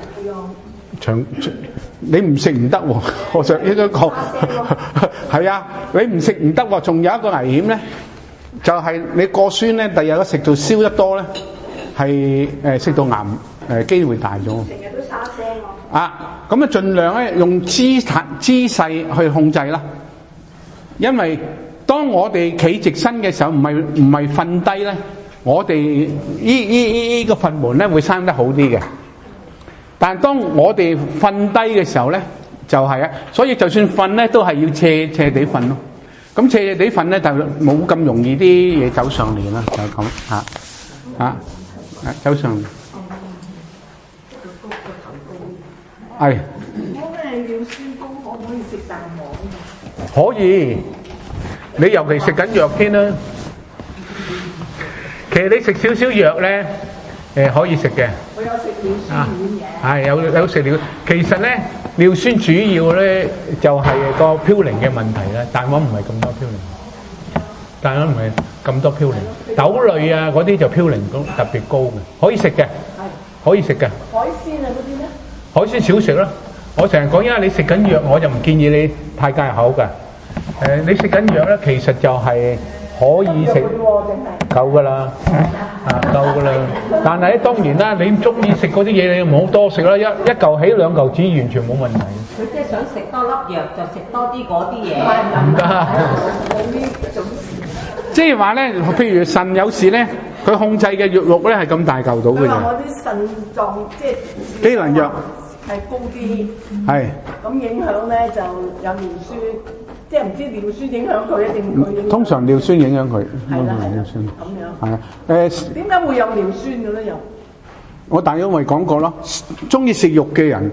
S1: 你唔食唔得喎，我就應該講係啊，你唔食唔得喎。仲有一個危險咧，就係你過酸咧，第日個食道燒得多咧，係食道癌機會大咗。成
S2: 日都沙聲喎。
S1: 咁啊，盡量咧用姿勢去控制啦。因為當我哋企直身嘅時候，唔係瞓低咧，我哋呢個瞓門咧會生得好啲嘅。但係當我哋瞓低嘅時候咧，就係所以就算瞓咧，都係要斜斜地瞓咯。咁斜斜地瞓咧，就冇咁容易啲嘢走上嚟啦，就係咁走上嚟。係。
S2: 我咩尿酸高，可唔可以食蛋黃？
S1: 可以，你尤其食緊藥添啦。其實你食少少藥咧。可以食嘅，
S2: 我有食尿酸丸嘅，
S1: 有食尿。其實咧，尿酸主要咧就係個嘌呤嘅問題啦。蛋黃唔係咁多嘌呤，蛋黃唔係咁多嘌呤。豆類啊嗰啲就嘌呤特別高嘅，可以食嘅，可以食嘅。
S2: 海鮮啊嗰啲咧？
S1: 海鮮少食啦。我成日講，因為你食緊藥，我就唔建議你太戒口㗎。你食緊藥咧，其實就係可以食夠㗎啦。夠噶啦，但係咧當然啦，你中意食嗰啲嘢，你唔好多食啦，一嚿起兩嚿止完全冇問題。
S3: 佢即係想食多粒藥，就食多啲嗰啲嘢。
S1: 唔得，即係話咧，譬如腎有事咧，佢控制嘅藥物咧係咁大嚿到嘅啫。
S2: 我啲腎臟即係
S1: 機能藥
S2: 係高啲，
S1: 係
S2: 咁影響咧就有尿酸，
S4: 即係唔知尿酸影響佢定佢影響？
S1: 通常尿酸影響佢，
S4: 係啦
S1: 尿酸
S4: 咁樣。
S1: 係啊，
S4: 點解會有尿酸嘅咧？又
S1: 我大約咪講過咯，中意食肉嘅人，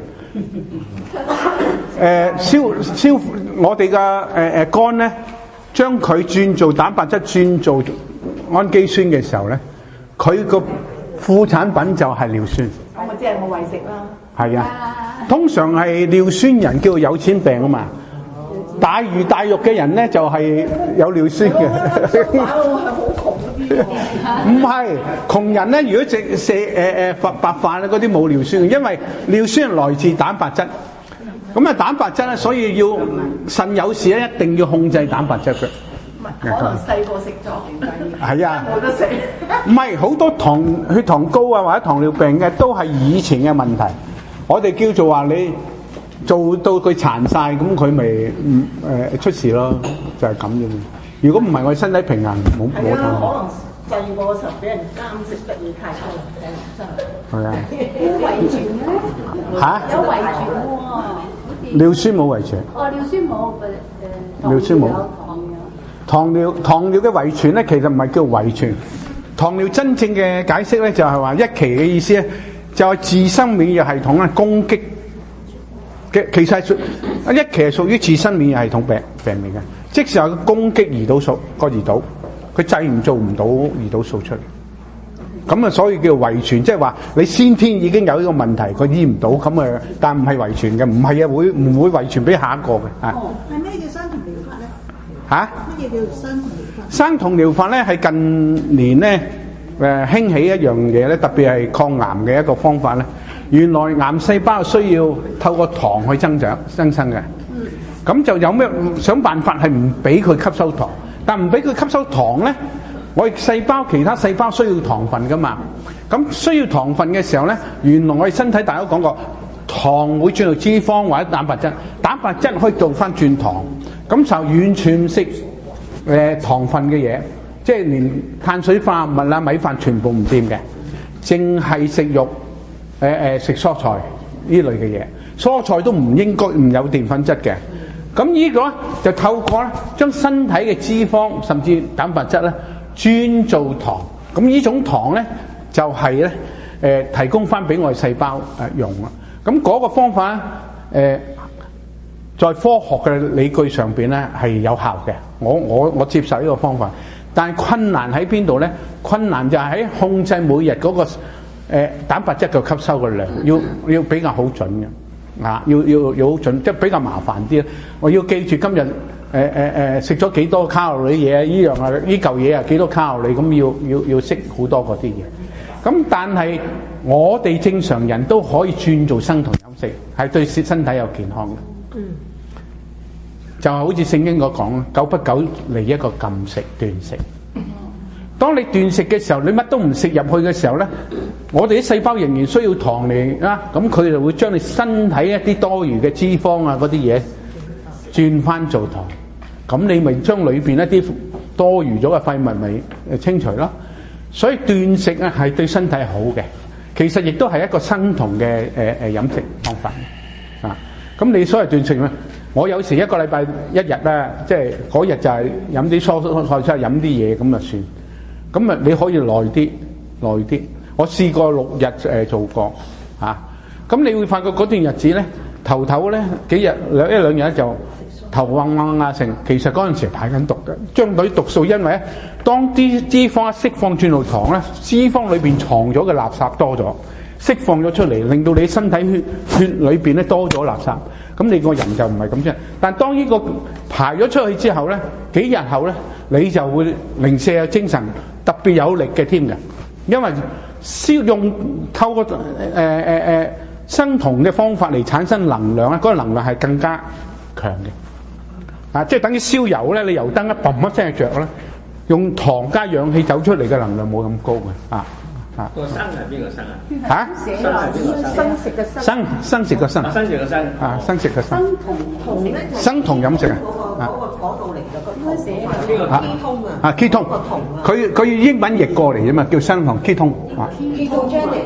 S1: 燒我哋嘅肝咧，將佢轉做蛋白質，轉做氨基酸嘅時候咧，佢個副產品就係尿酸。
S4: 咁咪即係我餵食啦。
S1: 係啊，通常係尿酸人叫做有錢病啊嘛。大魚大肉嘅人咧就係有尿酸嘅。
S4: 我係好窮嗰啲喎。
S1: 唔係窮人咧，如果食白飯嗰啲冇尿酸嘅，因為尿酸係來自蛋白質。咁啊蛋白質咧，所以要腎有事咧，一定要控制蛋白質嘅。
S4: 可能細個食咗唔緊要。
S1: 係啊，
S4: 冇得食。
S1: 唔係好多血糖高啊或者糖尿病嘅都係以前嘅問題。我哋叫做話你做到佢殘晒，咁佢咪出事咯，就係咁啫。如果唔係我哋身體平衡冇
S4: 係啊，
S1: 痛。
S4: 可能細個時候俾人監食得嘢太多，真係。
S1: 係啊。
S2: 有遺傳咧？
S1: 嚇？
S2: 有遺傳喎。
S1: 尿酸冇遺傳。
S2: 哦，尿酸冇
S1: 尿酸冇。
S2: 糖嘅。
S1: 糖尿嘅遺傳咧，其實唔係叫遺傳。糖尿真正嘅解釋咧，就係話一期嘅意思咧，就係自身免疫系統咧攻擊嘅，其實係一期係屬於自身免疫系統病嚟嘅，即係有攻擊胰島素個胰島，佢製唔做唔到胰島素出嚟。咁啊，所以叫遺傳，即係話你先天已經有呢個問題，佢醫唔到，咁啊，但唔係遺傳嘅，唔係啊，唔會遺傳俾下一個嘅啊。
S4: 哦，係咩叫生酮療法咧？
S1: 嚇？
S4: 乜嘢叫生酮療法？
S1: 生酮療法咧係近年咧興起一樣嘢咧，特別係抗癌嘅一個方法咧。原來癌細胞需要透過糖去增生嘅，咁就有咩想辦法係唔俾佢吸收糖，但唔俾佢吸收糖咧，我哋細胞其他細胞需要糖分噶嘛，咁需要糖分嘅時候咧，原來我哋身體大家都講過，糖會轉到脂肪或者蛋白質，蛋白質可以做翻轉糖，咁就完全唔食糖分嘅嘢，即係連碳水化合物啦、米飯全部唔掂嘅，淨係食肉。食蔬菜呢類嘅嘢，蔬菜都唔應該唔有澱粉質嘅。咁呢個咧就透過咧將身體嘅脂肪甚至蛋白質咧轉做糖。咁呢種糖咧就係咧提供翻俾我哋細胞用啦。咁嗰個方法咧在科學嘅理據上邊咧係有效嘅。我接受呢個方法，但係困難喺邊度咧？困難就係喺控制每日嗰個。蛋白質嘅吸收嘅量要比較好準嘅，要好準，即係比較麻煩啲。我要記住今日食咗幾多卡路里嘢，依樣啊，依嚿嘢啊幾多卡路里，咁要識好多嗰啲嘢。咁但係我哋正常人都可以轉做生酮飲食，係對身體有健康嘅。就係好似聖經所講，久不久嚟一個禁食斷食。當你斷食嘅時候，你乜都唔食入去嘅時候咧，我哋啲細胞仍然需要糖嚟啊，咁佢就會將你身體一啲多餘嘅脂肪啊嗰啲嘢轉翻做糖，咁你咪將裏邊一啲多餘咗嘅廢物咪清除咯。所以斷食咧係對身體好嘅，其實亦都係一個生酮嘅飲食方法啊。咁你所謂斷食咧，我有時一個禮拜一日咧，即係嗰日就係飲啲蔬菜出嚟飲啲嘢咁就算。咁啊，你可以耐啲。我試過6日做過嚇。咁你會發覺嗰段日子咧，頭咧幾日一兩日就頭暈啊成。其實嗰陣時排緊毒嘅，將嗰啲毒素，因為咧當啲脂肪一釋放轉到糖咧，脂肪裏邊藏咗嘅垃圾多咗，釋放咗出嚟，令到你身體血裏邊咧多咗垃圾。咁你個人就唔係咁啫。但當呢個排咗出去之後咧，幾日後咧，你就會零舍有精神。特別有力嘅添嘅，因為透過生酮嘅方法嚟產生能量咧，嗰個能量係更加強嘅。即係等於燒油咧，你油燈一嘣一聲就着咧，用糖加氧氣走出嚟嘅能量冇咁高嘅。個生係邊個生啊？嚇？
S4: 生食嘅生。
S1: 生食嘅生。
S5: 生食嘅生。
S1: 生食嘅生。生酮飲食啊！
S4: 嗰度嚟嘅個酮。
S1: ketone 佢英文譯過嚟啫嘛，叫生酮 ketone。
S4: ketogenic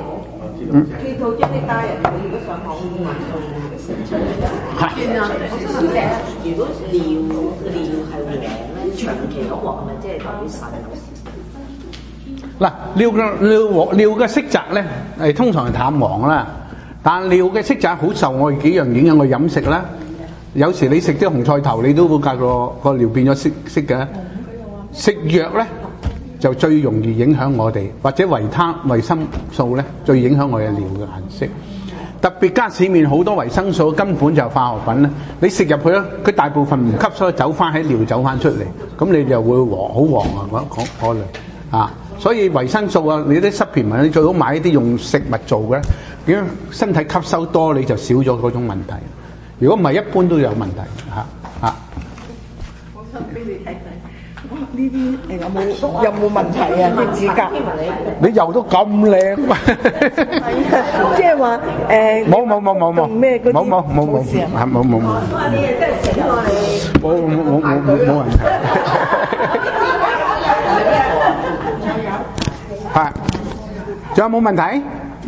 S4: diet，你如果上網會買到。
S2: 轉啊！我想問你
S3: 如果尿係黃咧，長期都黃咪即係代表腎有事。
S1: 嗱，尿嘅色澤咧，通常係淡黃啦。但尿嘅色澤好受我哋幾樣影響我飲食啦。有時你食啲紅菜頭，你都會覺個尿變咗色嘅。食藥咧就最容易影響我哋，或者維生素咧最影響我哋尿嘅顏色。特別加市面好多維生素根本就係化學品咧，你食入去咧，佢大部分唔吸收，走翻喺尿走翻出嚟，咁你就會好黃啊！講啊，所以維生素啊，你啲supplement你最好買一啲用食物做嘅，如果身體吸收多你就少咗嗰種問題。如果唔係，一般都有問題嚇。
S4: 我想俾你睇睇，呢啲有冇問題啊？啲指甲，
S1: 你油都咁靚，
S4: 即係話
S1: 冇
S4: 咩嗰啲
S1: 冇
S4: 事啊？
S1: 冇。
S3: 哇！你真係整我哋
S1: 冇問題。係，仲有冇問題？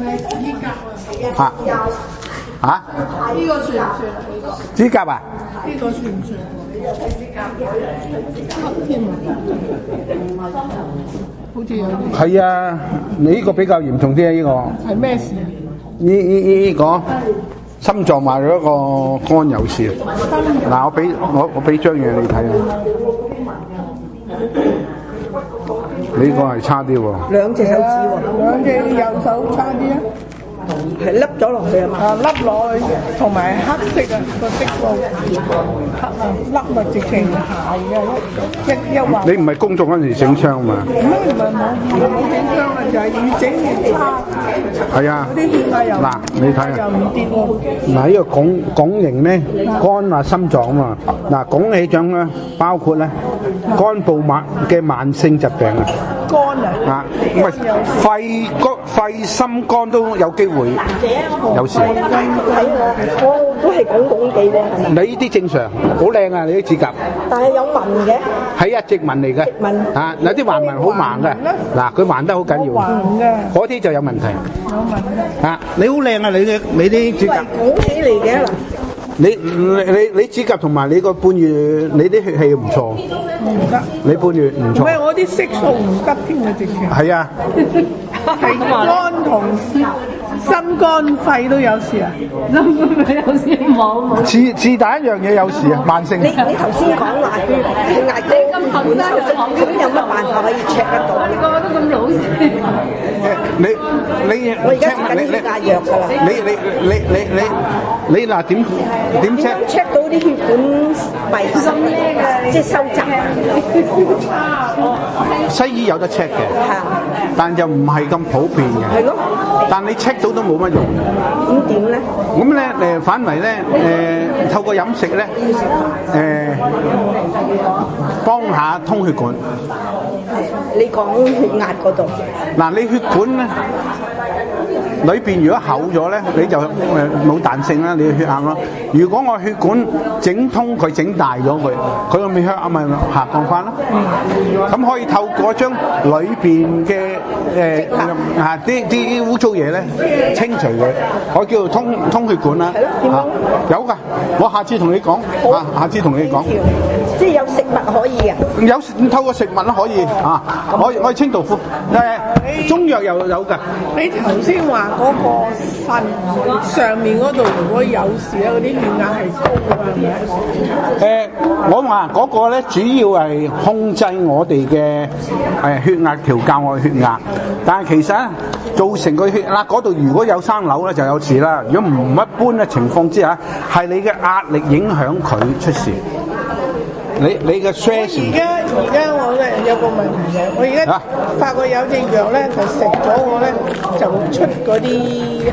S1: 啊？
S2: 呢個算唔算啊？
S1: 指甲啊？
S2: 呢個算唔算？指甲黑添啊！好似有啲
S1: 係啊，你呢個比較嚴重啲啊！呢個
S2: 係咩事啊？
S1: 呢個心臟或者個肝有事。嗱，我俾張嘢你睇啊。你呢個係差啲喎。
S4: 兩隻手指喎，
S2: 兩隻右手差啲啊！
S4: 係凹咗落去啊嘛。
S2: 啊，凹落去，同埋黑色啊，個色素黑啊，凹咪直情係嘅，一橫。
S1: 你唔係工作嗰陣時整傷嘛？
S2: 唔冇整傷啊，就係越整越差。
S1: 係啊。
S2: 嗰啲血壓又
S1: 嗱，你睇下
S2: 又唔跌喎。
S1: 嗱，呢個拱形咧，肝啊心臟啊嘛。嗱，拱起獎咧，包括咧肝部嘅慢性疾病啊。
S2: 肝啊，
S1: 唔係肺心肝都有機會有事。
S4: 我都係拱地喎，係咪？
S1: 你呢啲正常，好靚啊！你啲指甲。
S4: 但係有紋嘅。
S1: 係啊，直紋嚟嘅。
S4: 紋
S1: 啊，有啲橫紋好盲嘅。嗱，佢橫得好緊要。
S2: 橫嘅。
S1: 嗰啲就有問題。
S2: 有問題。
S1: 啊，你好靚啊！你啲指甲。
S4: 拱起嚟嘅嗱。
S1: 你指甲同埋你個半月，你啲血氣唔錯。
S2: 唔得。
S1: 你半月唔錯。
S2: 唔係我啲色素唔得添啊，直情。
S1: 係啊。
S2: 係肝同心肝肺都有事啊！心肝肺有事冇？
S1: 是但一樣嘢有事啊，慢性。
S4: 你頭先講話血壓高，咁後生咁有乜辦法可以 check 得到？
S2: 你個個都咁老實。
S4: 我而家食緊血壓藥㗎啦。
S1: 你嗱點
S4: check 到啲血管閉塞即係收窄啊？
S1: 西醫有得 check 嘅，但就唔係咁普遍嘅。
S4: 係咯。
S1: 但你 check 到都冇乜用。
S4: 咁點咧？
S1: 咁咧反為咧透過飲食咧幫下通血管。
S4: 你講血壓嗰度。
S1: 嗱，你血管咧裏邊如果厚咗咧，你就冇彈性啦，你嘅血壓咯。如果我血管整通佢，整大咗佢個血壓咪下降翻咯。咁可以透過將裏邊嘅啲污糟嘢咧清除佢，我叫做通血管啦。有㗎，我下次同你講。下次同你講。
S4: 即係有食物可以啊？
S1: 有透過食物都可以啊，可以清道夫。中藥又有㗎。
S2: 你頭先話嗰個腎上面嗰度如果有事咧，嗰啲血壓係高㗎，係咪？
S1: 我話嗰個咧主要係控制我哋嘅血壓，調校我嘅血壓。但係其實造成個血壓嗰度如果有生瘤咧就有事啦。如果唔一般嘅情況之下，係你嘅壓力影響佢出事。你嘅 stress。
S2: 而家我咧有個問題嘅，我而家發覺有隻藥咧就食咗我咧就出嗰啲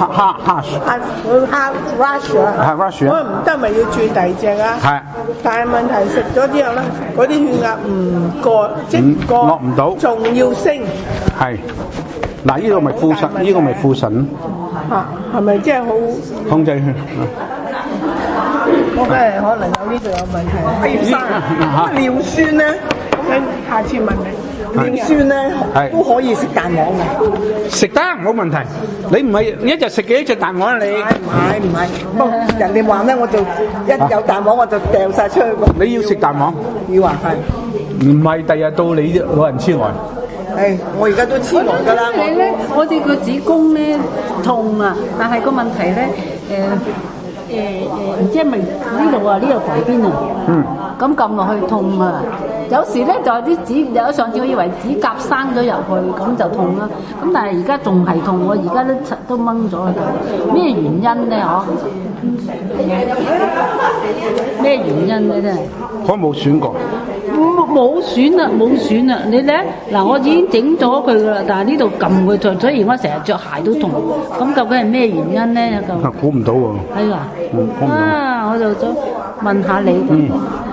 S2: rush 我唔得咪要轉第二隻啊。係。但係問題食咗之後咧，嗰啲血壓唔過，即係
S1: 落唔到，
S2: 仲要升。
S1: 係。嗱，呢個咪副腎，呢個咪副腎。
S2: 係咪即係好
S1: 控制血？
S2: 我覺得可能有呢度有問題，不如生。咁尿酸咧，咁下次問你。
S4: 尿酸咧
S1: 係
S4: 都可以食蛋黃嘅。
S1: 食得冇問題。你唔係一日食幾隻蛋黃啊？你
S4: 唔係，不過人哋話咧，我就一有蛋黃我就掉晒出去喎。
S1: 你要食蛋黃，
S4: 要話係。
S1: 唔係第日到你老人痴呆。
S4: 我而家都黐來㗎啦。
S2: 你咧，我哋個子宮咧痛啊，但係個問題咧，唔知係咪呢度啊？呢度旁邊啊，咁撳落去痛啊！有時咧就係啲指，上次我以為指甲生咗入去，咁就痛啦。咁但係而家仲係痛，我而家都掹咗佢。咩原因咧？咩原因咧？真係
S1: 我冇選過。
S2: 冇選啊！你咧嗱，我已經整咗佢噶啦，但係呢度撳佢就，所以我成日着鞋都痛。咁究竟係咩原因咧？
S1: 估唔到喎。
S2: 係啊，
S1: 估唔到。
S2: 我就想問下你。